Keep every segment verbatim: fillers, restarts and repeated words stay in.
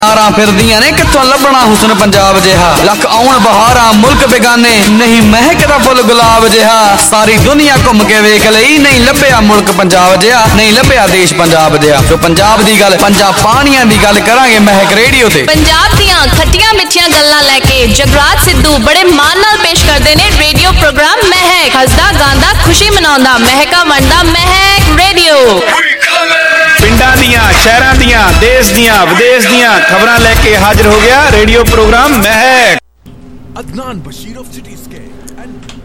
यारा फिरदियां ने कित्थों लभना हुस्न पंजाब जिहा लख आउण बहारा मुल्क बेगाने नहीं महकदा फुल गुलाब जिहा सारी दुनिया घुम के वेख लई नहीं लभ्या मुल्क पंजाब जिहा नहीं लभ्या देश पंजाब जिहा तो पंजाब दी गल पंजाब पानियां दी गल करांगे महक रेडियो ते पंजाब दियां खट्टियां मिठियां गल्लां लैके जगराज सिद्धू बड़े मान नाल पेश करदे ने रेडियो प्रोग्राम महक हसदा गांदा खुशी मनाउंदा महका वंडदा महक रेडियो पिंडां दियां शहरां दियां देश दियां विदेश दियां खबरां लेके हाजिर हो गया radio program Mehak. Adnan Bashir of Cityscape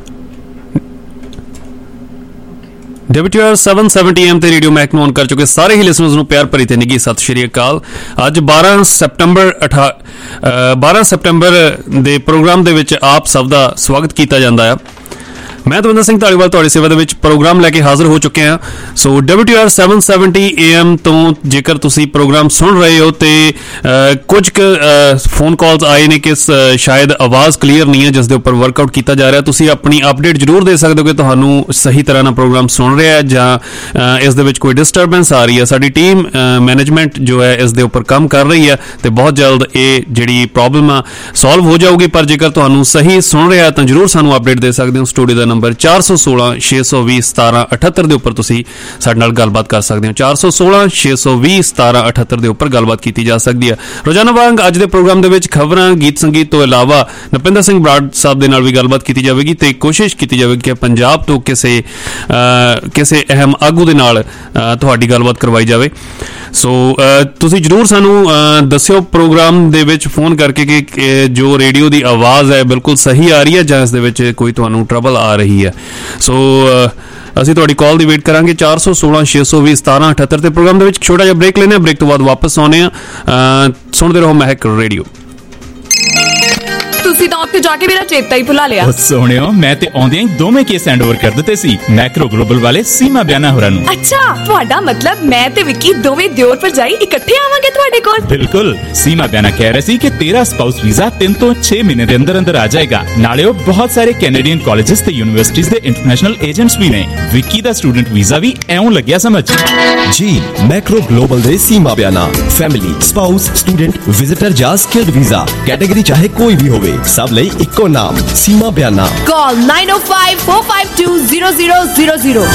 W R seven seventy M ਤੇ ਰੇਡੀਓ ਮੈਕ ਨੂੰ ਔਨ ਕਰ ਚੁੱਕੇ ਸਾਰੇ ਹੀ ਲਿਸਨਰਸ ਨੂੰ ਪਿਆਰ ਭਰੀ ਤੇ ਨਿੱਘੀ ਸਤਿ ਸ਼੍ਰੀ ਅਕਾਲ। ਅੱਜ ਬਾਰਾਂ ਸਤੰਬਰ ਬਾਰਾਂ ਸਤੰਬਰ ਦੇ ਪ੍ਰੋਗਰਾਮ ਦੇ ਵਿੱਚ ਆਪ ਸਭ ਦਾ ਸਵਾਗਤ ਕੀਤਾ ਜਾਂਦਾ ਆ। ਮੈਂ ਦਵਿੰਦਰ ਸਿੰਘ ਧਾਲੀਵਾਲ ਤੁਹਾਡੀ ਸੇਵਾ ਦੇ ਵਿੱਚ ਪ੍ਰੋਗਰਾਮ ਲੈ ਕੇ ਹਾਜ਼ਰ ਹੋ ਚੁੱਕੇ ਹਾਂ। So W R seven seventy A M ਤੋਂ ਜੇਕਰ ਤੁਸੀਂ ਪ੍ਰੋਗਰਾਮ ਸੁਣ ਰਹੇ ਹੋ ਤੇ ਕੁਝ ਕੁ ਫੋਨ ਕਾਲਸ ਆਏ ਨੇ ਕਿ ਸ਼ਾਇਦ ਆਵਾਜ਼ ਕਲੀਅਰ ਨਹੀਂ ਹੈ ਜਿਸ ਦੇ ਉੱਪਰ ਵਰਕਆਊਟ ਕੀਤਾ ਜਾ ਰਿਹਾ। ਤੁਸੀਂ ਆਪਣੀ ਅਪਡੇਟ ਜ਼ਰੂਰ ਦੇ ਸਕਦੇ ਹੋ ਕਿ ਤੁਹਾਨੂੰ ਸਹੀ ਤਰ੍ਹਾਂ ਨਾਲ ਪ੍ਰੋਗਰਾਮ ਸੁਣ ਰਿਹਾ ਜਾਂ ਇਸ ਦੇ ਵਿੱਚ ਕੋਈ ਡਿਸਟਰਬੈਂਸ ਆ ਰਹੀ ਹੈ। ਸਾਡੀ ਟੀਮ ਮੈਨੇਜਮੈਂਟ ਜੋ ਹੈ ਇਸ ਦੇ ਉੱਪਰ ਕੰਮ ਕਰ ਰਹੀ ਹੈ ਤੇ ਬਹੁਤ ਜਲਦ ਇਹ ਜਿਹੜੀ ਪ੍ਰੋਬਲਮ ਆ ਸੋਲਵ ਹੋ ਜਾਊਗੀ। ਪਰ ਜੇਕਰ ਤੁਹਾਨੂੰ ਸਹੀ ਸੁਣ ਰਿਹਾ ਤਾਂ ਜ਼ਰੂਰ ਸਾਨੂੰ ਅਪਡੇਟ ਦੇ ਸਕਦੇ ਹੋ। ਸਟੂਡੀਓ ਦਾ ਨੰਬਰ ਚਾਰ ਸੌ ਸੋਲਾਂ ਛੇ ਸੌ ਵੀਹ ਸਤਾਰਾਂ ਅਠੱਤਰ ਦੇ ਉੱਪਰ ਤੁਸੀਂ ਸਾਡੇ ਨਾਲ ਗੱਲਬਾਤ ਕਰ ਸਕਦੇ ਹੋ। ਚਾਰ ਸੌ ਸੋਲਾਂ ਛੇ ਸੌ ਵੀਹ ਸਤਾਰਾਂ ਅਠੱਤਰ ਦੇ ਉੱਪਰ ਗੱਲਬਾਤ ਕੀਤੀ ਜਾ ਸਕਦੀ ਹੈ। ਰੋਜ਼ਾਨਾ ਵਾਂਗ ਅੱਜ ਦੇ ਪ੍ਰੋਗਰਾਮ ਦੇ ਵਿੱਚ ਖਬਰਾਂ ਗੀਤ ਸੰਗੀਤ ਤੋਂ ਇਲਾਵਾ ਨਪਿੰਦਰ ਸਿੰਘ ਬਰਾੜ ਸਾਹਿਬ ਦੇ ਨਾਲ ਵੀ ਗੱਲਬਾਤ ਕੀਤੀ ਜਾਵੇਗੀ ਤੇ ਕੋਸ਼ਿਸ਼ ਕੀਤੀ ਜਾਵੇਗੀ ਕਿ ਪੰਜਾਬ ਤੋਂ ਕਿਸੇ ਕਿਸੇ ਅਹਿਮ ਆਗੂ ਦੇ ਨਾਲ ਤੁਹਾਡੀ ਗੱਲਬਾਤ ਕਰਵਾਈ ਜਾਵੇ। ਸੋ ਤੁਸੀਂ ਜ਼ਰੂਰ ਸਾਨੂੰ ਦੱਸਿਓ ਪ੍ਰੋਗਰਾਮ ਦੇ ਵਿੱਚ ਫੋਨ ਕਰਕੇ ਕਿ ਜੋ ਰੇਡੀਓ ਦੀ ਆਵਾਜ਼ ਹੈ ਬਿਲਕੁਲ ਸਹੀ ਆ ਰਹੀ ਹੈ ਜਾਂ ਇਸ ਦੇ ਵਿੱਚ ਕੋਈ ਤੁਹਾਨੂੰ ਟਰਬਲ ਆ ਰਹੀ ਹੈ। ਸੋ ਅਸੀਂ ਤੁਹਾਡੀ ਕਾਲ ਦੀ ਵੇਟ ਕਰਾਂਗੇ ਚਾਰ ਸੌ ਸੋਲਾਂ ਛੇ ਸੌ ਵੀਹ ਸਤਾਰਾਂ ਅਠੱਤਰ ਤੇ ਪ੍ਰੋਗਰਾਮ ਦੇ ਵਿੱਚ ਛੋਟਾ ਜਿਹਾ ਬ੍ਰੇਕ ਲੈਂਦੇ ਹਾਂ। ਬ੍ਰੇਕ ਤੋਂ ਬਾਅਦ ਵਾਪਸ ਆਉਂਦੇ ਹਾਂ। ਸੁਣਦੇ ਰਹੋ ਮਹਿਕ ਰੇਡੀਓ। ਤੁਸੀਂ ਤਾਂ ਉੱਥੇ ਜਾ ਕੇ ਮੇਰਾ ਚੇਤਾ ਹੀ ਭੁਲਾ ਲਿਆ। ਉਹ ਸੋਹਣਿਓ ਮੈਂ ਤੇ ਆਉਂਦਿਆਂ ਹੀ ਦੋਵੇਂ ਕੇਸ ਹੈਂਡ ਓਵਰ ਕਰ ਦਿੱਤੇ ਸੀ ਮੈਕਰੋ ਗਲੋਬਲ ਵਾਲੇ ਸੀਮਾ ਬਿਆਨਾ ਹੋਰਾਂ ਨੂੰ। ਅੱਛਾ ਤੁਹਾਡਾ ਮਤਲਬ ਮੈਂ ਤੇ ਵਿੱਕੀ ਦੋਵੇਂ ਦਿਓਰ ਭਰਜਾਈ ਇਕੱਠੇ ਆਵਾਂਗੇ ਤੁਹਾਡੇ ਕੋਲ। ਬਿਲਕੁਲ ਸੀਮਾ ਬਿਆਨਾ ਕਹਿ ਰਹੇ ਸੀ ਕਿ ਤੇਰਾ ਸਪਾਊਸ ਵੀਜ਼ਾ ਤਿੰਨ ਤੋਂ ਛੇ ਮਹੀਨੇ ਦੇ ਅੰਦਰ ਅੰਦਰ ਆ ਜਾਏਗਾ। ਨਾਲੇ ਉਹ ਬਹੁਤ ਸਾਰੇ ਕੈਨੇਡੀਅਨ ਕਾਲਜਸ ਤੇ ਯੂਨੀਵਰਸਿਟੀਜ਼ ਦੇ ਇੰਟਰਨੈਸ਼ਨਲ ਏਜੰਟਸ ਵੀ ਨੇ। ਵਿੱਕੀ ਦਾ ਸਟੂਡੈਂਟ ਵੀਜ਼ਾ ਵੀ ਐਉਂ ਲੱਗਿਆ ਸਮਝ ਜੀ। ਮੈਕਰੋ ਗਲੋਬਲ ਦੇ Seema Biana family spouse student visitor ਜਾਂ ਸਕਿਲਡ ਵੀਜ਼ਾ ਕੈਟਾਗਰੀ ਚਾਹੇ ਕੋਈ ਵੀ ਹੋਵੇ ਸਭ ਲਈ ਇੱਕੋ ਨਾਮ Seema Biana. Call nine O five four five two zero zero zero zero।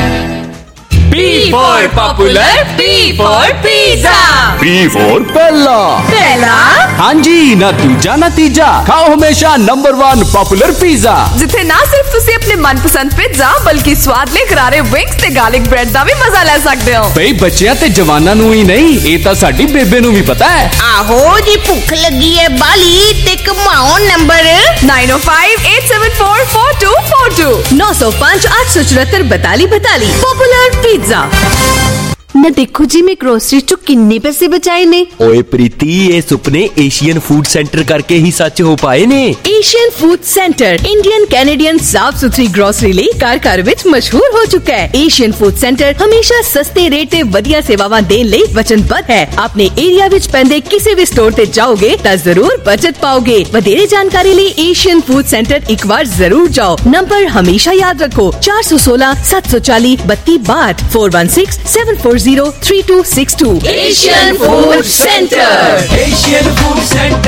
P for popular, P for pizza, P for पहला पहला हाँ जी ना दूजा ना तीजा खाओ हमेशा नंबर वन पॉपुलर पिज़्ज़ा जिथे ना सिर्फ तुसी अपने मनपसंद पिज़्ज़ा बल्कि स्वादले करारे विंग्स ते गार्लिक ब्रेड दा भी मजा ले सकदे हो। बई बच्चियां ते जवानां नूं ही नहीं ये तां साडी बेबे नूं भी पता है। आहो जी भुख लगी है बाली ते कमाओ number nine O five eight seven four four two four two नौ सौ पाँच आठ सौ चौहत्तर बताली बताली पॉपुलर पिज़्ज़ा। ना देखो जी मैं ग्रोसरी चो किन्ने पैसे बचाए ने। ओए प्रीति ये सुपने एशियन फूड सेंटर करके ही सच हो पाए ने। Asian food centre Indian Canadian साफ सुथरी ग्रोसरी ਲਈ ਘਰ ਘਰ ਵਿੱਚ ਮਸ਼ਹੂਰ ਹੋ ਚੁੱਕਾ ਹੈ। ਏਸ਼ੀਅਨ ਫੂਡ ਸੈਂਟਰ ਹਮੇਸ਼ਾ ਸਸਤੇ ਰੇਟ ਤੇ ਵਧੀਆ ਸੇਵਾਵਾਂ ਦੇਣ ਲਈ ਵਚਨਬੱਧ ਹੈ। ਆਪਣੇ ਏਰੀਆ ਵਿੱਚ ਪੈਂਦੇ ਕਿਸੇ ਵੀ ਸਟੋਰ ਤੇ ਜਾਓਗੇ ਤਾਂ ਜ਼ਰੂਰ ਬਚਤ ਪਾਓਗੇ। ਵਧੇਰੇ ਜਾਣਕਾਰੀ ਲਈ ਏਸ਼ੀਅਨ ਫੂਡ ਸੈਂਟਰ ਇੱਕ ਵਾਰ ਜ਼ਰੂਰ ਜਾਓ। ਨੰਬਰ ਹਮੇਸ਼ਾ ਯਾਦ ਰੱਖੋ ਚਾਰ ਸੌ ਸੋਲਾਂ ਸੱਤ ਸੌ ਚਾਲੀ ਬੱਤੀ ਬਾਹਠ four one six seven four zero three two six two। Asian food centre Asian food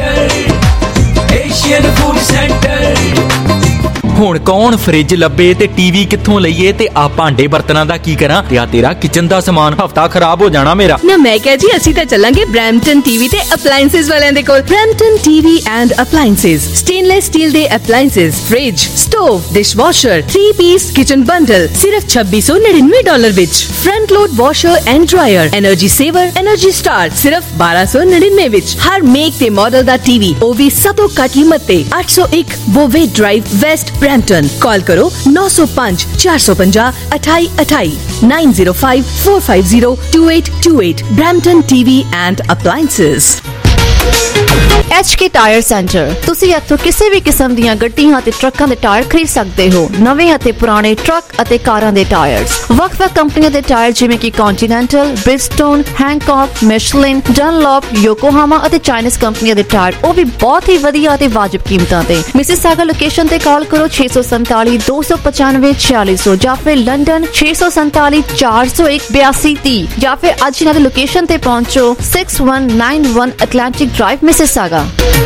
centre Asian food centre. ਹੁਣ ਕੌਣ ਫ੍ਰਿਜ ਲੱਭੇ ਤੇ ਟੀਵੀ ਕਿੱਥੋਂ ਲਈਏ ਤੇ ਆ ਭਾਂਡੇ ਬਰਤਨਾਂ ਦਾ ਕੀ ਕਰਾਂ ਤੇ ਆ ਤੇਰਾ ਕਿਚਨ ਦਾ ਸਮਾਨ ਹਫਤਾ ਖਰਾਬ ਹੋ ਜਾਣਾ ਮੇਰਾ। ਨਾ ਮੈਂ ਕਿਹਾ ਜੀ ਅਸੀਂ ਤਾਂ ਚੱਲਾਂਗੇ ਬ੍ਰੈਂਪਟਨ ਟੀਵੀ ਤੇ ਅਪਲਾਈਐਂਸਸ ਵਾਲਿਆਂ ਦੇ ਕੋਲ। Brampton TV and appliances stainless steel ਦੇ appliances fridge stove dishwasher three piece kitchen bundle ਸਿਰਫ ਛੱਬੀ ਸੌ ਨੜਿਨਵੇਂ ਡਾਲਰ ਵਿੱਚ। Front load washer and dryer energy saver energy star ਸਿਰਫ ਬਾਰਾਂ ਸੌ ਨੜਿਨਵੇਂ ਵਿੱਚ। ਹਰ ਮੇਕ ਤੇ ਮਾਡਲ ਦਾ ਟੀਵੀ ਉਹ ਵੀ ਸਭ ਤੋਂ ਘੱਟ ਕੀਮਤ ਤੇ ਅੱਠ ਸੌ ਇੱਕ ਬੋਵੇ ਡਰਾਈਵ ਵੈਸਟ ब्रैम्पटन। कॉल करो नौ सौ पाँच चार सौ पंजाह अठाई अठाई nine zero five four five zero two eight two eight. Brampton TV and appliances. H K tyre centre. ਤੁਸੀਂ ਇੱਥੋਂ ਕਿਸੇ ਵੀ ਕਿਸਮ ਦੀਆਂ ਗੱਡੀਆਂ ਅਤੇ ਟਰੱਕਾਂ ਦੇ ਟਾਇਰ ਖਰੀਦ ਸਕਦੇ ਹੋ। ਨਵੇਂ ਅਤੇ ਪੁਰਾਣੇ ਟਰੱਕ ਅਤੇ ਕਾਰਾਂ ਦੇ ਟਾਇਰਸ, ਵੱਖ-ਵੱਖ ਕੰਪਨੀਆਂ ਦੇ ਟਾਇਰ ਜਿਵੇਂ ਕਿ ਕੰਟੀਨੈਂਟਲ, ਬ੍ਰਿਜਸਟੋਨ, ਹੈਂਕੌਕ, ਮਿਸ਼ਲਿਨ, ਡਨਲੌਪ, ਯੋਕੋਹਾਮਾ ਅਤੇ ਚਾਈਨੀਜ਼ ਕੰਪਨੀਆਂ ਦੇ ਟਾਇਰ, ਉਹ ਵੀ ਬਹੁਤ ਹੀ ਵਧੀਆ ਅਤੇ ਵਾਜਬ ਕੀਮਤਾਂ ਤੇ। ਮਿਸਿਸਾਗਾ ਲੋਕੇਸ਼ਨ ਤੇ ਕਾਲ ਕਰੋ ਛੇ ਸੌ ਸੰਤਾਲੀ ਦੋ ਸੌ ਪਚਾਨਵੇਂ ਛਿਆਲੀ ਸੌ ਜਾਂ ਫਿਰ ਲੰਡਨ ਛੇ ਸੌ ਸੰਤਾਲੀ ਚਾਰ ਸੌ ਇੱਕ ਬਿਆਸੀ ਤੀਹ ਜਾਂ ਫਿਰ ਅੱਜ ਇਹਨਾਂ ਦੀ ਲੋਕੇਸ਼ਨ ਤੇ ਪਹੁੰਚੋ six one nine one Atlantic drive Mississauga.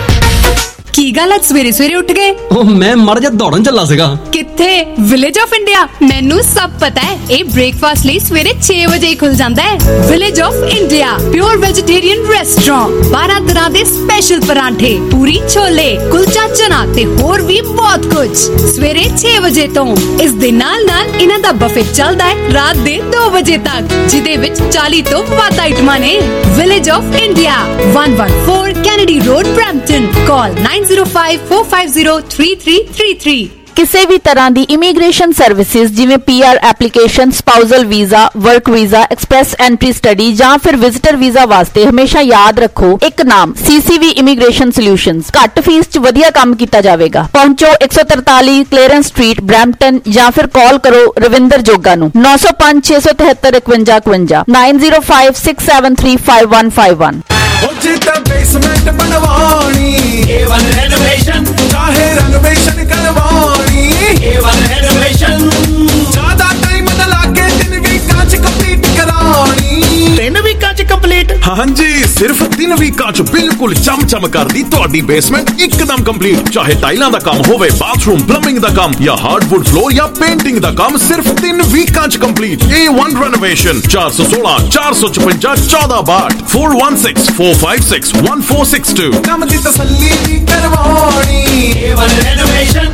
ਕੀ ਗੱਲ ਅੱਜ ਸਵੇਰੇ ਸਵੇਰੇ ਉੱਠ ਗਏ? ਉਹ ਮੈਂ ਮਰ ਜਾ ਦੌੜਨ ਚੱਲਾ ਸੀਗਾ। ਕਿੱਥੇ? Village of India. ਮੈਨੂੰ ਸਭ ਪਤਾ ਹੈ। ਇਹ ਬ੍ਰੇਕਫਾਸਟ ਲਈ ਸਵੇਰੇ ਛੇ ਵਜੇ ਹੀ ਖੁੱਲ ਜਾਂਦਾ ਹੈ। Village of India pure vegetarian restaurant, ਬਾਰਾਂ ਤਰ੍ਹਾਂ ਦੇ ਸਪੈਸ਼ਲ ਪਰਾਂਠੇ, ਪੂਰੀ ਛੋਲੇ, ਕੁਲਚਾ ਚਨਾ ਤੇ ਹੋਰ ਵੀ ਬਹੁਤ ਕੁਝ ਸਵੇਰੇ ਛੇ ਵਜੇ ਤੋਂ। ਇਸ ਦੇ ਨਾਲ ਨਾਲ ਇਹਨਾਂ ਦਾ ਬਫੇ ਚੱਲਦਾ ਹੈ ਰਾਤ ਦੇ ਦੋ ਵਜੇ ਤੱਕ, ਜਿਹਦੇ ਵਿੱਚ ਚਾਲੀ ਤੋਂ ਵੱਧ ਆਈਟਮਾਂ ਨੇ। Village of India one one four Kennedy road, Brampton. Call nine zero five four five zero three three three three। ਕਿਸੇ ਵੀ ਤਰ੍ਹਾਂ ਦੀ ਇਮੀਗ੍ਰੇਸ਼ਨ ਸਰਵਿਸਿਜ਼ ਜਿਵੇਂ P R application, spousal visa, work visa, express entry study ਜਾਂ ਫਿਰ visitor visa ਵਾਸਤੇ ਹਮੇਸ਼ਾ ਯਾਦ ਰੱਖੋ ਇੱਕ ਨਾਮ, C C V immigration solutions. ਘੱਟ ਫੀਸ 'ਚ ਵਧੀਆ ਕੰਮ ਕੀਤਾ ਜਾਵੇਗਾ। ਪਹੁੰਚੋ ਇੱਕ ਸੌ ਤਰਤਾਲੀ ਕਲੀਅਰੈਂਸ ਸਟਰੀਟ, ਬਰੈਂਪਟਨ ਜਾਂ ਫਿਰ ਕਾਲ ਕਰੋ ਰਵਿੰਦਰ ਜੋਗਾ ਨੂੰ ਨੌ ਸੌ ਪੰਜ ਛੇ ਸੌ ਤਿਹੱਤਰ ਇਕਵੰਜਾ ਇਕਵੰਜਾ nine zero five six seven three five one five one। ਜਿੱਦਾਂ ਬੇਸਮੈਂਟ ਬਣਵਾਣੀ ਏ ਵਨ ਰੈਨੋਵੇਸ਼ਨ, ਚਾਹੇ ਰੈਨੋਵੇਸ਼ਨ ਕਰਵਾਣੀ ਏ ਵਨ ਰੈਨੋਵੇਸ਼ਨ, ਜ਼ਿਆਦਾ ਟਾਈਮ ਨਾ ਲੱਗੇ ਤਿੰਨ ਵੀਕਾਂ ਚ ਕੰਪਲੀਟ ਕਰਾਣੀ। ਤਿੰਨ ਵੀਕਾਂ ਚ ਕੰਪਲੀਟ? ਹਾਂਜੀ, ਸਿਰਫ ਤਿੰਨ ਵੀਕਾਂ ਚ ਬਿਲਕੁਲ ਚਮ-ਚਮ ਕਰਦੀ ਤੁਹਾਡੀ ਬੇਸਮੈਂਟ ਇੱਕਦਮ ਕੰਪਲੀਟ। ਚਾਹੇ ਟਾਈਲਾਂ ਦਾ ਕੰਮ ਹੋਵੇ, ਬਾਥਰੂਮ ਪਲੰਬਿੰਗ ਦਾ ਕੰਮ ਜਾਂ ਹਾਰਡਵੁੱਡ ਫਲੋਰ ਜਾਂ ਪੇਂਟਿੰਗ ਦਾ ਕੰਮ, ਸਿਰਫ ਤਿੰਨ ਵੀਕਾਂ ਚ ਕੰਪਲੀਟ। ਏ ਵਨ ਰੈਨੋਵੇਸ਼ਨ ਚਾਰ ਸੌ ਸੋਲਾਂ ਚਾਰ ਸੌ ਚੁਰੰਜਾ ਚੌਦਾਂ ਬਾਹਠ four one six four five six one four six two। ਕੰਮ ਦੀ ਤਸੱਲੀ ਕਰਵਾਉਣੀ ਏ ਵਨ ਰੈਨੋਵੇਸ਼ਨ।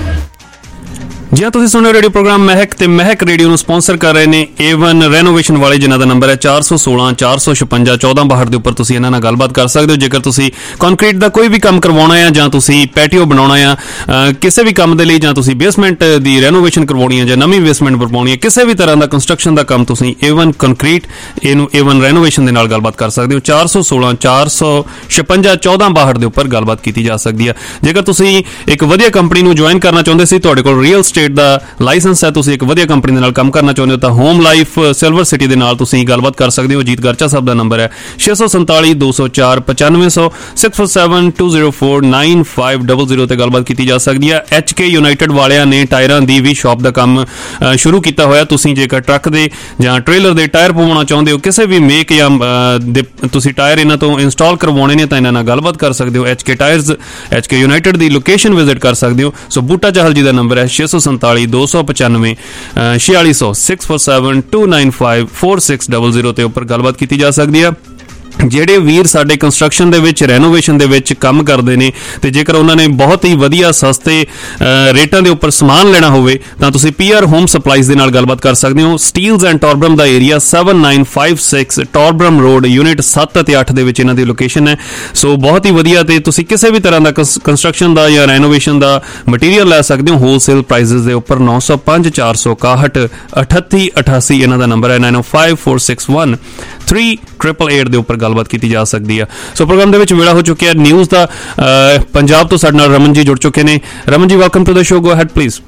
ਜੀ ਹਾਂ, ਤੁਸੀਂ ਸੁਣ ਰਹੇ ਰੇਡੀਓ ਪ੍ਰੋਗਰਾਮ ਮਹਿਕ ਤੇ ਮਹਿਕ ਰੇਡੀਓ ਨੂੰ ਸਪਾਂਸਰ ਕਰ ਰਹੇ ਨੇ ਏ ਵਨ ਰੈਨੋਵੇਸ਼ਨ ਵਾਲੇ, ਜਿਨ੍ਹਾਂ ਦਾ ਨੰਬਰ ਹੈ ਚਾਰ ਸੌ ਸੋਲਾਂ ਚਾਰ ਸੌ ਛਪੰਜਾ ਚੌਦਾਂ ਬਾਹਠ ਦੇ ਉੱਪਰ ਤੁਸੀਂ ਇਹਨਾਂ ਨਾਲ ਗੱਲਬਾਤ ਕਰ ਸਕਦੇ ਹੋ। ਜੇਕਰ ਤੁਸੀਂ ਕੰਕਰੀਟ ਦਾ ਕੋਈ ਵੀ ਕੰਮ ਕਰਵਾਉਣਾ ਹੈ ਜਾਂ ਤੁਸੀਂ ਪੈਟੀਓ ਬਣਾਉਣਾ ਆ ਕਿਸੇ ਵੀ ਕੰਮ ਦੇ ਲਈ, ਜਾਂ ਤੁਸੀਂ ਬੇਸਮੈਂਟ ਦੀ ਰੈਨੋਵੇਸ਼ਨ ਕਰਵਾਉਣੀ ਹੈ ਜਾਂ ਨਵੀਂ ਬੇਸਮੈਂਟ ਬਣਵਾਉਣੀ ਹੈ, ਕਿਸੇ ਵੀ ਤਰ੍ਹਾਂ ਦਾ ਕੰਸਟਰਕਸ਼ਨ ਦਾ ਕੰਮ ਤੁਸੀਂ ਏ ਵਨ ਕੰਕਰੀਟ ਇਹਨੂੰ ਏ ਵਨ ਰੈਨੋਵੇਸ਼ਨ ਦੇ ਨਾਲ ਗੱਲਬਾਤ ਕਰ ਸਕਦੇ ਹੋ। ਚਾਰ ਸੌ ਸੋਲਾਂ ਚਾਰ ਸੌ ਛਪੰਜਾ ਚੌਦਾਂ ਬਾਹਠ ਦੇ ਉੱਪਰ ਗੱਲਬਾਤ ਕੀਤੀ ਜਾ ਸਕਦੀ ਹੈ। ਜੇਕਰ ਤੁਸੀਂ ਇੱਕ ਵਧੀਆ ਕੰਪਨੀ ਨੂੰ ਜੁਆਇਨ ਕਰਨਾ ਚਾਹੁੰਦੇ ਸੀ, ਤੁਹਾਡੇ ਕੋਲ ਰੀਅਲ ਸਟੇਟ ਦਾ ਲਾਇਸੈਂਸ ਹੈ, ਤੁਸੀਂ ਇੱਕ ਵਧੀਆ ਕੰਪਨੀ ਦੇ ਨਾਲ ਕੰਮ ਕਰਨਾ ਚਾਹੁੰਦੇ ਹੋ, ਤਾਂ ਹੋਮ ਲਾਈਫ ਸਿਲਵਰ ਸਿਟੀ ਦੇ ਨਾਲ ਤੁਸੀਂ ਗੱਲਬਾਤ ਕਰ ਸਕਦੇ ਹੋ। ਜੀਤ ਗਰਚਾ ਸਾਹਿਬ ਦਾ ਨੰਬਰ ਹੈ ਛੇ ਸੌ ਸੰਤਾਲੀ ਦੋ ਸੌ ਚਾਰ ਪਚਾਨਵੇਂ ਸੌ six four seven two zero four nine five double zero ਤੇ ਗੱਲਬਾਤ ਕੀਤੀ ਜਾ ਸਕਦੀ ਹੈ। ਐਚ ਕੇ ਯੂਨਾਈਟਿਡ ਵਾਲਿਆਂ ਨੇ ਟਾਇਰਾਂ ਦੀ ਵੀ ਸ਼ਾਪ ਦਾ ਕੰਮ ਸ਼ੁਰੂ ਕੀਤਾ ਹੋਇਆ। ਤੁਸੀਂ ਜੇਕਰ ਟਰੱਕ ਦੇ ਜਾਂ ਟ੍ਰੇਲਰ ਦੇ ਟਾਇਰ ਪਵਾਉਣਾ ਚਾਹੁੰਦੇ ਹੋ, ਕਿਸੇ ਵੀ ਮੇਕ ਜਾਂ ਤੁਸੀਂ ਟਾਇਰ ਇਹਨਾਂ ਤੋਂ ਇੰਸਟਾਲ ਕਰਵਾਉਣੇ ਨੇ, ਤਾਂ ਇਹਨਾਂ ਨਾਲ ਗੱਲਬਾਤ ਕਰ ਸਕਦੇ ਹੋ। H K tyres, H K united ਦੀ ਲੋਕੇਸ਼ਨ ਵਿਜ਼ਿਟ ਕਰ ਸਕਦੇ ਹੋ। ਸੋ ਬੂਟਾ ਚਾਹਲ ਜੀ ਦਾ ਨੰਬਰ ਹੈ ਛੇ ਸੌ ਸੰਤਾਲੀ ਦੋ ਸੌ ਪਚਾਨਵੇਂ ਛਿਆਲੀ ਸੌ six four seven two nine five four six double zero ਤੇ ਉੱਪਰ ਗੱਲਬਾਤ ਕੀਤੀ ਜਾ ਸਕਦੀ ਹੈ। ਜਿਹੜੇ ਵੀਰ ਸਾਡੇ ਕੰਸਟਰਕਸ਼ਨ ਦੇ ਵਿੱਚ, ਰੈਨੋਵੇਸ਼ਨ ਦੇ ਵਿੱਚ ਕੰਮ ਕਰਦੇ ਨੇ, ਤੇ ਜੇਕਰ ਉਹਨਾਂ ਨੇ ਬਹੁਤ ਹੀ ਵਧੀਆ ਸਸਤੇ ਰੇਟਾਂ ਦੇ ਉੱਪਰ ਸਮਾਨ ਲੈਣਾ ਹੋਵੇ, ਤਾਂ ਤੁਸੀਂ ਪੀ ਆਰ ਹੋਮ ਸਪਲਾਈਜ਼ ਦੇ ਨਾਲ ਗੱਲਬਾਤ ਕਰ ਸਕਦੇ ਹੋ। ਸਟੀਲਜ਼ ਐਂਡ ਟੌਰਬਰਮ ਦਾ area seven nine five six Torbram road, unit ਸੱਤ ਅਤੇ ਅੱਠ ਦੇ ਵਿੱਚ ਇਹਨਾਂ ਦੀ ਲੋਕੇਸ਼ਨ ਹੈ। ਸੋ ਬਹੁਤ ਹੀ ਵਧੀਆ, ਤੇ ਤੁਸੀਂ ਕਿਸੇ ਵੀ ਤਰ੍ਹਾਂ ਦਾ ਕੰਸਟਰਕਸ਼ਨ ਦਾ ਜਾਂ ਰੈਨੋਵੇਸ਼ਨ ਦਾ ਮਟੀਰੀਅਲ ਲੈ ਸਕਦੇ ਹੋ ਹੋਲਸੇਲ ਪ੍ਰਾਈਸਿਸ ਦੇ ਉੱਪਰ। ਨੌ ਸੌ ਪੰਜ ਚਾਰ ਸੌ ਇਕਾਹਠ ਅਠੱਤੀ ਅਠਾਸੀ ਇਹਨਾਂ ਦਾ ਨੰਬਰ ਹੈ। ਨਾਈਨ ਓ five four six one three triple eight ਦੇ ਉੱਪਰ ਗੱਲਬਾਤ ਕੀਤੀ ਜਾ ਸਕਦੀ ਹੈ। ਸੋ ਪ੍ਰੋਗਰਾਮ ਦੇ ਵਿੱਚ ਵੇਲਾ ਹੋ ਚੁੱਕਿਆ ਨਿਊਜ਼ ਦਾ। ਪੰਜਾਬ ਤੋਂ ਸਾਡੇ ਨਾਲ ਰਮਨ ਜੀ ਜੁੜ ਚੁੱਕੇ ਨੇ। Raman ji, welcome to the show, go ahead please.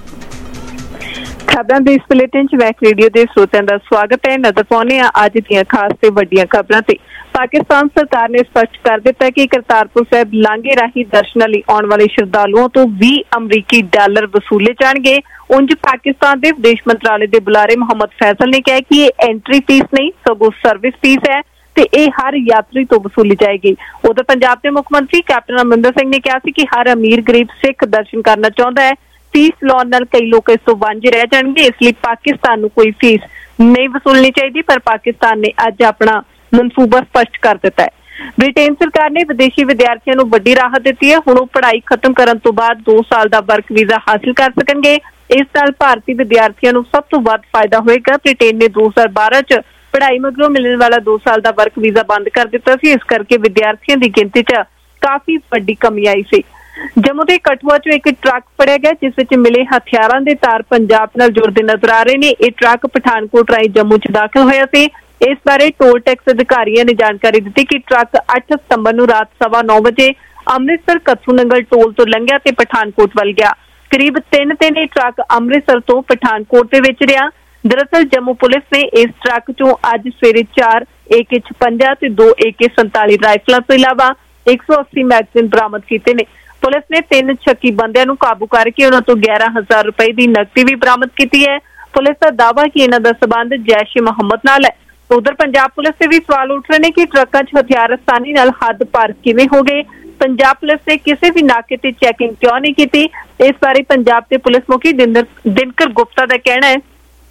ਖਬਰਾਂ ਦੇ ਇਸ ਬੁਲੇਟਿਨ ਚ ਮੈਕ ਰੇਡੀਓ ਦੇ ਸਰੋਤਿਆਂ ਦਾ ਸਵਾਗਤ ਹੈ। ਨਜ਼ਰ ਪਾਉਂਦੇ ਹਾਂ ਅੱਜ ਦੀਆਂ ਖਾਸ ਤੇ ਵੱਡੀਆਂ ਖਬਰਾਂ ਤੇ। ਪਾਕਿਸਤਾਨ ਸਰਕਾਰ ਨੇ ਸਪਸ਼ਟ ਕਰ ਦਿੱਤਾ ਕਿ ਕਰਤਾਰਪੁਰ ਸਾਹਿਬ ਲਾਂਘੇ ਰਾਹੀਂ ਦਰਸ਼ਨਾਂ ਲਈ ਆਉਣ ਵਾਲੇ ਸ਼ਰਧਾਲੂਆਂ ਤੋਂ ਵੀਹ ਅਮਰੀਕੀ ਡਾਲਰ ਵਸੂਲੇ ਜਾਣਗੇ। ਉਂਝ ਪਾਕਿਸਤਾਨ ਦੇ ਵਿਦੇਸ਼ ਮੰਤਰਾਲੇ ਦੇ ਬੁਲਾਰੇ ਮੁਹੰਮਦ ਫੈਸਲ ਨੇ ਕਿਹਾ ਕਿ ਇਹ ਐਂਟਰੀ ਫੀਸ ਨਹੀਂ, ਸਗੋਂ ਸਰਵਿਸ ਫੀਸ ਹੈ ਤੇ ਇਹ ਹਰ ਯਾਤਰੀ ਤੋਂ ਵਸੂਲੀ ਜਾਏਗੀ। ਉਧਰ ਪੰਜਾਬ ਦੇ ਮੁੱਖ ਮੰਤਰੀ ਕੈਪਟਨ ਅਮਰਿੰਦਰ ਸਿੰਘ ਨੇ ਕਿਹਾ ਸੀ ਕਿ ਹਰ ਅਮੀਰ ਗਰੀਬ ਸਿੱਖ ਦਰਸ਼ਨ ਕਰਨਾ ਚਾਹੁੰਦਾ ਹੈ। ਫੀਸ ਲਾਉਣ ਨਾਲ ਕਈ ਲੋਕ ਇਸ ਤੋਂ ਵਾਂਝੇ ਰਹਿ ਜਾਣਗੇ, ਇਸ ਲਈ ਪਾਕਿਸਤਾਨ ਨੂੰ ਕੋਈ ਫੀਸ ਨਹੀਂ ਵਸੂਲਣੀ ਚਾਹੀਦੀ। ਪਰ ਪਾਕਿਸਤਾਨ ਨੇ ਅੱਜ ਆਪਣਾ ਮਨਸੂਬਾ ਸਪਸ਼ਟ ਕਰ ਦਿੱਤਾ ਹੈ। ਬ੍ਰਿਟੇਨ ਸਰਕਾਰ ਨੇ ਵਿਦੇਸ਼ੀ ਵਿਦਿਆਰਥੀਆਂ ਨੂੰ ਵੱਡੀ ਰਾਹਤ ਦਿੱਤੀ ਹੈ। ਹੁਣ ਉਹ ਪੜ੍ਹਾਈ ਖਤਮ ਕਰਨ ਤੋਂ ਬਾਅਦ ਦੋ ਸਾਲ ਦਾ ਵਰਕ ਵੀਜ਼ਾ ਹਾਸਿਲ ਕਰ ਸਕਣਗੇ। ਇਸ ਨਾਲ ਭਾਰਤੀ ਵਿਦਿਆਰਥੀਆਂ ਨੂੰ ਸਭ ਤੋਂ ਵੱਧ ਫਾਇਦਾ ਹੋਏਗਾ। ਬ੍ਰਿਟੇਨ ਨੇ ਦੋ ਹਜ਼ਾਰ ਬਾਰਾਂ ਚ ਪੜ੍ਹਾਈ ਮਗਰੋਂ ਮਿਲਣ ਵਾਲਾ ਦੋ ਸਾਲ ਦਾ ਵਰਕ ਵੀਜ਼ਾ ਬੰਦ ਕਰ ਦਿੱਤਾ ਸੀ। ਇਸ ਕਰਕੇ ਵਿਦਿਆਰਥੀਆਂ ਦੀ ਗਿਣਤੀ ਚ ਕਾਫੀ ਵੱਡੀ ਕਮੀ ਆਈ ਸੀ। ਜੰਮੂ ਦੇ ਕਠੂਆ ਚ ਇੱਕ ਟਰੱਕ ਫੜਿਆ ਗਿਆ, ਜਿਸ ਵਿੱਚ ਮਿਲੇ ਹਥਿਆਰਾਂ ਦੇ ਤਾਰ ਪੰਜਾਬ ਨਾਲ ਜੁੜਦੇ ਨਜ਼ਰ ਆ ਰਹੇ ਨੇ। ਇਹ ਟਰੱਕ ਪਠਾਨਕੋਟ ਰਾਹੀਂ ਜੰਮੂ ਚ ਦਾਖਲ ਹੋਇਆ ਸੀ। इस बारे टोल टैक्स अधिकारियों ने जानकारी दी कि ट्रक अठ सितंबर नूं रात सवा नौ बजे अमृतसर कत्थू नंगल टोल तो लंघिया ते पठानकोट वल गया। करीब तीन दिन ये ट्रक अमृतसर तो पठानकोट दे विच रहा। दरअसल जम्मू पुलिस ने इस ट्रक चों अज सवेरे चार ए के छपंजा ते दो ए के संताली राइफलों तो इलावा एक सौ अस्सी मैगजीन बरामद किए ने। पुलिस ने तीन शक्की बंदियां नूं काबू करके उन्हां तो ग्यारह हजार रुपए की नकदी भी बरामद की है। पुलिस का दावा कि इन्हां दा संबंध जैश ए मोहम्मद नाल है। उधर पंजाब पुलिस से भी सवाल उठ रहे हैं कि ट्रकों च हथियार आसानी नाल हद पार किवें हो गए। पंजाब पुलिस ने किसी भी नाके ते चैकिंग क्यों नहीं की। इस बारे पंजाब के पुलिस मुखी दिनकर गुप्ता का कहना है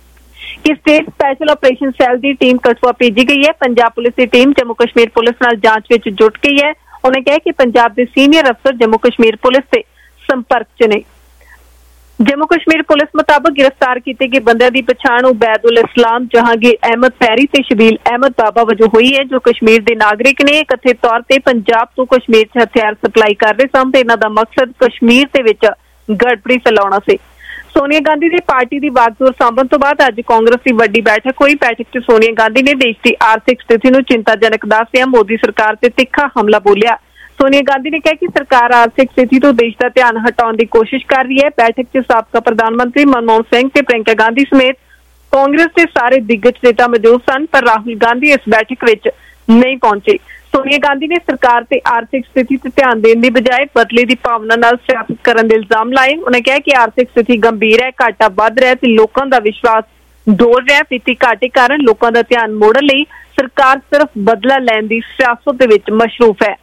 कि स्टेट स्पैशल ऑपरेशन सैल की टीम कठुआ भेजी गई है। पंजाब पुलिस की टीम जम्मू कश्मीर पुलिस नाल जांच विच जुट गई है। उन्होंने कहा कि पंजाब के सीनियर अफसर जम्मू कश्मीर पुलिस से संपर्क च ने। जम्मू कश्मीर पुलिस मुताबिक गिरफ्तार किए गए बंदियां दी पछाण उबैदुल इस्लाम, जहांगीर अहमद पैरी ते शबील अहमद बाबा वजों हुई है, जो कश्मीर के नागरिक ने कथित तौर पर पंजाब तो कश्मीर च हथियार सप्लाई कर रहे सन ते इन्हां दा मकसद कश्मीर दे विच गड़बड़ी फैलाउणा सी। सोनिया गांधी की पार्टी की बागडोर सांभण तो बाद अज कांग्रेस की वड्डी बैठक हुई। बैठक च सोनिया गांधी ने देश की आर्थिक स्थिति नूं चिंताजनक दसदिआं मोदी सरकार ते तिखा हमला बोलिया। सोनिया गांधी ने कहा कि सरकार आर्थिक स्थिति तो देश का ध्यान हटाने की कोशिश कर रही है। बैठक च साबका प्रधानमंत्री मनमोहन सिंह ते प्रियंका गांधी समेत कांग्रेस के सारे दिग्गज नेता मौजूद सन, पर राहुल गांधी इस बैठक विच नहीं पहुंचे। सोनिया गांधी ने सरकार ते आर्थिक स्थिति ते ध्यान देने की बजाय बदले की भावना नाल सियासत करने के इल्जाम लाए। उन्होंने कहा कि आर्थिक स्थिति गंभीर है, घाटा वध रहा है ते लोगों का विश्वास डोल रहा है। वित्ती घाटे कारण लोगों का ध्यान मोड़न लई सरकार सिर्फ बदला लैण दी सियासत दे विच मशरूफ है।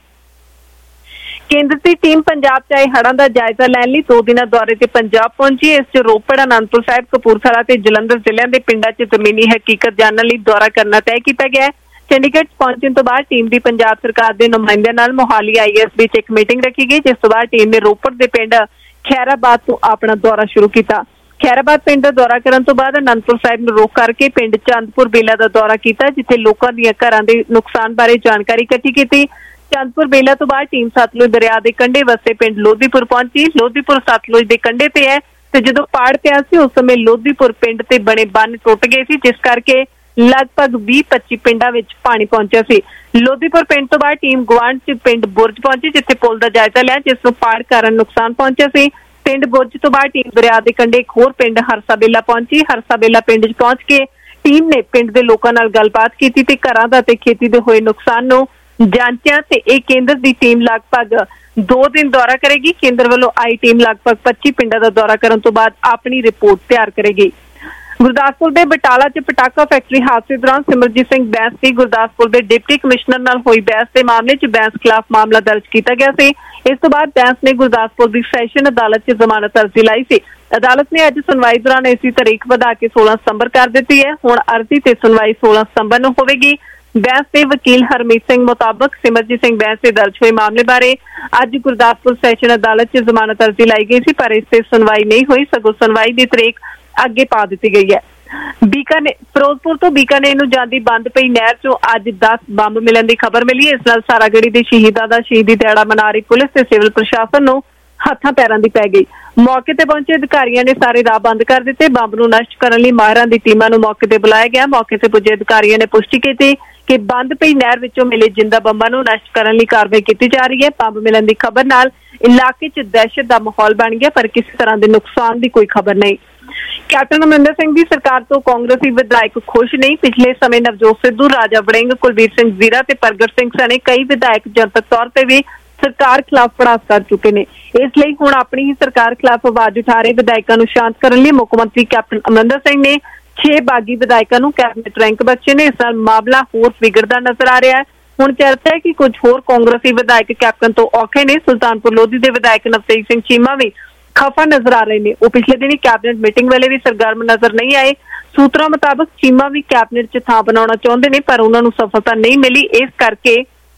केंद्र की टीम पंजाब च आए हड़ां दा जायजा लैण लई दो दिना दौरे ते पंजाब पहुंची। इस च रोपड़, आनंदपुर साहिब, कपूरथला ते जलंधर जिलिਆਂ ਦੇ ਪਿੰਡਾਂ च जमीनी हकीकत जानने लई दौरा करना तय किया गया है। चंडीगढ़ पहुंचने तो बाद टीम की पंजाब सरकार के नुमाइंदिਆਂ नाल मोहाली आई एस बीच एक मीटिंग रखी गई, जिस तो बाद टीम ने रोपड़ के पिंड खैराबाद तो अपना दौरा शुरू किया। खैराबाद पिंड का दौरा करने तो बाद आनंदपुर साहिब नूं रोक करके पिंड चंदपुर बेला का दौरा किया, जिथे लोगों दी घरां दे नुकसान बारे जानकारी इकट्ठी की। चंदपुर बेला तो बाद टीम सतलुज दरिया के कंढे वसे पिंड लोधीपुर पहुंची। लोधीपुर सतलुज के कंढे ते है ते जदों पाड़ पिया सी उस समय लोधीपुर पिंड ते बने बंन टुट गए सी, जिस करके लगभग बीस पच्चीस पिंडां विच पानी पहुंचा सी। लोधीपुर पिंड तो बाद टीम गुआंढ च पिंड बुरज पहुंची, जिथे पुल का जायजा लिया, जिस नूं पाड़ कारण नुकसान पहुंचा सी। पिंड बुरज तो बाद टीम दरिया के कंढे एक होर पिंड हरसा बेला पहुंची। हरसा बेला पिंड च पहुंच के टीम ने पिंड के लोगों नाल गलबात की ते घरां दा ते खेती दे होए नुकसान नूं जांचिया ते एक केंद्र की टीम लगभग दो दिन दौरा करेगी। केंद्र वालों आई टीम लगभग पच्चीस पिंडों का दौरा करने तो बाद अपनी रिपोर्ट तैयार करेगी। गुरदासपुर के बटाला च पटाखा फैक्ट्री हादसे दौरान सिमरजीत सिंह बैंस की गुरदासपुर के डिप्टी कमिश्नर नाल हुई बहस के मामले च बैंस खिलाफ मामला दर्ज किया गया सी। इस तो बाद बैंस ने गुरदासपुर की सैशन अदालत च जमानत अर्जी लाई सी। अदालत ने अज सुनवाई दौरान इसी तारीख वधा के सोलह सितंबर कर दी है। हुण अर्जी ते सुनवाई सोलह सितंबर नूं होवेगी। बैंस के वकील हरमीत सिंह मुताबिक सिमरजीत सिंह बैंस से दर्ज हुए मामले बारे अज गुरदासपुर सैशन अदालत च जमानत अर्जी लाई गई थी, पर इससे सुनवाई नहीं हुई, सगों सुनवाई की तारीख अगे पा दी गई है। बीकानेर फिरोजपुर तो बीकानेर नूं जांदी बंद पई नहर चों अज दस बंब मिलण की खबर मिली है। इस नाल सारागढ़ी के शहीदां दा शहीदी दिहाड़ा मना रही पुलिस ते सिविल प्रशासन नूं हत्थां पैरां दी पै गई। मौके ते पहुंचे अधिकारियों ने सारे राह बंद कर दिते। बंब नूं नष्ट करने लई माहिरां दी टीमां नूं मौके ते बुलाया गया। मौके ते पुजे अधिकारियों ने पुष्टि की कि बंद पई नहर विचों मिले जिंदा बंबां नूं नष्ट करने लई कार्रवाई की जा रही है। बंब मिलण की खबर नाल इलाके च दहशत का माहौल बन गया, पर किसी तरह के नुकसान की कोई खबर नहीं। कैप्टन अमरिंदर सिंह की सरकार तो कांग्रेसी विधायक खुश नहीं। पिछले समय नवजोत सिद्धू, राजा वड़िंग, कुलबीर सिंह जीरा ते प्रगट सिंह सने कई विधायक जनतक तौर पर भी सरकार खिलाफ भड़ास कर चुके हैं। इसलिए हुण अपनी ही सरकार खिलाफ आवाज उठा रहे विधायकों शांत करने लई मुख मंत्री कैप्टन अमरिंदर सिंह ने छे बागी विधायकों को कैबिनेट रैंक बख्शे ने। इस नाल मामला होर विगड़दा नजर आ रहा है। हुण चर्चा है कि कुछ होर कांग्रेसी विधायक कैप्टन तो औखे ने। सुल्तानपुर लोधी के विधायक नवतेज सिंह चीमा भी खफा नजर आ रहे हैं। वो पिछले दिन कैबिनेट मीटिंग वेले भी सरगर्म नजर नहीं आए। सूत्रों मुताबिक चीमा भी कैबिनेट च थां बनाउणा चाहुंदे ने, पर उन्होंने सफलता नहीं मिली। इस करके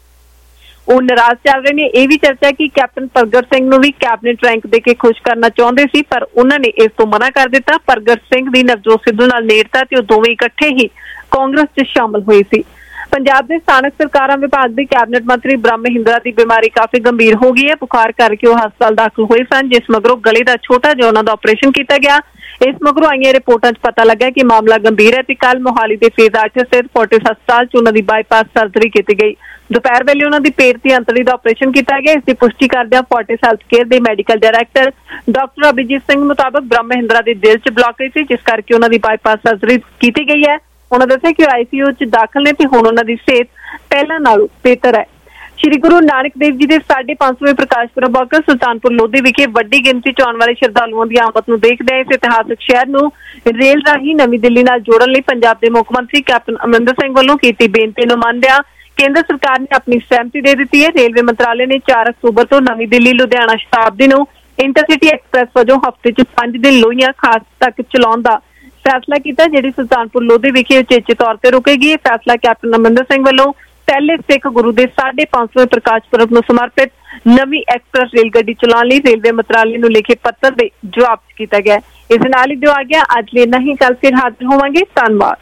वो नाराज चल रहे हैं। यह भी चर्चा है कि कैप्टन प्रगट सिंह नूं भी कैबिनेट रैंक दे के खुश करना चाहते सी, पर उन्होंने इस तो मना कर दिता। प्रगट सिंह दी नवजोत सिद्धू नाल नेड़ता ते वो दोवें इकट्ठे ही कांग्रेस च शामिल हुए सी। ਪੰਜਾਬ ਦੇ ਸਥਾਨਕ ਸਰਕਾਰਾਂ ਵਿਭਾਗ ਦੇ ਕੈਬਨਿਟ ਮੰਤਰੀ ਬ੍ਰਹਮ ਮਹਿੰਦਰਾ ਦੀ ਬਿਮਾਰੀ ਕਾਫੀ ਗੰਭੀਰ ਹੋ ਗਈ ਹੈ। ਬੁਖਾਰ ਕਰਕੇ ਉਹ ਹਸਪਤਾਲ ਦਾਖਲ ਹੋਏ ਸਨ, ਜਿਸ ਮਗਰੋਂ ਗਲੇ ਦਾ ਛੋਟਾ ਜਿਹਾ ਉਹਨਾਂ ਦਾ ਆਪਰੇਸ਼ਨ ਕੀਤਾ ਗਿਆ। ਇਸ ਮਗਰੋਂ ਆਈਆਂ ਰਿਪੋਰਟਾਂ 'ਚ ਪਤਾ ਲੱਗਾ ਕਿ ਮਾਮਲਾ ਗੰਭੀਰ ਹੈ ਤੇ ਕੱਲ ਮੋਹਾਲੀ ਦੇ ਫੇਜ਼ ਆਰਚ ਸਥਿਤ ਫੋਰਟਿਸ ਹਸਪਤਾਲ 'ਚ ਉਹਨਾਂ ਦੀ ਬਾਈਪਾਸ ਸਰਜਰੀ ਕੀਤੀ ਗਈ। ਦੁਪਹਿਰ ਵੇਲੇ ਉਹਨਾਂ ਦੀ ਪੇਟ ਦੀ ਅੰਤੜੀ ਦਾ ਆਪਰੇਸ਼ਨ ਕੀਤਾ ਗਿਆ। ਇਸ ਦੀ ਪੁਸ਼ਟੀ ਕਰਦਿਆਂ ਫੋਰਟਿਸ ਹੈਲਥ ਕੇਅਰ ਦੇ medical director doctor Abhijit Singh ਮੁਤਾਬਕ ਬ੍ਰਹਮ ਮਹਿੰਦਰਾ ਦੇ ਦਿਲ 'ਚ ਬਲੌਕੇਜ ਸੀ, ਜਿਸ ਕਰਕੇ ਉਹਨਾਂ ਦੀ ਬਾਈਪਾਸ ਸਰਜਰੀ ਕੀਤੀ ਗਈ ਹੈ। ਉਹਨਾਂ ਦੱਸਿਆ ਕਿ ਉਹ ਆਈਸੀਯੂ 'ਚ ਦਾਖਲ ਨੇ ਤੇ ਹੁਣ ਉਹਨਾਂ ਦੀ ਸਿਹਤ ਪਹਿਲਾਂ ਨਾਲੋਂ ਬਿਹਤਰ ਹੈ। ਸ਼੍ਰੀ ਗੁਰੂ ਨਾਨਕ ਦੇਵ ਜੀ ਦੇ ਸਾਢੇ ਪੰਜ ਸੌਵੇਂ ਪ੍ਰਕਾਸ਼ ਪੁਰਬ ਮੌਕੇ ਸੁਲਤਾਨਪੁਰ ਲੋਧੀ ਵਿਖੇ ਵੱਡੀ ਗਿਣਤੀ 'ਚ ਆਉਣ ਵਾਲੇ ਸ਼ਰਧਾਲੂਆਂ ਦੀ ਆਮਦ ਨੂੰ ਦੇਖਦੇ ਇਸ ਇਤਿਹਾਸਕ ਸ਼ਹਿਰ ਨੂੰ ਰੇਲ ਰਾਹੀਂ ਨਵੀਂ ਦਿੱਲੀ ਨਾਲ ਜੋੜਨ ਲਈ ਪੰਜਾਬ ਦੇ ਮੁੱਖ ਮੰਤਰੀ ਕੈਪਟਨ ਅਮਰਿੰਦਰ ਸਿੰਘ ਵੱਲੋਂ ਕੀਤੀ ਬੇਨਤੀ ਨੂੰ ਮੰਨਦਿਆਂ ਕੇਂਦਰ ਸਰਕਾਰ ਨੇ ਆਪਣੀ ਸਹਿਮਤੀ ਦੇ ਦਿੱਤੀ ਹੈ। ਰੇਲਵੇ ਮੰਤਰਾਲੇ ਨੇ ਚਾਰ ਅਕਤੂਬਰ ਤੋਂ ਨਵੀਂ ਦਿੱਲੀ ਲੁਧਿਆਣਾ ਸ਼ਤਾਬਦੀ ਨੂੰ ਇੰਟਰਸਿਟੀ ਐਕਸਪ੍ਰੈਸ ਵਜੋਂ ਹਫ਼ਤੇ 'ਚ ਪੰਜ ਦਿਨ ਲੋਹੀਆਂ ਖਾਸ ਤੱਕ ਚਲਾਉਣ ਦਾ ਫੈਸਲਾ ਕੀਤਾ, ਜਿਹੜੀ ਸੁਲਤਾਨਪੁਰ ਲੋਧੀ ਵਿਖੇ ਉਚੇਚੇ ਤੌਰ ਤੇ ਰੁਕੇਗੀ। ਇਹ ਫੈਸਲਾ ਕੈਪਟਨ ਅਮਰਿੰਦਰ ਸਿੰਘ ਵੱਲੋਂ ਪਹਿਲੇ ਸਿੱਖ ਗੁਰੂ ਦੇ ਸਾਢੇ ਪੰਜ ਸੌਵੇਂ ਪ੍ਰਕਾਸ਼ ਪੁਰਬ ਨੂੰ ਸਮਰਪਿਤ ਨਵੀਂ ਐਕਸਪ੍ਰੈਸ ਰੇਲ ਗੱਡੀ ਚਲਾਉਣ ਲਈ ਰੇਲਵੇ ਮੰਤਰਾਲੇ ਨੂੰ ਲਿਖੇ ਪੱਤਰ ਦੇ ਜਵਾਬ 'ਚ ਕੀਤਾ ਗਿਆ। ਇਸ ਨਾਲ ਹੀ ਜੋ ਆ ਗਿਆ ਅੱਜ ਲਈ ਨਹੀਂ, ਕੱਲ ਫਿਰ ਹਾਜ਼ਰ ਹੋਵਾਂਗੇ। ਧੰਨਵਾਦ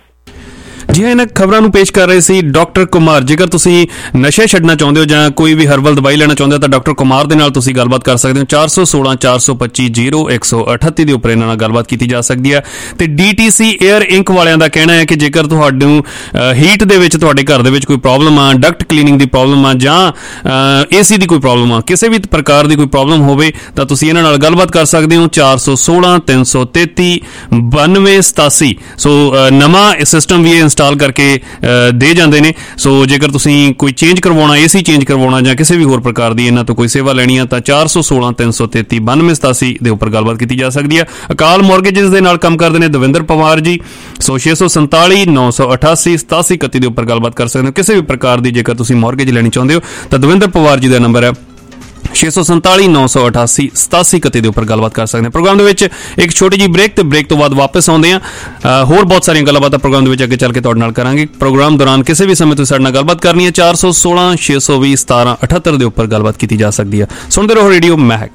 ਜੀ ਹਾਂ, ਇਹਨਾਂ ਖਬਰਾਂ ਨੂੰ ਪੇਸ਼ ਕਰ ਰਹੇ ਸੀ ਡਾਕਟਰ ਕੁਮਾਰ। ਜੇਕਰ ਤੁਸੀਂ ਨਸ਼ੇ ਛੱਡਣਾ ਚਾਹੁੰਦੇ ਹੋ ਜਾਂ ਕੋਈ ਵੀ ਹਰਬਲ ਦਵਾਈ ਲੈਣਾ ਚਾਹੁੰਦੇ ਹੋ ਤਾਂ ਡਾਕਟਰ ਕੁਮਾਰ ਦੇ ਨਾਲ ਤੁਸੀਂ ਗੱਲਬਾਤ ਕਰ ਸਕਦੇ ਹੋ। ਚਾਰ ਸੌ ਸੋਲਾਂ ਚਾਰ ਸੌ ਪੱਚੀ ਜ਼ੀਰੋ ਇੱਕ ਸੌ ਅਠੱਤੀ ਦੇ ਉੱਪਰ ਇਹਨਾਂ ਨਾਲ ਗੱਲਬਾਤ ਕੀਤੀ ਜਾ ਸਕਦੀ ਹੈ। ਤੇ ਡੀਟੀਸੀ 에ਅਰ ਇੰਕ ਵਾਲਿਆਂ ਦਾ ਕਹਿਣਾ ਹੈ ਕਿ ਜੇਕਰ ਤੁਹਾਨੂੰ ਹੀਟ ਦੇ ਵਿੱਚ ਤੁਹਾਡੇ ਘਰ ਦੇ ਵਿੱਚ ਕੋਈ ਪ੍ਰੋਬਲਮ ਆ, ਡਕਟ ਕਲੀਨਿੰਗ ਦੀ ਪ੍ਰੋਬਲਮ ਆ ਜਾਂ ਏਸੀ ਦੀ ਕੋਈ ਪ੍ਰੋਬਲਮ ਆ, ਕਿਸੇ ਵੀ ਪ੍ਰਕਾਰ ਦੀ ਕੋਈ ਪ੍ਰੋਬਲਮ ਹੋਵੇ ਤਾਂ ਤੁਸੀਂ ਇਹਨਾਂ ਨਾਲ ਗੱਲਬਾਤ ਕਰ ਸਕਦੇ ਹੋ। ਚਾਰ ਸੌ ਸੋਲਾਂ ਤਿੰਨ ਸੌ ਤੇਤੀ ਬਾਨਵੇਂ ਸਤਾਸੀ। ਸੋ ਨਵਾਂ ਸਿਸਟਮ ਵੀ ਇੰਸਟਾਲ ਕਰਕੇ ਦੇ ਜਾਂਦੇ ਨੇ। ਸੋ ਜੇਕਰ ਤੁਸੀਂ ਕੋਈ ਚੇਂਜ ਕਰਵਾਉਣਾ, ਏਸੀ ਚੇਂਜ ਕਰਵਾਉਣਾ ਜਾਂ ਕਿਸੇ ਵੀ ਹੋਰ ਪ੍ਰਕਾਰ ਦੀ ਇਹਨਾਂ ਤੋਂ ਕੋਈ ਸੇਵਾ ਲੈਣੀ ਆ ਤਾਂ ਚਾਰ ਸੌ ਸੋਲਾਂ ਤਿੰਨ ਸੌ ਤੇਤੀ ਬਾਨਵੇਂ ਸਤਾਸੀ ਦੇ ਉੱਪਰ ਗੱਲਬਾਤ ਕੀਤੀ ਜਾ ਸਕਦੀ ਹੈ। ਅਕਾਲ ਮੌਰਗੇਜਸ ਦੇ ਨਾਲ ਕੰਮ ਕਰਦੇ ਨੇ ਦਵਿੰਦਰ ਪਵਾਰ ਜੀ। ਸੋ ਛੇ ਸੌ ਸੰਤਾਲੀ ਨੌ ਸੌ ਅਠਾਸੀ ਸਤਾਸੀ ਇਕੱਤੀ ਦੇ ਉੱਪਰ ਗੱਲਬਾਤ ਕਰ ਸਕਦੇ ਹੋ। ਕਿਸੇ ਵੀ ਪ੍ਰਕਾਰ ਦੀ ਜੇਕਰ ਤੁਸੀਂ ਮੌਰਗੇਜ ਲੈਣੀ ਚਾਹੁੰਦੇ ਹੋ ਤਾਂ ਦਵਿੰਦਰ ਪਵਾਰ ਜੀ ਦਾ ਨੰਬਰ ਹੈ ਛੇ ਸੌ ਸੰਤਾਲੀ ਨੌ ਸੌ ਅਠਾਸੀ ਸਤਾਸੀ ਇਕੱਤੀ ਦੇ ਉੱਪਰ ਗੱਲਬਾਤ ਕਰ ਸਕਦੇ ਹਾਂ। ਪ੍ਰੋਗਰਾਮ ਦੇ ਵਿੱਚ ਇੱਕ ਛੋਟੀ ਜਿਹੀ ਬ੍ਰੇਕ ਤੇ ਬ੍ਰੇਕ ਤੋਂ ਬਾਅਦ ਵਾਪਸ ਆਉਂਦੇ ਹਾਂ। ਹੋਰ ਬਹੁਤ ਸਾਰੀਆਂ ਗੱਲਬਾਤਾਂ ਪ੍ਰੋਗਰਾਮ ਦੇ ਵਿੱਚ ਅੱਗੇ ਚੱਲ ਕੇ ਤੁਹਾਡੇ ਨਾਲ ਕਰਾਂਗੇ। ਪ੍ਰੋਗਰਾਮ ਦੌਰਾਨ ਕਿਸੇ ਵੀ ਸਮੇਂ ਤੁਸੀਂ ਸਾਡੇ ਨਾਲ ਗੱਲਬਾਤ ਕਰਨੀ ਹੈ। ਚਾਰ ਸੌ ਸੋਲਾਂ ਛੇ ਸੌ ਵੀਹ ਸਤਾਰਾਂ ਅਠੱਤਰ ਦੇ ਉੱਪਰ ਗੱਲਬਾਤ ਕੀਤੀ ਜਾ ਸਕਦੀ ਹੈ। ਸੁਣਦੇ ਰਹੋ ਰੇਡੀਓ ਮਹਿਕ।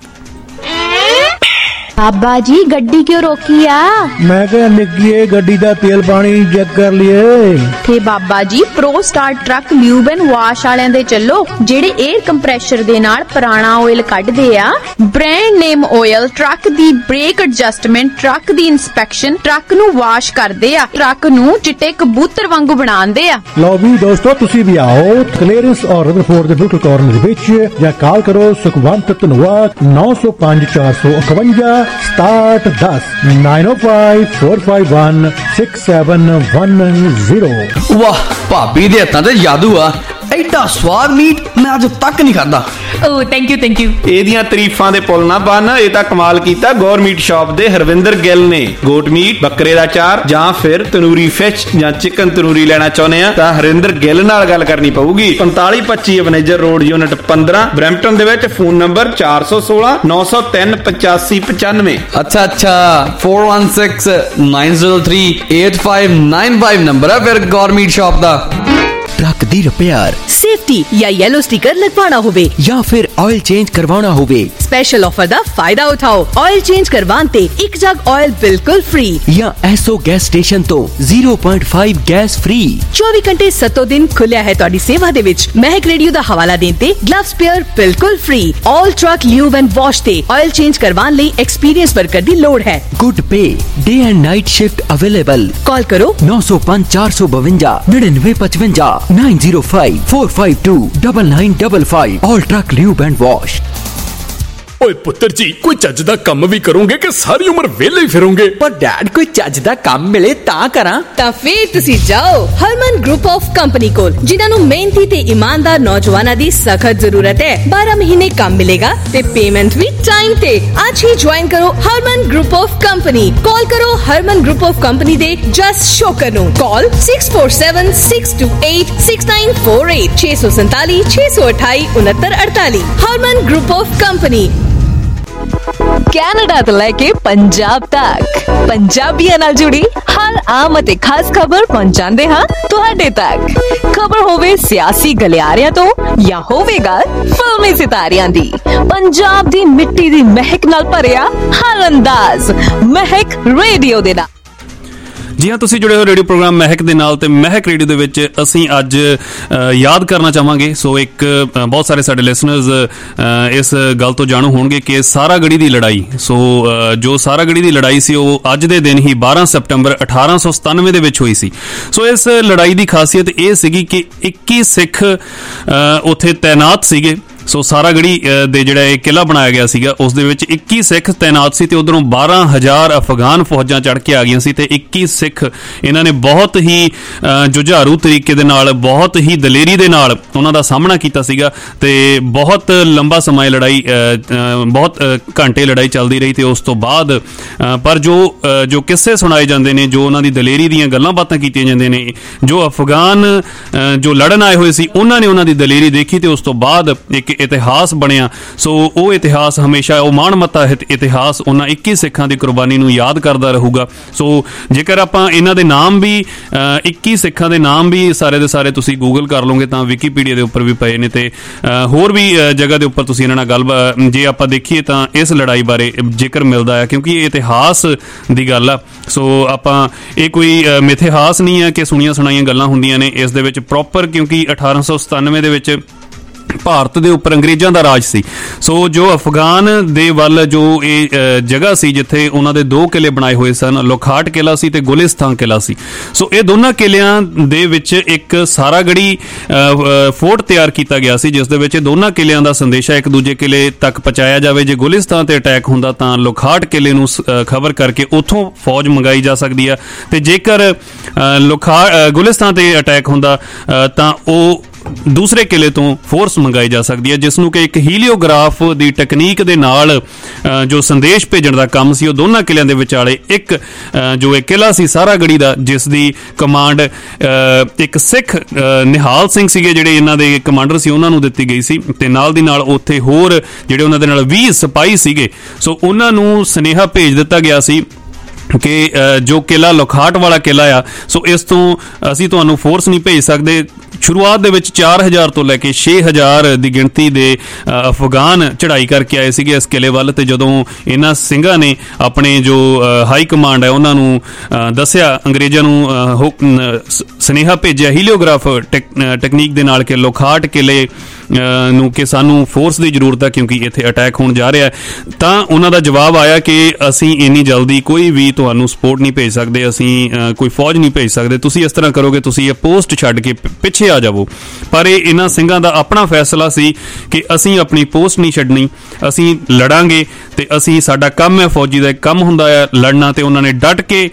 ਬਾਬਾ ਜੀ ਗੱਡੀ ਕਿਉਂ ਰੋਕੀ ਆ? ਮੈਂ ਕਿਹਾ ਨਿੱਕੀਏ ਗੱਡੀ ਦਾ ਤੇਲ ਪਾਣੀ ਚੈੱਕ ਕਰ ਲਈਏ। ਤੇ Baba ji pro star truck lube and wash ਵਾਲਿਆਂ ਦੇ ਚੱਲੋ, ਜਿਹੜੇ 에ਅਰ ਕੰਪਰੈਸ਼ਰ ਦੇ ਨਾਲ ਪੁਰਾਣਾ ਆਇਲ ਕੱਢਦੇ ਆ। ਬ੍ਰਾਂਡ ਨੇਮ ਆਇਲ, ਟਰੱਕ ਦੀ ਬ੍ਰੇਕ ਐਡਜਸਟਮੈਂਟ, ਟਰੱਕ ਦੀ ਇਨਸਪੈਕਸ਼ਨ, ਟਰੱਕ ਨੂੰ ਵਾਸ਼ ਕਰਦੇ ਆ, ਟਰੱਕ ਨੂੰ ਚਿੱਟੇ ਕਬੂਤਰ ਵਾਂਗੂ ਬਣਾਉਂਦੇ ਆ। ਲਓ ਵੀ ਦੋਸਤੋ ਤੁਸੀਂ ਵੀ ਆਓ ਕਲੀਅਰੈਂਸ ਔਰ ਰਦਰਫੋਰਡ ਦੇ ਬਿਲਕੁਲ ਕਾਰਨਰ ਵਿੱਚ ਜਾਂ ਕਾਲ ਕਰੋ ਸੁਖਵੰਤ ਧਨਵਾਦ ਨੌ ਸੌ ਪੰਜ ਚਾਰ ਸੌ ਇਕਵੰਜਾ ਸਟਾਰਟ ਦਸ nine O five four five one six seven one zero. वाह भाभी दे हत्थां ते जादू आ, ਐਡਾ ਸਵਾਦ ਮੀਟ ਮੈਂ ਅੱਜ ਤੱਕ ਨਹੀਂ ਖਾਦਾ। Oh thank you thank you. ਇਹਦੀਆਂ ਤਾਰੀਫਾਂ ਦੇ ਪੁੱਲ ਨਾ ਬੰਨ, ਇਹ ਤਾਂ ਕਮਾਲ ਕੀਤਾ ਗੌਰ ਮੀਟ ਸ਼ਾਪ ਦੇ ਹਰਵਿੰਦਰ ਗਿੱਲ ਨੇ। ਗੋਟ ਮੀਟ, ਬੱਕਰੇ ਦਾ ਚਾਰ ਜਾਂ ਫਿਰ ਤਨੂਰੀ ਫਿਸ਼ ਜਾਂ ਚਿਕਨ ਤਨੂਰੀ ਲੈਣਾ ਚਾਹੁੰਦੇ ਆ ਤਾਂ ਹਰਵਿੰਦਰ ਗਿੱਲ ਨਾਲ ਗੱਲ ਕਰਨੀ ਪਊਗੀ। ਪੰਤਾਲੀ ਪੱਚੀ ਅਬਨੇਜਰ ਰੋਡ ਯੂਨਿਟ ਪੰਦਰਾਂ ਬਰੈਂਪਟਨ ਦੇ ਵਿੱਚ। ਫੋਨ ਨੰਬਰ ਚਾਰ ਸੌ ਸੋਲਾਂ ਨੌ ਸੌ ਤਿੰਨ ਪਚਾਸੀ ਪਚਾਨਵੇਂ। ਅੱਛਾ ਅੱਛਾ four one six nine zero three eight five nine five number है फिर गौर मीट शॉप दा। ट्रक दी रिपेयर, सेफ्टी या येलो स्टिकर लगवाना होवे या फिर ऑयल चेंज करवाना होवे, स्पेशल ऑफर दा फायदा उठाओ। ऑयल चेंज करवान ते एक जग ऑयल बिल्कुल फ्री या एसओ गैस स्टेशन तो zero point five gas free. चौबीस घंटे सत्तो दिन खुलिया है तुहाडी सेवा दे विच। महक रेडियो दा हवाला देन ते ग्लव स्पेयर बिल्कुल free. All truck lube and wash ते ऑयल चेंज करवान लई एक्सपीरियंस वर्कर दी लोड़ है। Good pay day and night shift available. Call करो नौ सौ पांच चार सौ बवंजा निन्यानवे पचवंजा nine zero five four five two double nine double five. All truck lube and wash. ਓਏ ਪੁੱਤਰ ਜੀ ਕੋਈ ਚੱਜ ਦਾ ਕੰਮ ਵੀ ਕਰੋਗੇ ਕਿ ਸਾਰੀ ਉਮਰ ਵਿਹਲੇ ਹੀ ਫਿਰੋਗੇ? ਪਰ ਡੈਡ ਕੋਈ ਚੱਜ ਦਾ ਕੰਮ ਮਿਲੇ ਤਾਂ ਕਰਾਂ। ਤਾਂ ਫੇਰ ਤੁਸੀਂ ਜਾਓ ਹਰਮਨ ਗਰੁੱਪ ਆਫ ਕੰਪਨੀ ਕੋਲ, ਜਿਨ੍ਹਾਂ ਨੂੰ ਮਿਹਨਤੀ ਤੇ ਇਮਾਨਦਾਰ ਨੌਜਵਾਨਾਂ ਦੀ ਸਖਤ ਜ਼ਰੂਰਤ ਹੈ। ਬਾਰਾਂ ਮਹੀਨੇ ਕੰਮ ਮਿਲੇਗਾ ਤੇ ਪੇਮੈਂਟ ਵੀ ਟਾਈਮ ਤੇ। ਅੱਜ ਹੀ ਜੁਆਇਨ ਕਰੋ Harman group of company. Call ਕਰੋ ਹਰਮਨ ਗਰੁੱਪ ਆਫ ਕੰਪਨੀ ਦੇ ਜਸ ਸ਼ੋਕਰ ਨੂੰ। Call six four seven six two eight six nine four eight छे सौ संताली छे सौ अठाई उनहत्तर अड़ताली। Harman group of company. Canada ਤੋਂ ਲੈ ਕੇ ਪੰਜਾਬ ਤੱਕ ਪੰਜਾਬੀਆਂ ਨਾਲ ਜੁੜੀ ਹਰ ਆਮ ਅਤੇ ਖਾਸ ਖਬਰ ਪਹੁੰਚਾਉਂਦੇ ਹਾਂ ਤੁਹਾਡੇ ਤੱਕ। ਖਬਰ ਹੋਵੇ ਸਿਆਸੀ ਗਲਿਆਰਿਆਂ ਤੋਂ ਜਾਂ ਹੋਵੇਗਾ ਫਿਲਮੀ ਸਿਤਾਰਿਆਂ ਦੀ, ਪੰਜਾਬ ਦੀ ਮਿੱਟੀ ਦੀ ਮਹਿਕ ਨਾਲ ਭਰਿਆ ਹਰ ਅੰਦਾਜ਼ ਮਹਿਕ ਰੇਡੀਓ ਦੇ ਨਾਲ। ਜੀ ਹਾਂ, ਤੁਸੀਂ ਜੁੜੇ ਹੋ ਰੇਡੀਓ ਪ੍ਰੋਗਰਾਮ ਮਹਿਕ ਦੇ ਨਾਲ ਤੇ ਮਹਿਕ ਰੇਡੀਓ ਦੇ ਵਿੱਚ ਅਸੀਂ ਅੱਜ ਯਾਦ ਕਰਨਾ ਚਾਹਾਂਗੇ। ਸੋ ਇੱਕ ਬਹੁਤ ਸਾਰੇ ਸਾਡੇ ਲਿਸਨਰਸ ਇਸ ਗੱਲ ਤੋਂ ਜਾਣੂ ਹੋਣਗੇ ਕਿ ਸਾਰਾਗੜੀ ਦੀ ਲੜਾਈ, ਸੋ ਜੋ ਸਾਰਾਗੜੀ ਦੀ ਲੜਾਈ ਸੀ ਉਹ ਅੱਜ ਦੇ ਦਿਨ ਹੀ ਬਾਰਾਂ ਸਤੰਬਰ ਅਠਾਰਾਂ ਸੌ ਸਤਾਨਵੇਂ ਦੇ ਵਿੱਚ ਹੋਈ ਸੀ। ਸੋ ਇਸ ਲੜਾਈ ਦੀ ਖਾਸੀਅਤ ਇਹ ਸੀਗੀ ਕਿ ਇੱਕੀ ਸਿੱਖ ਉੱਥੇ ਤੈਨਾਤ ਸੀਗੇ। ਸੋ ਸਾਰਾਗੜੀ ਦੇ ਜਿਹੜਾ ਇਹ ਕਿਲ੍ਹਾ ਬਣਾਇਆ ਗਿਆ ਸੀਗਾ ਉਸ ਦੇ ਵਿੱਚ ਇੱਕੀ ਸਿੱਖ ਤੈਨਾਤ ਸੀ ਤੇ ਉਧਰੋਂ ਬਾਰਾਂ ਹਜ਼ਾਰ ਅਫਗਾਨ ਫੌਜਾਂ ਚੜ੍ਹ ਕੇ ਆ ਗਈਆਂ ਸੀ ਤੇ ਇੱਕੀ ਸਿੱਖ ਇਹਨਾਂ ਨੇ ਬਹੁਤ ਹੀ ਜੁਝਾਰੂ ਤਰੀਕੇ ਦੇ ਨਾਲ, ਬਹੁਤ ਹੀ ਦਲੇਰੀ ਦੇ ਨਾਲ ਉਹਨਾਂ ਦਾ ਸਾਹਮਣਾ ਕੀਤਾ ਸੀਗਾ ਤੇ ਬਹੁਤ ਲੰਬਾ ਸਮਾਂ ਲੜਾਈ, ਬਹੁਤ ਘੰਟੇ ਲੜਾਈ ਚੱਲਦੀ ਰਹੀ ਤੇ ਉਸ ਤੋਂ ਬਾਅਦ ਪਰ ਜੋ ਜੋ ਕਿੱਸੇ ਸੁਣਾਏ ਜਾਂਦੇ ਨੇ, ਜੋ ਉਹਨਾਂ ਦੀ ਦਲੇਰੀ ਦੀਆਂ ਗੱਲਾਂ ਬਾਤਾਂ ਕੀਤੀਆਂ ਜਾਂਦੀਆਂ ਨੇ, ਜੋ ਅਫਗਾਨ ਜੋ ਲੜਨ ਆਏ ਹੋਏ ਸੀ ਉਹਨਾਂ ਨੇ ਉਹਨਾਂ ਦੀ ਦਲੇਰੀ ਦੇਖੀ ਤੇ ਉਸ ਤੋਂ ਬਾਅਦ ਇੱਕ ਇਤਿਹਾਸ ਬਣਿਆ। ਸੋ ਉਹ ਇਤਿਹਾਸ ਹਮੇਸ਼ਾ ਉਹ ਮਾਣਮੱਤਾ ਇਤਿਹਾਸ ਉਹਨਾਂ ਇੱਕੀ ਸਿੱਖਾਂ ਦੀ ਕੁਰਬਾਨੀ ਨੂੰ ਯਾਦ ਕਰਦਾ ਰਹੂਗਾ। ਸੋ ਜੇਕਰ ਆਪਾਂ ਇਹਨਾਂ ਦੇ ਨਾਮ ਵੀ, ਇੱਕੀ ਸਿੱਖਾਂ ਦੇ ਨਾਮ ਵੀ ਸਾਰੇ ਦੇ ਸਾਰੇ ਤੁਸੀਂ ਗੂਗਲ ਕਰ ਲਓਗੇ ਤਾਂ ਵਿਕੀਪੀਡੀਆ ਦੇ ਉੱਪਰ ਵੀ ਪਏ ਨੇ ਤੇ ਹੋਰ ਵੀ ਜਗ੍ਹਾ ਦੇ ਉੱਪਰ ਤੁਸੀਂ ਇਹਨਾਂ ਨਾਲ ਗੱਲ ਜੇ ਆਪਾਂ ਦੇਖੀਏ ਤਾਂ ਇਸ ਲੜਾਈ ਬਾਰੇ ਜ਼ਿਕਰ ਮਿਲਦਾ ਹੈ ਕਿਉਂਕਿ ਇਹ ਇਤਿਹਾਸ ਦੀ ਗੱਲ ਆ। ਸੋ ਆਪਾਂ ਇਹ ਕੋਈ ਮਿਥਿਹਾਸ ਨਹੀਂ ਹੈ ਕਿ ਸੁਣੀਆਂ ਸੁਣਾਈਆਂ ਗੱਲਾਂ ਹੁੰਦੀਆਂ ਨੇ, ਇਸ ਦੇ ਵਿੱਚ ਪ੍ਰੋਪਰ, ਕਿਉਂਕਿ ਅਠਾਰਾਂ ਸੌ ਸਤਾਨਵੇਂ ਦੇ ਵਿੱਚ ਭਾਰਤ ਦੇ ਉੱਪਰ ਅੰਗਰੇਜ਼ਾਂ ਦਾ ਰਾਜ ਸੀ। ਸੋ ਜੋ ਅਫਗਾਨ ਦੇ ਵੱਲ ਜੋ ਇਹ ਜਗ੍ਹਾ ਸੀ ਜਿੱਥੇ ਉਹਨਾਂ ਦੇ ਦੋ ਕਿਲੇ ਬਣਾਏ ਹੋਏ ਸਨ, ਲੋਖਾਟ ਕਿਲਾ ਸੀ ਤੇ ਗੁਲਿਸਤਾਨ ਕਿਲਾ ਸੀ। ਸੋ ਇਹ ਦੋਨਾਂ ਕਿਲਿਆਂ ਦੇ ਵਿੱਚ ਇੱਕ ਸਾਰਾਗੜੀ ਫੋਰਟ ਤਿਆਰ ਕੀਤਾ ਗਿਆ ਸੀ ਜਿਸ ਦੇ ਵਿੱਚ ਦੋਨਾਂ ਕਿਲਿਆਂ ਦਾ ਸੰਦੇਸ਼ਾ ਇੱਕ ਦੂਜੇ ਕਿਲੇ ਤੱਕ ਪਹੁੰਚਾਇਆ ਜਾਵੇ। ਜੇ ਗੁਲਿਸਤਾਨ ਤੇ ਅਟੈਕ ਹੁੰਦਾ ਤਾਂ ਲੋਖਾਟ ਕਿਲੇ ਨੂੰ ਖਬਰ ਕਰਕੇ ਉੱਥੋਂ ਫੌਜ ਮੰਗਾਈ ਜਾ ਸਕਦੀ ਆ ਤੇ ਜੇਕਰ ਲੋਖਾ ਗੁਲਿਸਤਾਨ ਤੇ ਅਟੈਕ ਹੁੰਦਾ ਤਾਂ ਉਹ ਦੂਸਰੇ ਕਿਲੇ ਤੋਂ ਫੋਰਸ ਮੰਗਾਈ ਜਾ ਸਕਦੀ ਹੈ, ਜਿਸ ਨੂੰ ਕਿ ਇੱਕ ਹੀਲੀਓਗ੍ਰਾਫ ਦੀ ਟੈਕਨੀਕ ਦੇ ਨਾਲ ਜੋ ਸੰਦੇਸ਼ ਭੇਜਣ ਦਾ ਕੰਮ ਸੀ ਉਹ ਦੋਨਾਂ ਕਿਲਿਆਂ ਦੇ ਵਿਚਾਲੇ ਇੱਕ ਜੋ ਇਹ ਕਿਲਾ ਸੀ ਸਾਰਾਗੜੀ ਦਾ, ਜਿਸ ਦੀ ਕਮਾਂਡ ਇੱਕ ਸਿੱਖ ਨਿਹਾਲ ਸਿੰਘ ਸੀਗੇ ਜਿਹੜੇ ਇਹਨਾਂ ਦੇ ਕਮਾਂਡਰ ਸੀ ਉਹਨਾਂ ਨੂੰ ਦਿੱਤੀ ਗਈ ਸੀ ਤੇ ਨਾਲ ਦੀ ਨਾਲ ਉੱਥੇ ਹੋਰ ਜਿਹੜੇ ਉਹਨਾਂ ਦੇ ਨਾਲ ਵੀਹ ਸਿਪਾਹੀ ਸੀਗੇ। ਸੋ ਉਹਨਾਂ ਨੂੰ ਸੁਨੇਹਾ ਭੇਜ ਦਿੱਤਾ ਗਿਆ ਸੀ ਕਿ ਜੋ ਕਿਲਾ ਲੋਖਾਟ ਵਾਲਾ ਕਿਲਾ ਆ, ਸੋ ਇਸ ਤੋਂ ਅਸੀਂ ਤੁਹਾਨੂੰ ਫੋਰਸ ਨਹੀਂ ਭੇਜ ਸਕਦੇ। ਸ਼ੁਰੂਆਤ ਦੇ ਵਿੱਚ ਚਾਰ ਹਜ਼ਾਰ ਤੋਂ ਲੈ ਕੇ ਛੇ ਹਜ਼ਾਰ ਦੀ ਗਿਣਤੀ ਦੇ ਅਫਗਾਨ ਚੜ੍ਹਾਈ ਕਰਕੇ ਆਏ ਸੀਗੇ ਇਸ ਕਿਲੇ ਵੱਲ ਤੇ ਜਦੋਂ ਇਹਨਾਂ ਸਿੰਘਾਂ ਨੇ ਆਪਣੇ ਜੋ ਹਾਈ ਕਮਾਂਡ ਹੈ ਉਹਨਾਂ ਨੂੰ ਦੱਸਿਆ, ਅੰਗਰੇਜ਼ਾਂ ਨੂੰ ਸੁਨੇਹਾ ਭੇਜਿਆ ਹੀਲੀਓਗ੍ਰਾਫ ਟੈਕਨੀਕ ਦੇ ਨਾਲ ਕਿ ਲੋਖਾਟ ਕਿਲੇ ਨੂੰ ਕਿ ਸਾਨੂੰ ਫੋਰਸ ਦੀ ਜ਼ਰੂਰਤ ਹੈ ਕਿਉਂਕਿ ਇੱਥੇ ਅਟੈਕ ਹੋਣ ਜਾ ਰਿਹਾ, ਤਾਂ ਉਹਨਾਂ ਦਾ ਜਵਾਬ ਆਇਆ ਕਿ ਅਸੀਂ ਇੰਨੀ ਜਲਦੀ ਕੋਈ ਵੀ ਤੁਹਾਨੂੰ ਸਪੋਰਟ ਨਹੀਂ ਭੇਜ ਸਕਦੇ, ਅਸੀਂ ਕੋਈ ਫੌਜ ਨਹੀਂ ਭੇਜ ਸਕਦੇ, ਤੁਸੀਂ ਇਸ ਤਰ੍ਹਾਂ ਕਰੋਗੇ ਤੁਸੀਂ ਇਹ ਪੋਸਟ ਛੱਡ ਕੇ ਪਿੱਛੇ ਆ ਜਾਵੋ। ਪਰ ਇਹ ਇਹਨਾਂ ਸਿੰਘਾਂ ਦਾ ਆਪਣਾ ਫੈਸਲਾ ਸੀ ਕਿ ਅਸੀਂ ਆਪਣੀ ਪੋਸਟ ਨਹੀਂ ਛੱਡਣੀ, ਅਸੀਂ ਲੜਾਂਗੇ ਤੇ ਅਸੀਂ, ਸਾਡਾ ਕੰਮ ਹੈ, ਫੌਜੀ ਦਾ ਇੱਕ ਕੰਮ ਹੁੰਦਾ ਹੈ ਲੜਨਾ, ਤੇ ਉਹਨਾਂ ਨੇ ਡਟ ਕੇ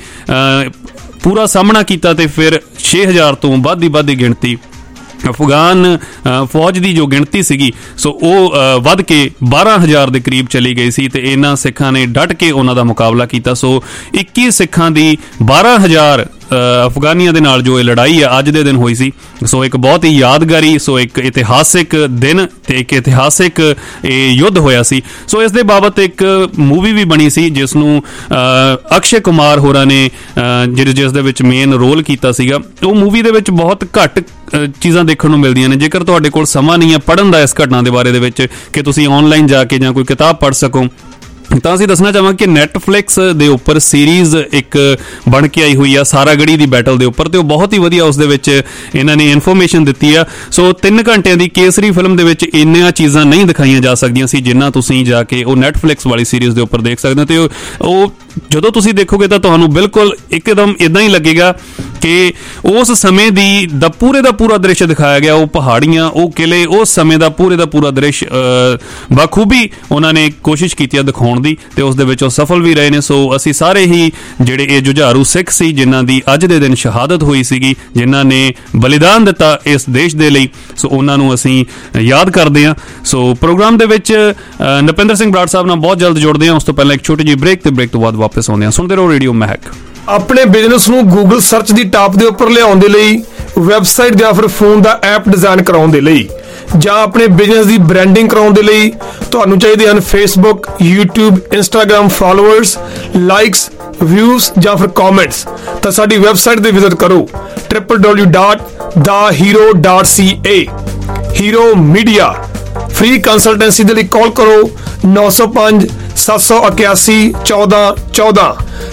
ਪੂਰਾ ਸਾਹਮਣਾ ਕੀਤਾ ਤੇ ਫਿਰ ਛੇ ਹਜ਼ਾਰ ਤੋਂ ਵੱਧ ਦੀ ਵੱਧ ਦੀ ਗਿਣਤੀ ਅਫਗਾਨ ਫੌਜ ਦੀ ਜੋ ਗਿਣਤੀ ਸੀਗੀ ਸੋ ਉਹ ਵੱਧ ਕੇ ਬਾਰਾਂ ਹਜ਼ਾਰ ਦੇ ਕਰੀਬ ਚਲੀ ਗਈ ਸੀ ਤੇ ਇਹਨਾਂ ਸਿੱਖਾਂ ਨੇ ਡਟ ਕੇ ਉਹਨਾਂ ਦਾ ਮੁਕਾਬਲਾ ਕੀਤਾ। ਸੋ ਇੱਕੀ ਸਿੱਖਾਂ ਦੀ ਬਾਰਾਂ ਹਜ਼ਾਰ ਅਫਗਾਨੀਆਂ ਦੇ ਨਾਲ ਜੋ ਇਹ ਲੜਾਈ ਆ ਅੱਜ ਦੇ ਦਿਨ ਹੋਈ ਸੀ। ਸੋ ਇੱਕ ਬਹੁਤ ਹੀ ਯਾਦਗਾਰੀ, ਸੋ ਇੱਕ ਇਤਿਹਾਸਿਕ ਦਿਨ ਤੇ ਇੱਕ ਇਤਿਹਾਸਿਕ ਇਹ ਯੁੱਧ ਹੋਇਆ ਸੀ। ਸੋ ਇਸ ਦੇ ਬਾਬਤ ਇੱਕ ਮੂਵੀ ਵੀ ਬਣੀ ਸੀ ਜਿਸ ਨੂੰ ਅਕਸ਼ੇ ਕੁਮਾਰ ਹੋਰਾਂ ਨੇ ਜਿਸ ਦੇ ਵਿੱਚ ਮੇਨ ਰੋਲ ਕੀਤਾ ਸੀਗਾ। ਉਹ ਮੂਵੀ ਦੇ ਵਿੱਚ ਬਹੁਤ ਘੱਟ ਚੀਜ਼ਾਂ ਦੇਖਣ ਨੂੰ ਮਿਲਦੀਆਂ ਨੇ। ਜੇਕਰ ਤੁਹਾਡੇ ਕੋਲ ਸਮਾਂ ਨਹੀਂ ਹੈ ਪੜ੍ਹਨ ਦਾ ਇਸ ਘਟਨਾ ਦੇ ਬਾਰੇ ਦੇ ਵਿੱਚ ਕਿ ਤੁਸੀਂ ਆਨਲਾਈਨ ਜਾ ਕੇ ਜਾਂ ਕੋਈ ਕਿਤਾਬ ਪੜ੍ਹ ਸਕੋ, ਤਾਂ ਅਸੀਂ ਦੱਸਣਾ ਚਾਹਾਂਗੇ ਕਿ ਨੈਟਫਲਿਕਸ ਦੇ ਉੱਪਰ ਸੀਰੀਜ਼ ਇੱਕ ਬਣ ਕੇ ਆਈ ਹੋਈ ਆ ਸਾਰਾਗੜੀ ਦੀ ਬੈਟਲ ਦੇ ਉੱਪਰ, ਤੇ ਉਹ ਬਹੁਤ ਹੀ ਵਧੀਆ ਉਸ ਦੇ ਵਿੱਚ ਇਹਨਾਂ ਨੇ ਇਨਫੋਰਮੇਸ਼ਨ ਦਿੱਤੀ ਆ। ਸੋ ਤਿੰਨ ਘੰਟਿਆਂ ਦੀ ਕੇਸਰੀ ਫਿਲਮ ਦੇ ਵਿੱਚ ਇੰਨੀਆਂ ਚੀਜ਼ਾਂ ਨਹੀਂ ਦਿਖਾਈਆਂ ਜਾ ਸਕਦੀਆਂ ਸੀ ਜਿੰਨਾ ਤੁਸੀਂ ਜਾ ਕੇ ਉਹ ਨੈਟਫਲਿਕਸ ਵਾਲੀ ਸੀਰੀਜ਼ ਦੇ ਉੱਪਰ ਦੇਖ ਸਕਦੇ ਹੋ। ਤੇ ਉਹ ਜਦੋਂ ਤੁਸੀਂ ਦੇਖੋਗੇ ਤਾਂ ਤੁਹਾਨੂੰ ਬਿਲਕੁਲ ਇੱਕਦਮ ਇਦਾਂ ਹੀ ਲੱਗੇਗਾ ਕਿ ਉਸ ਸਮੇਂ ਦੀ ਦਾ ਪੂਰੇ ਦਾ ਪੂਰਾ ਦ੍ਰਿਸ਼ ਦਿਖਾਇਆ ਗਿਆ, ਉਹ ਪਹਾੜੀਆਂ, ਉਹ ਕਿਲੇ, ਉਸ ਸਮੇਂ ਦਾ ਪੂਰੇ ਦਾ ਪੂਰਾ ਦ੍ਰਿਸ਼ ਬਖੂਬੀ ਉਹਨਾਂ ਨੇ ਕੋਸ਼ਿਸ਼ ਕੀਤੀ ਆ ਦਿਖਾਉਣ ਦੀ ਤੇ ਉਸ ਦੇ ਵਿੱਚ ਉਹ ਸਫਲ ਵੀ ਰਹੇ ਨੇ। ਸੋ ਅਸੀਂ ਸਾਰੇ ਹੀ ਜਿਹੜੇ ਇਹ ਜੁਝਾਰੂ ਸਿੱਖ ਸੀ ਜਿਨ੍ਹਾਂ ਦੀ ਅੱਜ ਦੇ ਦਿਨ ਸ਼ਹਾਦਤ ਹੋਈ ਸੀਗੀ, ਜਿਨ੍ਹਾਂ ਨੇ ਬਲੀਦਾਨ ਦਿੱਤਾ ਇਸ ਦੇਸ਼ ਦੇ ਲਈ, ਸੋ ਉਹਨਾਂ ਨੂੰ ਅਸੀਂ ਯਾਦ ਕਰਦੇ ਹਾਂ। ਸੋ ਪ੍ਰੋਗਰਾਮ ਦੇ ਵਿੱਚ ਨਪਿੰਦਰ ਸਿੰਘ ਬਰਾੜ ਸਾਹਿਬ ਨਾਲ ਬਹੁਤ ਜਲਦ ਜੁੜਦੇ ਹਾਂ। ਉਸ ਤੋਂ ਪਹਿਲਾਂ ਇੱਕ ਛੋਟੀ ਜਿਹੀ ਬ੍ਰੇਕ ਤੇ ਬ੍ਰੇਕ ਤੋਂ ਬਾਅਦ ਵਾਪਸ ਆਉਂਦੇ ਹਾਂ। ਸੁਣਦੇ ਰਹੋ ਰੇਡੀਓ ਮਹਿਕ। ਆਪਣੇ ਬਿਜ਼ਨਸ ਨੂੰ ਗੂਗਲ ਸਰਚ ਦੀ ਟਾਪ ਦੇ ਉੱਪਰ ਲਿਆਉਣ ਦੇ ਲਈ, ਵੈਬਸਾਈਟ ਜਾਂ ਫਿਰ ਫੋਨ ਦਾ ਐਪ ਡਿਜ਼ਾਈਨ ਕਰਾਉਣ ਦੇ ਲਈ, ਜਾਂ ਆਪਣੇ ਬਿਜ਼ਨਸ ਦੀ ਬ੍ਰਾਂਡਿੰਗ ਕਰਾਉਣ ਦੇ ਲਈ ਤੁਹਾਨੂੰ ਚਾਹੀਦੇ ਹਨ Facebook, YouTube, Instagram followers, likes, views ਜਾਂ ਫਿਰ ਕਮੈਂਟਸ। ਤਾਂ ਸਾਡੀ ਵੈਬਸਾਈਟ ਤੇ ਵਿਜ਼ਿਟ ਕਰੋ W W W dot the hero dot C A. Hero media. Free consultancy ਦੇ ਲਈ ਕਾਲ ਕਰੋ ਨੌ ਸੌ ਪੰਜ ਸੱਤ ਸੌ ਇਕਿਆਸੀ ਚੌਦਾਂ ਚੌਦਾਂ।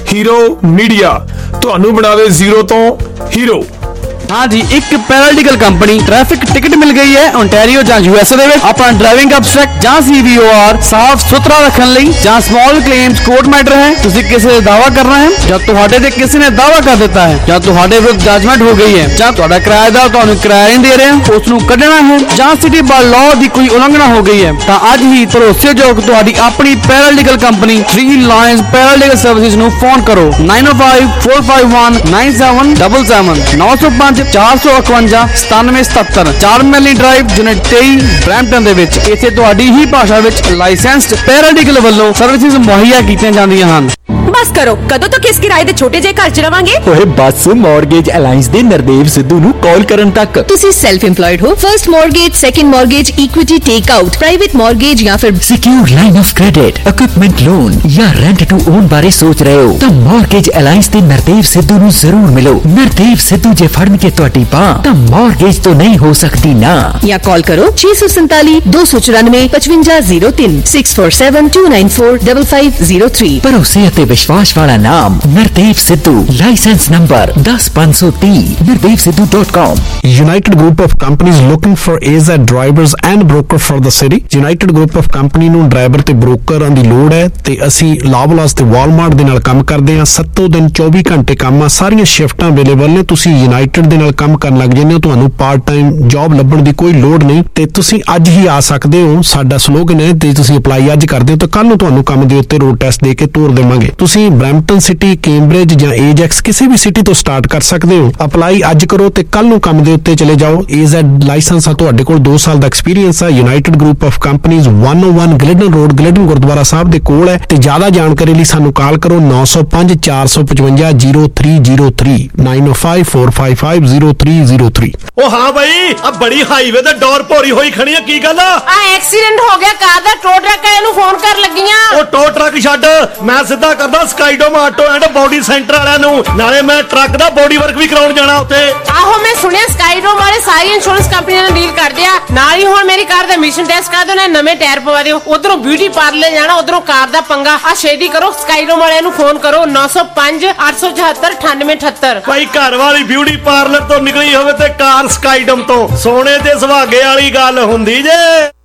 ਹੀਰੋ ਮੀਡੀਆ ਤੁਹਾਨੂੰ ਬਣਾਵੇ ਜ਼ੀਰੋ ਤੋਂ ਹੀਰੋ। हाँ जी, एक पैरालिटिकल कंपनी ट्रैफिक टिकट मिल गई है ओंटारियो ਜਾਂ यूएसए ਦੇ ਵਿੱਚ ਆਪਣਾ ਡਰਾਈਵਿੰਗ ਅਬਸਟ੍ਰੈਕਟ ਜਾਂ ਸੀਵੀਓਆਰ ਸਾਫ਼ ਸੁਥਰਾ ਰੱਖਣ ਲਈ ਜਾਂ ਸਮਾਲ ਕਲੇਮਸ ਕੋਰਟ ਮੈਟਰ ਹੈ। ਤੁਸੀਂ ਕਿਸੇ ਦਾ ਦਾਅਵਾ ਕਰਨਾ ਹੈ ਜਾਂ ਤੁਹਾਡੇ ਤੇ ਕਿਸੇ ਨੇ ਦਾਅਵਾ ਕਰ ਦਿੱਤਾ ਹੈ ਜਾਂ ਤੁਹਾਡੇ ਵਿਰੁੱਧ ਜਜਮੈਂਟ ਹੋ ਗਈ ਹੈ ਜਾਂ ਤੁਹਾਡਾ ਕਿਰਾਏਦਾਰ ਤੁਹਾਨੂੰ ਕਿਰਾਇਆ ਨਹੀਂ ਦੇ ਰਿਹਾ, ਉਸ ਨੂੰ ਕੱਢਣਾ ਹੈ ਜਾਂ ਸਿਟੀ ਬਾਰ ਲਾਅ ਦੀ ਕੋਈ ਉਲੰਘਣਾ ਹੋ ਗਈ ਹੈ ਤਾਂ ਅੱਜ ਹੀ ਭਰੋਸੇਯੋਗ ਤੁਹਾਡੀ ਆਪਣੀ paralegal company three lions paralegal services ਨੂੰ ਫੋਨ ਕਰੋ nine oh five four five one nine seven seven seven nine oh five ਚਾਰ ਸੌ ਇਕਵੰਜਾ ਸਤਾਨਵੇਂ ਸਤੱਤਰ ਚਾਰ ਮੈਲੀ ਡਰਾਈਵ ਯੂਨਿਟ ਤੇਈ ਬਰੈਂਪਟਨ ਦੇ ਵਿੱਚ। ਇੱਥੇ ਤੁਹਾਡੀ ਹੀ ਭਾਸ਼ਾ ਵਿੱਚ ਲਾਇਸੈਂਸਡ ਪੈਰਾਲਿਟਿਕਲ ਵੱਲੋਂ ਸਰਵਿਸਿਜ਼ ਮੁਹੱਈਆ ਕੀਤੀਆਂ ਜਾਂਦੀਆਂ ਹਨ। ਬਸ ਕਰੋ, ਕਦੋਂ ਤੱਕ ਇਸ ਕਿਰਾਏ ਦੇ ਛੋਟੇ ਜਿਹੇ ਘਰ ਚ ਰਵਾਂਗੇ? ਓਏ ਬਸ ਮਾਰਗੇਜ ਅਲਾਈਅੰਸ ਦੇ ਨਰਦੇਵ ਸਿੱਧੂ ਨੂੰ ਕਾਲ ਕਰਨ ਤੱਕ। ਤੁਸੀਂ ਸੈਲਫ ਇੰਪਲੋਇਡ ਹੋ, first mortgage, second mortgage, equity take out, private mortgage ਜਾਂ ਫਿਰ secure line of credit, equipment loan ਜਾਂ ਰੈਂਟ ਟੂ ਓਨ ਬਾਰੇ ਸੋਚ ਰਹੇ ਹੋ ਤਾਂ ਮਾਰਗੇਜ ਅਲਾਈਅੰਸ ਦੇ ਨਰਦੇਵ ਸਿੱਧੂ ਨੂੰ ਜ਼ਰੂਰ ਮਿਲੋ। ਨਰਦੇਵ ਸਿੱਧੂ ਜੇ ਫੜਨਗੇ ਤੁਹਾਡੀ ਬਾਂਹ ਤਾਂ ਮਾਰਗੇਜ ਤੋਂ ਨਹੀਂ ਹੋ ਸਕਦੀ ਨਾ। ਜਾਂ ਕਾਲ ਕਰੋ ਛੇ ਸੌ ਸੰਤਾਲੀ ਦੋ ਸੌ ਚੁਰਾਨਵੇਂ ਪਚਵੰਜਾ ਜ਼ੀਰੋ ਤਿੰਨ six four seven two nine four five five zero three। ਭਰੋਸੇ ਅਤੇ ਵਿਸ਼ਵਾਸ ਵਾਲਾ ਨਾਮ ਨਰਦੇਵ ਸਿੱਧੂ। ਲਾਇਸੈਂਸ ਨੰਬਰ ਦਸ ਪੰਜ ਸੌ ਤੀਹ Nardev Sidhu dot com. United Group of Companies looking for A Z drivers and broker for the city। United Group of Company ਨੂੰ ਡਰਾਈਵਰ ਤੇ ਬ੍ਰੋਕਰਾਂ ਦੀ ਲੋੜ ਹੈ ਤੇ ਅਸੀਂ ਲਾਵਲਾਸ ਤੇ ਵਾਲਮਾਰਟ ਦੇ ਨਾਲ ਕੰਮ ਕਰਦੇ ਹਾਂ। ਸੱਤੋਂ ਦਿਨ ਚੌਵੀ ਘੰਟੇ ਕੰਮ ਆ, ਸਾਰੀਆਂ ਸ਼ਿਫਟਾਂ ਅਵੇਲੇਬਲ ਨੇ। ਤੁਸੀਂ ਯੂਨਾਈਟਿਡ ਦੇ ਨਾਲ ਕੰਮ ਕਰਨ ਲੱਗ ਜਾਂਦੇ ਹੋ, ਤੁਹਾਨੂੰ ਪਾਰਟ ਟਾਈਮ ਜੌਬ ਲੱਭਣ ਦੀ ਕੋਈ ਲੋੜ ਨਹੀਂ ਤੇ ਤੁਸੀਂ ਅੱਜ ਹੀ ਆ ਸਕਦੇ ਹੋ। ਸਾਡਾ ਸਲੋਗਨ ਹੈ ਤੇ ਤੁਸੀਂ ਅਪਲਾਈ ਅੱਜ ਕਰਦੇ ਹੋ ਤਾਂ ਕੱਲ ਨੂੰ ਤੁਹਾਨੂੰ ਕੰਮ ਦੇ ਉੱਤੇ ਰੋਡ ਟੈਸਟ ਦੇ ਕੇ ਤੋਰ ਦੇਵਾਂਗੇ। ਤੁਸੀਂ ਬਰੈਂਪਟਨ ਸਿਟੀ, ਕੈਂਬਰਿਜ ਜਾਂ ਏਜੈਕਸ ਕਿਸੇ ਵੀ ਸਿਟੀ ਤੋਂ ਸਟਾਰਟ ਕਰ ਸਕਦੇ ਹੋ। ਅਪਲਾਈ ਅੱਜ ਕਰੋ ਤੇ ਕੱਲ ਨੂੰ ਕੰਮ ਦੇ ਉੱਤੇ ਚਲੇ ਜਾਓ। A Z ਲਾਇਸੈਂਸ ਆ, ਤੁਹਾਡੇ ਕੋਲ ਦੋ ਸਾਲ ਦਾ ਐਕਸਪੀਰੀਅੰਸ ਆ। United group of companies one oh one Glidden road, Glidden Gurdwara Sahib ਦੇ ਕੋਲ ਹੈ ਤੇ ਜ਼ਿਆਦਾ ਜਾਣਕਾਰੀ ਲਈ ਸਾਨੂੰ ਕਾਲ ਕਰੋ nine oh five four five five zero three zero three nine oh five four five five zero three zero three। ਉਹ ਹਾਂ ਬਈ, ਆ ਬੜੀ ਹਾਈਵੇ ਤੇ ਡੋਰ ਭੋਰੀ ਹੋਈ ਖੜੀ ਆ, ਕੀ ਗੱਲ ਆ? ਆ ਐਕਸੀਡੈਂਟ ਹੋ ਗਿਆ ਕਾਰ ਦਾ, ਟੋ ਟਰੱਕ ਵਾਲੇ ਨੂੰ ਫੋਨ ਕਰ ਲੱਗੀਆਂ। ਉਹ ਟੋ ਟਰੱਕ ਛੱਡ, ਮੈਂ ਸਿੱਧਾ ਕਰਦਾ Skydome auto and body centre ਵਾਲਿਆਂ ਨੂੰ, ਨਾਲੇ ਮੈਂ ਟਰੱਕ ਦਾ ਬੋਡੀ ਵਰਕ ਵੀ ਕਰਾਉਣ ਜਾਣਾ ਉੱਥੇ। ਆਹੋ ਮੈਂ ਸੁਣਿਆ ਸਕਾਈਡੋਮ ਵਾਲੇ ਸਾਰੀ ਇੰਸ਼ੋਰੈਂਸ ਕੰਪਨੀਆਂ ਨਾਲ ਡੀਲ ਕਰਦੇ ਆ। ਨਾਲ ਹੀ ਹੁਣ ਮੇਰੀ ਕਾਰ ਦਾ ਐਮਿਸ਼ਨ ਟੈਸਟ ਕਰ ਦਿਓ, ਨਵੇਂ ਟਾਇਰ ਪਵਾ ਦਿਓ। ਉਧਰੋਂ ਬਿਊਟੀ ਪਾਰਲਰ ਜਾਣਾ, ਉਧਰੋਂ ਕਾਰ ਦਾ ਪੰਗਾ। ਆ ਛੇਤੀ ਕਰੋ, ਸਕਾਈਡੋਮ ਵਾਲਿਆਂ ਨੂੰ ਫੋਨ ਕਰੋ nine oh five eight seven seven eight nine eight eight। ਭਾਈ ਘਰ ਵਾਲੀ ਬਿਊਟੀ ਪਾਰਲਰ ਤੋਂ ਨਿਕਲੀ ਹੋਵੇ ਤੇ ਕਾਰ ਸਕਾਈਡੋਮ ਤੋਂ, ਸੋਨੇ ਤੇ ਸੁਹਾਗੇ ਵਾਲੀ ਗੱਲ ਹੁੰਦੀ ਜੇ।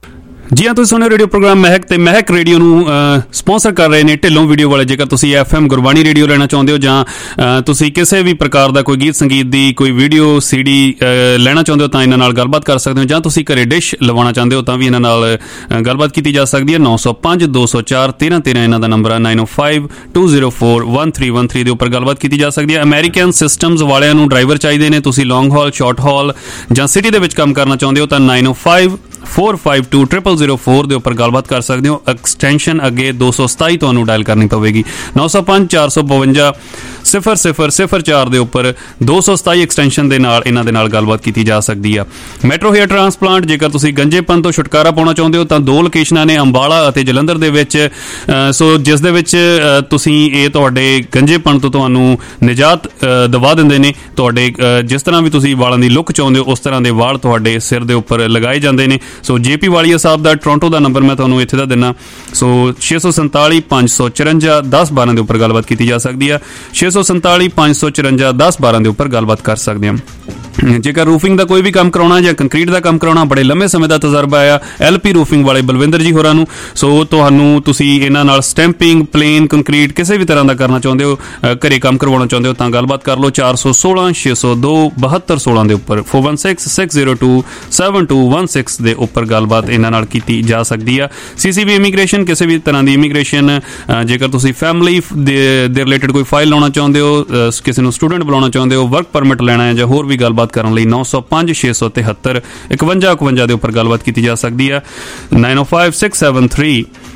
ਜੀ ਹਾਂ, ਤੁਸੀਂ ਸੁਣਿਓ ਰੇਡੀਓ ਪ੍ਰੋਗਰਾਮ ਮਹਿਕ ਤੇ ਮਹਿਕ ਰੇਡੀਓ ਨੂੰ ਸਪਾਂਸਰ ਕਰ ਰਹੇ ਨੇ ਢਿੱਲੋਂ ਵੀਡੀਓ ਵਾਲੇ। ਜੇਕਰ ਤੁਸੀਂ ਐਫ ਐਮ ਗੁਰਬਾਣੀ ਰੇਡੀਓ ਲੈਣਾ ਚਾਹੁੰਦੇ ਹੋ ਜਾਂ ਤੁਸੀਂ ਕਿਸੇ ਵੀ ਪ੍ਰਕਾਰ ਦਾ ਕੋਈ ਗੀਤ ਸੰਗੀਤ ਦੀ ਕੋਈ ਵੀਡੀਓ ਸੀਡੀ ਲੈਣਾ ਚਾਹੁੰਦੇ ਹੋ ਤਾਂ ਇਹਨਾਂ ਨਾਲ ਗੱਲਬਾਤ ਕਰ ਸਕਦੇ ਹੋ, ਜਾਂ ਤੁਸੀਂ ਘਰੇ ਡਿਸ਼ ਲਵਾਉਣਾ ਚਾਹੁੰਦੇ ਹੋ ਤਾਂ ਵੀ ਇਹਨਾਂ ਨਾਲ ਗੱਲਬਾਤ ਕੀਤੀ ਜਾ ਸਕਦੀ ਹੈ। nine oh five two oh four one three one three ਇਹਨਾਂ ਦਾ ਨੰਬਰ ਹੈ nine oh five two oh four one three one three ਦੇ ਉੱਪਰ ਗੱਲਬਾਤ ਕੀਤੀ ਜਾ ਸਕਦੀ ਹੈ। ਅਮਰੀਕਨ ਸਿਸਟਮਸ ਵਾਲਿਆਂ ਨੂੰ ਡਰਾਈਵਰ ਚਾਹੀਦੇ ਨੇ, ਤੁਸੀਂ ਲੌਂਗ ਹਾਲ, ਸ਼ਾਰਟ ਹਾਲ ਜਾਂ ਸਿਟੀ ਦੇ ਵਿੱਚ ਕੰਮ ਕਰਨਾ ਚਾਹੁੰਦੇ ਹੋ ਤਾਂ nine oh five four five two zero zero zero four ਦੇ ਉੱਪਰ ਗੱਲਬਾਤ ਕਰ ਸਕਦੇ ਹੋ। ਐਕਸਟੈਂਸ਼ਨ ਅੱਗੇ ਦੋ ਸੌ ਸਤਾਈ ਤੁਹਾਨੂੰ ਡਾਇਲ ਕਰਨੀ ਪਵੇਗੀ। nine oh five four five five zero zero zero four ਦੇ ਉੱਪਰ ਦੋ ਸੌ ਸਤਾਈ ਐਕਸਟੈਂਸ਼ਨ ਦੇ ਨਾਲ ਇਹਨਾਂ ਦੇ ਨਾਲ ਗੱਲਬਾਤ ਕੀਤੀ ਜਾ ਸਕਦੀ ਆ। ਮੈਟਰੋ ਹੇਅਰ ਟ੍ਰਾਂਸਪਲਾਂਟ, ਜੇਕਰ ਤੁਸੀਂ ਗੰਜੇਪਨ ਤੋਂ ਛੁਟਕਾਰਾ ਪਾਉਣਾ ਚਾਹੁੰਦੇ ਹੋ ਤਾਂ ਦੋ ਲੋਕੇਸ਼ਨਾਂ ਨੇ, ਅੰਬਾਲਾ ਅਤੇ ਜਲੰਧਰ ਦੇ ਵਿੱਚ। ਸੋ ਜਿਸ ਦੇ ਵਿੱਚ ਤੁਸੀਂ ਇਹ ਤੁਹਾਡੇ ਗੰਜੇਪਨ ਤੋਂ ਤੁਹਾਨੂੰ ਨਿਜਾਤ ਦਵਾ ਦਿੰਦੇ ਨੇ। ਤੁਹਾਡੇ ਜਿਸ ਤਰ੍ਹਾਂ ਵੀ ਤੁਸੀਂ ਵਾਲਾਂ ਦੀ ਲੁੱਕ ਚਾਹੁੰਦੇ ਹੋ ਉਸ ਤਰ੍ਹਾਂ ਦੇ ਵਾਲ ਤੁਹਾਡੇ ਸਿਰ ਦੇ ਉੱਪਰ ਲਗਾਏ ਜਾਂਦੇ ਨੇ। ਸੋ ਜੇਪੀ ਵਾਲੀਆ ਸਾਹਿਬ ਦਾ ਟੋਰਾਂਟੋ ਦਾ ਨੰਬਰ ਮੈਂ ਤੁਹਾਨੂੰ ਇੱਥੇ ਦਾ ਦਿੰਨਾ। ਸੋ ਛੇ ਸੌ ਸੰਤਾਲੀ ਪੰਜ ਸੌ ਚੁਰੰਜਾ ਦਸ ਬਾਰਾਂ ਦੇ ਉੱਪਰ ਗੱਲਬਾਤ ਕੀਤੀ ਜਾ ਸਕਦੀ ਆ। ਛੇ ਸੌ ਸੰਤਾਲੀ ਪੰਜ ਸੌ ਚੁਰੰਜਾ ਦਸ ਬਾਰਾਂ ਦੇ ਉੱਪਰ ਗੱਲਬਾਤ ਕਰ ਸਕਦੇ ਹਾਂ। ਜੇਕਰ ਰੂਫਿੰਗ ਦਾ ਕੋਈ ਵੀ ਕੰਮ ਕਰਾਉਣਾ ਜਾਂ ਕੰਕਰੀਟ ਦਾ ਕੰਮ ਕਰਾਉਣਾ, ਬੜੇ ਲੰਮੇ ਸਮੇਂ ਦਾ ਤਜਰਬਾ ਆ ਐਲ ਪੀ ਰੂਫਿੰਗ ਵਾਲੇ ਬਲਵਿੰਦਰ ਜੀ ਹੋਰਾਂ ਨੂੰ। ਸੋ ਤੁਹਾਨੂੰ ਤੁਸੀਂ ਇਹਨਾਂ ਨਾਲ ਸਟੈਂਪਿੰਗ, ਪਲੇਨ, ਕੰਕਰੀਟ ਕਿਸੇ ਵੀ ਤਰ੍ਹਾਂ ਦਾ ਕਰਨਾ ਚਾਹੁੰਦੇ ਹੋ, ਘਰੇ ਕੰਮ ਕਰਵਾਉਣਾ ਚਾਹੁੰਦੇ ਹੋ ਤਾਂ ਗੱਲਬਾਤ ਕਰ ਲਓ ਚਾਰ ਸੌ ਸੋਲਾਂ ਛੇ ਸੌ ਦੋ ਬਹੱਤਰ ਸੋਲਾਂ ਦੇ ਉੱਪਰ four one six six zero two seven two one six ਦੇ ਉੱਪਰ ਗੱਲਬਾਤ ਇਹਨਾਂ ਨਾਲ ਕੀਤੀ ਜਾ ਸਕਦੀ ਆ। ਸੀਸੀਬੀ ਇਮੀਗ੍ਰੇਸ਼ਨ, ਕਿਸੇ ਵੀ ਤਰ੍ਹਾਂ ਦੀ ਇਮੀਗ੍ਰੇਸ਼ਨ, ਜੇਕਰ ਤੁਸੀਂ ਫੈਮਿਲੀ ਦੇ ਰਿਲੇਟਡ ਕੋਈ ਫਾਈਲ ਲਾਉਣਾ ਚਾਹੁੰਦੇ ਹੋ, ਕਿਸੇ ਨੂੰ ਸਟੂਡੈਂਟ ਬੁਲਾਉਣਾ ਚਾਹੁੰਦੇ ਹੋ, ਵਰਕ ਪਰਮਿਟ ਲੈਣਾ ਹੈ ਜਾਂ ਹੋਰ ਵੀ ਗੱਲਬਾਤ ਕਰਨ ਲਈ nine oh five ਛੇ ਸੌ ਤਿਹੱਤਰ ਇਕਵੰਜਾ ਇਕਵੰਜਾ ਦੇ ਉੱਪਰ ਗੱਲਬਾਤ ਕੀਤੀ ਜਾ ਸਕਦੀ ਆ। nine oh five six seven three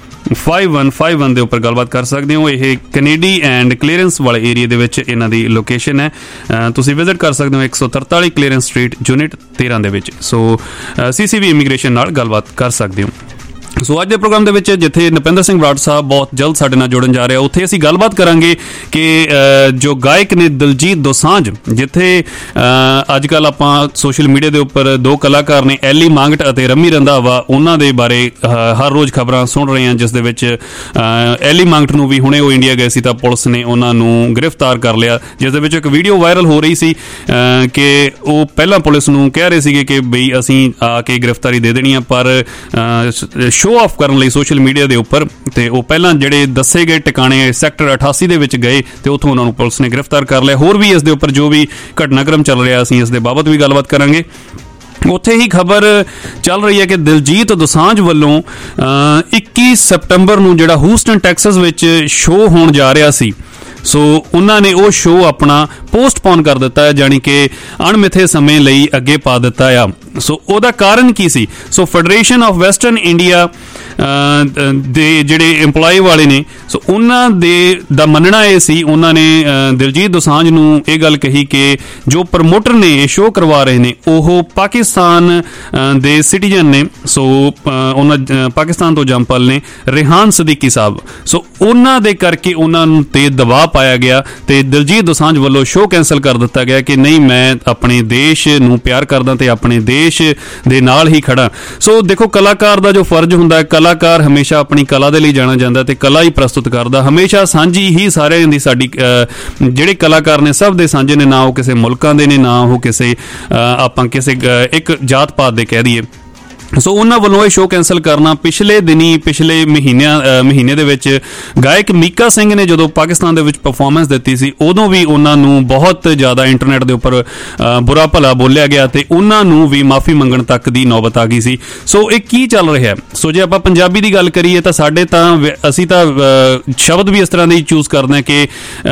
five one five one ਦੇ ਉੱਪਰ ਗੱਲਬਾਤ ਕਰ ਸਕਦੇ ਹੋ। ਇਹ ਕੈਨੇਡੀ ਐਂਡ ਕਲੀਅਰੈਂਸ ਵਾਲੇ ਏਰੀਆ ਦੇ ਵਿੱਚ ਇਹਨਾਂ ਦੀ ਲੋਕੇਸ਼ਨ ਹੈ। ਤੁਸੀਂ ਵਿਜ਼ਿਟ ਕਰ ਸਕਦੇ ਹੋ ਇੱਕ ਸੌ ਤਰਤਾਲੀ ਕਲੀਅਰੈਂਸ ਸਟਰੀਟ ਯੂਨਿਟ ਤੇਰਾਂ ਦੇ ਵਿੱਚ। ਸੋ ਸੀਸੀਬੀ ਇਮੀਗ੍ਰੇਸ਼ਨ ਨਾਲ ਗੱਲਬਾਤ ਕਰ ਸਕਦੇ ਹੋ। ਸੋ ਅੱਜ ਦੇ ਪ੍ਰੋਗਰਾਮ ਦੇ ਵਿੱਚ ਜਿੱਥੇ ਨਪਿੰਦਰ ਸਿੰਘ ਬਰਾੜ ਸਾਹਿਬ ਬਹੁਤ ਜਲਦ ਸਾਡੇ ਨਾਲ ਜੁੜਨ ਜਾ ਰਹੇ, ਉੱਥੇ ਅਸੀਂ ਗੱਲਬਾਤ ਕਰਾਂਗੇ ਕਿ ਜੋ ਗਾਇਕ ਨੇ ਦਿਲਜੀਤ ਦੋਸਾਂਝ, ਜਿੱਥੇ ਅੱਜ ਕੱਲ੍ਹ ਆਪਾਂ ਸੋਸ਼ਲ ਮੀਡੀਆ ਦੇ ਉੱਪਰ ਦੋ ਕਲਾਕਾਰ ਨੇ ਐਲੀ ਮਾਂਗਟ ਅਤੇ ਰੰਮੀ ਰੰਧਾਵਾ, ਉਹਨਾਂ ਦੇ ਬਾਰੇ ਹਰ ਰੋਜ਼ ਖਬਰਾਂ ਸੁਣ ਰਹੇ ਹਾਂ, ਜਿਸ ਦੇ ਵਿੱਚ ਐਲੀ ਮਾਂਗਟ ਨੂੰ ਵੀ ਹੁਣੇ ਉਹ ਇੰਡੀਆ ਗਏ ਸੀ ਤਾਂ ਪੁਲਿਸ ਨੇ ਉਹਨਾਂ ਨੂੰ ਗ੍ਰਿਫਤਾਰ ਕਰ ਲਿਆ, ਜਿਸ ਦੇ ਵਿੱਚ ਇੱਕ ਵੀਡੀਓ ਵਾਇਰਲ ਹੋ ਰਹੀ ਸੀ ਕਿ ਉਹ ਪਹਿਲਾਂ ਪੁਲਿਸ ਨੂੰ ਕਹਿ ਰਹੇ ਸੀਗੇ ਕਿ ਬਈ ਅਸੀਂ ਆ ਕੇ ਗ੍ਰਿਫਤਾਰੀ ਦੇ ਦੇਣੀ ਆ, ਪਰ ਸ਼ੋਅ ਆਫ ਕਰਨ ਲਈ ਸੋਸ਼ਲ ਮੀਡੀਆ ਦੇ ਉੱਪਰ, ਤੇ ਉਹ ਪਹਿਲਾਂ ਜਿਹੜੇ ਦੱਸੇ ਗਏ ਟਿਕਾਣੇ ਸੈਕਟਰ ਅਠਾਸੀ ਦੇ ਵਿੱਚ ਗਏ ਤੇ ਉੱਥੋਂ ਉਹਨਾਂ ਨੂੰ ਪੁਲਿਸ ਨੇ ਗ੍ਰਿਫਤਾਰ ਕਰ ਲਿਆ। ਹੋਰ ਵੀ ਇਸ ਦੇ ਉੱਪਰ ਜੋ ਵੀ ਘਟਨਾਕ੍ਰਮ ਚੱਲ ਰਿਹਾ ਅਸੀਂ ਇਸ ਦੇ ਬਾਬਤ ਵੀ ਗੱਲਬਾਤ ਕਰਾਂਗੇ। ਉੱਥੇ ਹੀ ਖਬਰ ਚੱਲ ਰਹੀ ਹੈ ਕਿ ਦਿਲਜੀਤ ਦੋਸਾਂਝ ਵੱਲੋਂ ਇੱਕੀ ਸਤੰਬਰ ਨੂੰ ਜਿਹੜਾ ਹੂਸਟਨ ਟੈਕਸਸ ਵਿੱਚ ਸ਼ੋਅ ਹੋਣ ਜਾ ਰਿਹਾ ਸੀ, ਸੋ ਉਹਨਾਂ ਨੇ ਉਹ ਸ਼ੋਅ ਆਪਣਾ ਪੋਸਟਪੋਨ ਕਰ ਦਿੱਤਾ ਹੈ, ਜਾਣੀ ਕਿ ਅਣਮਿੱਥੇ ਸਮੇਂ ਲਈ ਅੱਗੇ ਪਾ ਦਿੱਤਾ ਆ। ਸੋ ਉਹਦਾ ਕਾਰਨ ਕੀ ਸੀ? So federation of western India ਦੇ ਜਿਹੜੇ EMPLOYE ਵਾਲੇ ਨੇ, ਸੋ ਉਹਨਾਂ ਦੇ ਦਾ ਮੰਨਣਾ ਇਹ ਸੀ, ਉਹਨਾਂ ਨੇ ਦਿਲਜੀਤ ਦੋਸਾਂਝ ਨੂੰ ਇਹ ਗੱਲ ਕਹੀ ਕਿ ਜੋ ਪ੍ਰਮੋਟਰ ਨੇ ਇਹ ਸ਼ੋਅ ਕਰਵਾ ਰਹੇ ਨੇ ਉਹ ਪਾਕਿਸਤਾਨ ਦੇ ਸਿਟੀਜ਼ਨ ਨੇ, ਸੋ ਉਹਨਾਂ ਪਾਕਿਸਤਾਨ ਤੋਂ ਜੰਮਪਲ ਨੇ, ਰਿਹਾਨ ਸਦੀਕੀ ਸਾਹਿਬ, ਸੋ ਉਹਨਾਂ ਦੇ ਕਰਕੇ ਉਹਨਾਂ ਨੂੰ ਤੇ ਦਬਾਅ ਪਾਇਆ ਗਿਆ ਤੇ ਦਿਲਜੀਤ ਦੋਸਾਂਝ ਵੱਲੋਂ ਸ਼ੋਅ ਕੈਂਸਲ ਕਰ ਦਿੱਤਾ ਗਿਆ ਕਿ ਨਹੀਂ, ਮੈਂ ਆਪਣੇ ਦੇਸ਼ ਨੂੰ ਪਿਆਰ ਕਰਦਾ ਤੇ ਆਪਣੇ ਦੇਸ਼ ਦੇ ਨਾਲ ਹੀ ਖੜਾ। ਸੋ ਦੇਖੋ, ਕਲਾਕਾਰ ਦਾ ਜੋ ਫਰਜ਼ ਹੁੰਦਾ ਹੈ, ਕਲਾਕਾਰ ਹਮੇਸ਼ਾ ਆਪਣੀ ਕਲਾ ਦੇ ਲਈ ਜਾਣਾ ਜਾਂਦਾ ਤੇ ਕਲਾ ਹੀ ਪ੍ਰਸਤੁਤ ਕਰਦਾ, ਹਮੇਸ਼ਾ ਸਾਂਝੀ ਹੀ ਸਾਰਿਆਂ ਦੀ ਸਾਡੀ ਜਿਹੜੇ ਕਲਾਕਾਰ ਨੇ ਸਭ ਦੇ ਸਾਂਝੇ ਨੇ, ਨਾ ਉਹ ਕਿਸੇ ਮੁਲਕਾਂ ਦੇ ਨੇ, ਨਾ ਉਹ ਕਿਸੇ ਆਪਾਂ ਕਿਸੇ ਇੱਕ ਜਾਤ ਪਾਤ ਦੇ ਕਹਿ ਦਈਏ। ਸੋ ਉਹਨਾਂ ਵੱਲੋਂ ਇਹ ਸ਼ੋਅ ਕੈਂਸਲ ਕਰਨਾ, ਪਿਛਲੇ ਦਿਨੀ ਪਿਛਲੇ ਮਹੀਨਿਆਂ ਮਹੀਨੇ ਦੇ ਵਿੱਚ ਗਾਇਕ ਮੀਕਾ ਸਿੰਘ ਨੇ ਜਦੋਂ ਪਾਕਿਸਤਾਨ ਦੇ ਵਿੱਚ ਪਰਫਾਰਮੈਂਸ ਦਿੱਤੀ ਸੀ, ਉਦੋਂ ਵੀ ਉਹਨਾਂ ਨੂੰ ਬਹੁਤ ਜ਼ਿਆਦਾ ਇੰਟਰਨੈਟ ਦੇ ਉੱਪਰ ਬੁਰਾ ਭਲਾ ਬੋਲਿਆ ਗਿਆ ਤੇ ਉਹਨਾਂ ਨੂੰ ਵੀ ਮਾਫੀ ਮੰਗਣ ਤੱਕ ਦੀ ਨੌਬਤ ਆ ਗਈ ਸੀ। ਸੋ ਇਹ ਕੀ ਚੱਲ ਰਿਹਾ? ਸੋ ਜੇ ਆਪਾਂ ਪੰਜਾਬੀ ਦੀ ਗੱਲ ਕਰੀਏ ਤਾਂ ਸਾਡੇ ਤਾਂ ਅਸੀਂ ਤਾਂ ਸ਼ਬਦ ਵੀ ਇਸ ਤਰ੍ਹਾਂ ਦੇ ਚੂਜ਼ ਕਰਦੇ ਹਾਂ ਕਿ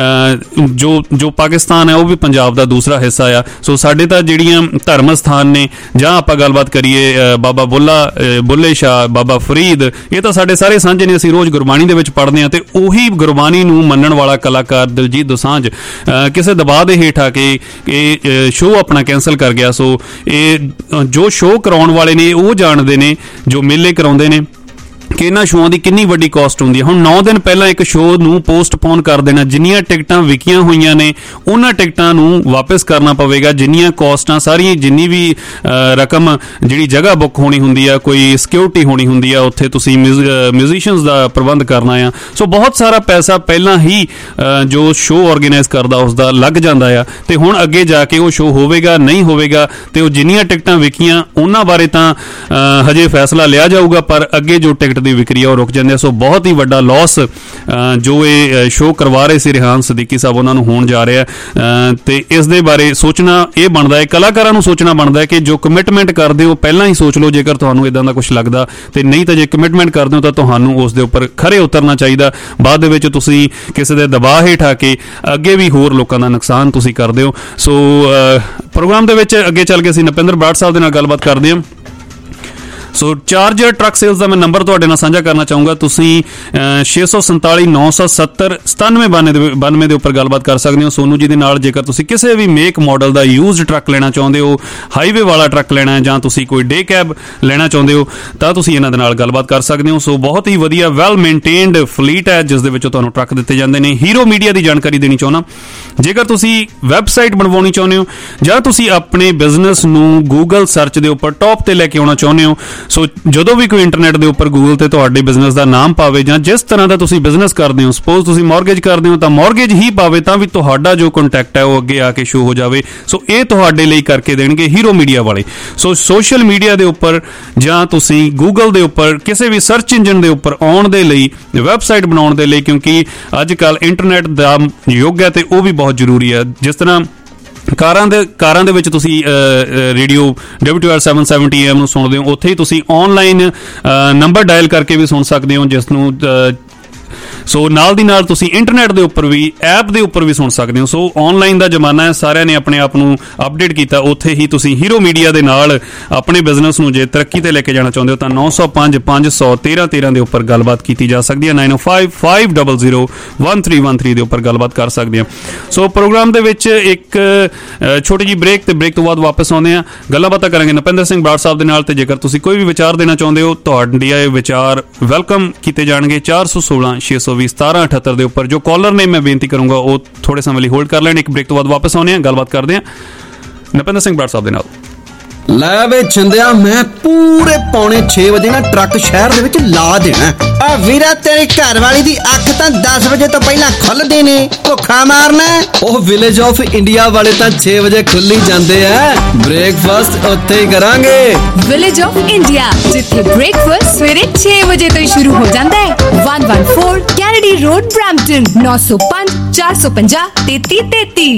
ਜੋ ਜੋ ਪਾਕਿਸਤਾਨ ਹੈ ਉਹ ਵੀ ਪੰਜਾਬ ਦਾ ਦੂਸਰਾ ਹਿੱਸਾ ਆ। ਸੋ ਸਾਡੇ ਤਾਂ ਜਿਹੜੀਆਂ ਧਰਮ ਸਥਾਨ ਨੇ, ਜਾਂ ਆਪਾਂ ਗੱਲਬਾਤ ਕਰੀਏ ਬਾਬਾ ਬੁੱਲਾ ਬੁੱਲੇ ਸ਼ਾਹ, ਬਾਬਾ ਫਰੀਦ, ਇਹ ਤਾਂ ਸਾਡੇ ਸਾਰੇ ਸਾਂਝੇ ਨੇ, ਅਸੀਂ ਰੋਜ਼ ਗੁਰਬਾਣੀ ਦੇ ਵਿੱਚ ਪੜ੍ਹਦੇ ਹਾਂ ਤੇ ਉਹੀ ਗੁਰਬਾਣੀ ਨੂੰ ਮੰਨਣ ਵਾਲਾ ਕਲਾਕਾਰ ਦਿਲਜੀਤ ਦੋਸਾਂਝ ਕਿਸੇ ਦਬਾਅ ਦੇ ਹੇਠ ਆ ਕੇ ਇਹ ਸ਼ੋਅ ਆਪਣਾ ਕੈਂਸਲ ਕਰ ਗਿਆ। ਸੋ ਇਹ ਜੋ ਸ਼ੋਅ ਕਰਾਉਣ ਵਾਲੇ ਨੇ ਉਹ ਜਾਣਦੇ ਨੇ, ਜੋ ਮੇਲੇ ਕਰਾਉਂਦੇ ਨੇ, ਕਿ ਇਹਨਾਂ ਸ਼ੋਆਂ ਦੀ ਕਿੰਨੀ ਵੱਡੀ ਕਾਸਟ ਹੁੰਦੀ ਹੈ। ਹੁਣ ਨੌ ਦਿਨ ਪਹਿਲਾਂ ਇੱਕ ਸ਼ੋਅ ਨੂੰ ਪੋਸਟਪੋਨ ਕਰ ਦੇਣਾ, ਜਿੰਨੀਆਂ ਟਿਕਟਾਂ ਵਿਕੀਆਂ ਹੋਈਆਂ ਨੇ ਉਹਨਾਂ ਟਿਕਟਾਂ ਨੂੰ ਵਾਪਸ ਕਰਨਾ ਪਵੇਗਾ, ਜਿੰਨੀਆਂ ਕਾਸਟਾਂ ਸਾਰੀਆਂ, ਜਿੰਨੀ ਵੀ ਰਕਮ ਜਿਹੜੀ ਜਗ੍ਹਾ ਬੁੱਕ ਹੋਣੀ ਹੁੰਦੀ ਆ, ਕੋਈ ਸਿਕਿਉਰਿਟੀ ਹੋਣੀ ਹੁੰਦੀ ਆ, ਉੱਥੇ ਤੁਸੀਂ ਮਿਊਜ਼ੀਸ਼ੀਅਨਸ ਦਾ ਪ੍ਰਬੰਧ ਕਰਨਾ ਆ। ਸੋ ਬਹੁਤ ਸਾਰਾ ਪੈਸਾ ਪਹਿਲਾਂ ਹੀ ਜੋ ਸ਼ੋਅ ਆਰਗੇਨਾਈਜ਼ ਕਰਦਾ ਉਸ ਦਾ ਲੱਗ ਜਾਂਦਾ ਆ, ਤੇ ਹੁਣ ਅੱਗੇ ਜਾ ਕੇ ਉਹ ਸ਼ੋਅ ਹੋਵੇਗਾ ਨਹੀਂ ਹੋਵੇਗਾ, ਤੇ ਉਹ ਜਿੰਨੀਆਂ ਟਿਕਟਾਂ ਵਿਕੀਆਂ ਉਹਨਾਂ ਬਾਰੇ ਤਾਂ ਹਜੇ ਫੈਸਲਾ ਲਿਆ ਜਾਊਗਾ, ਪਰ ਅੱਗੇ ਜੋ ਟਿਕਟ ਦੀ ਵਿਕਰੀ ਆ ਉਹ ਰੁਕ ਜਾਂਦੇ ਆ। ਸੋ ਬਹੁਤ ਹੀ ਵੱਡਾ ਲਾਸ ਜੋ ਇਹ ਸ਼ੋਅ ਕਰਵਾ ਰਹੇ ਸੀ ਰਿਹਾਨ ਸਦੀਕੀ ਸਾਹਿਬ, ਉਹਨਾਂ ਨੂੰ ਹੋਣ ਜਾ ਰਿਹਾ ਤੇ ਇਸ ਦੇ ਬਾਰੇ ਸੋਚਣਾ ਇਹ ਬਣਦਾ ਹੈ, ਕਲਾਕਾਰਾਂ ਨੂੰ ਸੋਚਣਾ ਬਣਦਾ ਹੈ ਕਿ ਜੋ ਕਮਿਟਮੈਂਟ ਕਰਦੇ ਹੋ ਪਹਿਲਾਂ ਹੀ ਸੋਚ ਲਓ, ਜੇਕਰ ਤੁਹਾਨੂੰ ਇਦਾਂ ਦਾ ਕੁਝ ਲੱਗਦਾ, ਤੇ ਨਹੀਂ ਤਾਂ ਜੇ ਕਮਿਟਮੈਂਟ ਕਰਦੇ ਹੋ ਤਾਂ ਤੁਹਾਨੂੰ ਉਸ ਦੇ ਉੱਪਰ ਖਰੇ ਉਤਰਨਾ ਚਾਹੀਦਾ। ਬਾਅਦ ਦੇ ਵਿੱਚ ਤੁਸੀਂ ਕਿਸੇ ਦੇ ਦਬਾਅ ਹੇਠ ਆ ਕੇ ਅੱਗੇ ਵੀ ਹੋਰ ਲੋਕਾਂ ਦਾ ਨੁਕਸਾਨ ਤੁਸੀਂ ਕਰਦੇ ਹੋ। ਸੋ ਪ੍ਰੋਗਰਾਮ ਦੇ ਵਿੱਚ ਅੱਗੇ ਚੱਲ ਕੇ ਅਸੀਂ ਨਪਿੰਦਰ ਬਰਾੜ ਸਾਹਿਬ ਦੇ ਨਾਲ ਗੱਲਬਾਤ ਕਰਦੇ ਹਾਂ। ਸੋ ਚਾਰਜਰ ਟਰੱਕ ਸੇਲਸ ਦਾ ਮੈਂ ਨੰਬਰ ਤੁਹਾਡੇ ਨਾਲ ਸਾਂਝਾ ਕਰਨਾ ਚਾਹੂੰਗਾ, ਤੁਸੀਂ ਛੇ ਸੌ ਸੰਤਾਲੀ ਨੌ ਸੌ ਸੱਤਰ ਸਤਾਨਵੇਂ ਬਾਨਵੇਂ ਦੇ ਉੱਪਰ ਗੱਲਬਾਤ ਕਰ ਸਕਦੇ ਹੋ ਸੋਨੂ ਜੀ ਦੇ ਨਾਲ। ਜੇਕਰ ਤੁਸੀਂ ਕਿਸੇ ਵੀ ਮੇਕ ਮਾਡਲ ਦਾ ਯੂਜ਼ਡ ਟਰੱਕ ਲੈਣਾ ਚਾਹੁੰਦੇ ਹੋ, ਹਾਈਵੇ ਵਾਲਾ ਟਰੱਕ ਲੈਣਾ ਹੈ, ਜਾਂ ਤੁਸੀਂ ਕੋਈ ਡੇ ਕੈਬ ਲੈਣਾ ਚਾਹੁੰਦੇ ਹੋ, ਤਾਂ ਤੁਸੀਂ ਇਹਨਾਂ ਦੇ ਨਾਲ ਗੱਲਬਾਤ ਕਰ ਸਕਦੇ ਹੋ। ਸੋ ਬਹੁਤ ਹੀ ਵਧੀਆ ਵੈਲ ਮੇਨਟੇਨਡ ਫਲੀਟ ਹੈ ਜਿਸ ਦੇ ਵਿੱਚੋਂ ਤੁਹਾਨੂੰ ਟਰੱਕ ਦਿੱਤੇ ਜਾਂਦੇ ਨੇ। ਹੀਰੋ ਮੀਡੀਆ ਦੀ ਜਾਣਕਾਰੀ ਦੇਣੀ ਚਾਹੁੰਦਾ, ਜੇਕਰ ਤੁਸੀਂ ਵੈਬਸਾਈਟ ਬਣਵਾਉਣੀ ਚਾਹੁੰਦੇ ਹੋ ਜਾਂ ਤੁਸੀਂ ਆਪਣੇ ਬਿਜ਼ਨਸ ਨੂੰ ਗੂਗਲ ਸਰਚ ਦੇ ਉੱਪਰ ਟੌਪ ਤੇ ਲੈ ਕੇ ਆਉਣਾ ਚਾਹੁੰਦੇ ਹੋ, ਸੋ ਜਦੋਂ ਵੀ ਕੋਈ ਇੰਟਰਨੈਟ ਦੇ ਉੱਪਰ ਗੂਗਲ ਤੇ ਤੁਹਾਡੇ ਬਿਜ਼ਨਸ ਦਾ ਨਾਮ ਪਾਵੇ, ਜਾਂ ਜਿਸ ਤਰ੍ਹਾਂ ਦਾ ਤੁਸੀਂ ਬਿਜ਼ਨਸ ਕਰਦੇ ਹੋ, ਸਪੋਜ਼ ਤੁਸੀਂ ਮੌਰਗੇਜ ਕਰਦੇ ਹੋ ਤਾਂ ਮੌਰਗੇਜ ਹੀ ਪਾਵੇ, ਤਾਂ ਵੀ ਤੁਹਾਡਾ ਜੋ ਕੰਟੈਕਟ ਹੈ ਉਹ ਅੱਗੇ ਆ ਕੇ ਸ਼ੋ ਹੋ ਜਾਵੇ। ਸੋ ਇਹ ਤੁਹਾਡੇ ਲਈ ਕਰਕੇ ਦੇਣਗੇ ਹੀਰੋ ਮੀਡੀਆ ਵਾਲੇ। ਸੋ ਸੋਸ਼ਲ ਮੀਡੀਆ ਦੇ ਉੱਪਰ ਜਾਂ ਤੁਸੀਂ ਗੂਗਲ ਦੇ ਉੱਪਰ ਕਿਸੇ ਵੀ ਸਰਚ ਇੰਜਨ ਦੇ ਉੱਪਰ ਆਉਣ ਦੇ ਲਈ, ਵੈਬਸਾਈਟ ਬਣਾਉਣ ਦੇ ਲਈ, ਕਿਉਂਕਿ ਅੱਜ ਕੱਲ੍ਹ ਇੰਟਰਨੈਟ ਦਾ ਯੁੱਗ ਹੈ ਤੇ ਉਹ ਵੀ ਬਹੁਤ ਜ਼ਰੂਰੀ ਹੈ। ਜਿਸ ਤਰ੍ਹਾਂ ਕਾਰਾਂ ਦੇ ਕਾਰਾਂ ਦੇ ਵਿੱਚ ਤੁਸੀਂ radio W T R seven seventy A M ਨੂੰ ਸੁਣਦੇ ਹੋ, ਉੱਥੇ ਹੀ ਤੁਸੀਂ ਆਨਲਾਈਨ ਨੰਬਰ ਡਾਇਲ ਕਰਕੇ ਵੀ ਸੁਣ ਸਕਦੇ ਹੋ, ਜਿਸ ਨੂੰ ਸੋ ਨਾਲ ਦੀ ਨਾਲ ਤੁਸੀਂ ਇੰਟਰਨੈਟ ਦੇ ਉੱਪਰ ਵੀ ਐਪ ਦੇ ਉੱਪਰ ਵੀ ਸੁਣ ਸਕਦੇ ਹੋ। ਸੋ ਆਨਲਾਈਨ ਦਾ ਜ਼ਮਾਨਾ ਹੈ, ਸਾਰਿਆਂ ਨੇ ਆਪਣੇ ਆਪ ਨੂੰ ਅਪਡੇਟ ਕੀਤਾ। ਉੱਥੇ ਹੀ ਤੁਸੀਂ ਹੀਰੋ ਮੀਡੀਆ ਦੇ ਨਾਲ ਆਪਣੇ ਬਿਜ਼ਨਸ ਨੂੰ ਜੇ ਤਰੱਕੀ ਤੇ ਲੈ ਕੇ ਜਾਣਾ ਚਾਹੁੰਦੇ ਹੋ ਤਾਂ ਨੌ ਸੌ ਪੰਜ ਪੰਜ ਸੌ ਤੇਰਾਂ ਤੇਰਾਂ ਦੇ ਉੱਪਰ ਗੱਲਬਾਤ ਕੀਤੀ ਜਾ ਸਕਦੀ ਹੈ। ਨਾਈਨ ਓ five five zero zero one three one three ਦੇ ਉੱਪਰ ਗੱਲਬਾਤ ਕਰ ਸਕਦੇ ਹਾਂ। ਸੋ ਪ੍ਰੋਗਰਾਮ ਦੇ ਵਿੱਚ ਇੱਕ ਛੋਟੀ ਜਿਹੀ ਬ੍ਰੇਕ, ਤੇ ਬ੍ਰੇਕ ਤੋਂ ਬਾਅਦ ਵਾਪਸ ਆਉਂਦੇ ਹਾਂ, ਗੱਲਾਂ ਬਾਤਾਂ ਕਰਾਂਗੇ ਨਪਿੰਦਰ ਸਿੰਘ ਬਰਾੜ ਸਾਹਿਬ ਦੇ ਨਾਲ। ਤੇ ਜੇਕਰ ਤੁਸੀਂ ਕੋਈ ਵੀ ਵਿਚਾਰ ਦੇਣਾ ਚਾਹੁੰਦੇ ਹੋ, ਤੁਹਾਡੇ ਇਹ ਵਿਚਾਰ ਵੈਲਕਮ ਕੀਤੇ ਜਾਣਗੇ। ਚਾਰ ਸੌ ਸੋਲਾਂ ਛੇ ਸੌ ਵੀਹ ਸਤਾਰਾਂ ਅਠੱਤਰ ਦੇ ਉੱਪਰ ਜੋ ਕਾਲਰ ਨੇ ਮੈਂ ਬੇਨਤੀ ਕਰੂੰਗਾ ਉਹ ਥੋੜੇ ਸਮੇਂ ਲਈ ਹੋਲਡ ਕਰ ਲੈਣ। ਇੱਕ ਬ੍ਰੇਕ ਤੋਂ ਬਾਅਦ ਵਾਪਸ ਆਉਂਦੇ ਹਾਂ, ਗੱਲਬਾਤ ਕਰਦੇ ਹਾਂ ਨਪਿੰਦਰ ਸਿੰਘ ਬਰਾੜ ਸਾਹਿਬ ਦੇ ਨਾਲ। ਲੈ ਵੇ ਛਿੰਦਿਆ, ਮੈਂ ਪੂਰੇ ਪੌਣੇ ਛੇ ਵਜੇ ਨਾ ਟਰੱਕ ਸ਼ਹਿਰ ਦੇ ਵਿੱਚ ਲਾ ਦੇਣਾ। ਆ ਵੀਰਾ ਤੇਰੀ ਘਰ ਵਾਲੀ ਦੀ ਅੱਖ ਤਾਂ ਦਸ ਵਜੇ ਤੋਂ ਪਹਿਲਾਂ ਖੁੱਲਦੀ ਨੇ, ਭੁੱਖਾ ਮਾਰਨਾ। ਉਹ ਵਿਲੇਜ ਆਫ ਇੰਡੀਆ ਵਾਲੇ ਤਾਂ ਛੇ ਵਜੇ ਖੁੱਲੀ ਜਾਂਦੇ ਆ। ਬ੍ਰੇਕਫਾਸਟ ਉੱਥੇ ਹੀ ਕਰਾਂਗੇ। ਵਿਲੇਜ ਆਫ ਇੰਡੀਆ, ਜਿੱਥੇ ਬ੍ਰੇਕਫਾਸਟ ਸਵੇਰੇ ਛੇ ਵਜੇ ਤੋਂ ਹੀ ਸ਼ੁਰੂ ਹੋ ਜਾਂਦਾ ਹੈ। ਇੱਕ ਸੌ ਚੌਦਾਂ ਕੈਨੇਡੀ ਰੋਡ, ਬਰੈਂਪਟਨ, ਨੌ ਸੌ ਪੰਜ ਚਾਰ ਸੌ ਪੰਜਾਹ ਤੇਤੀ ਤੇਤੀ।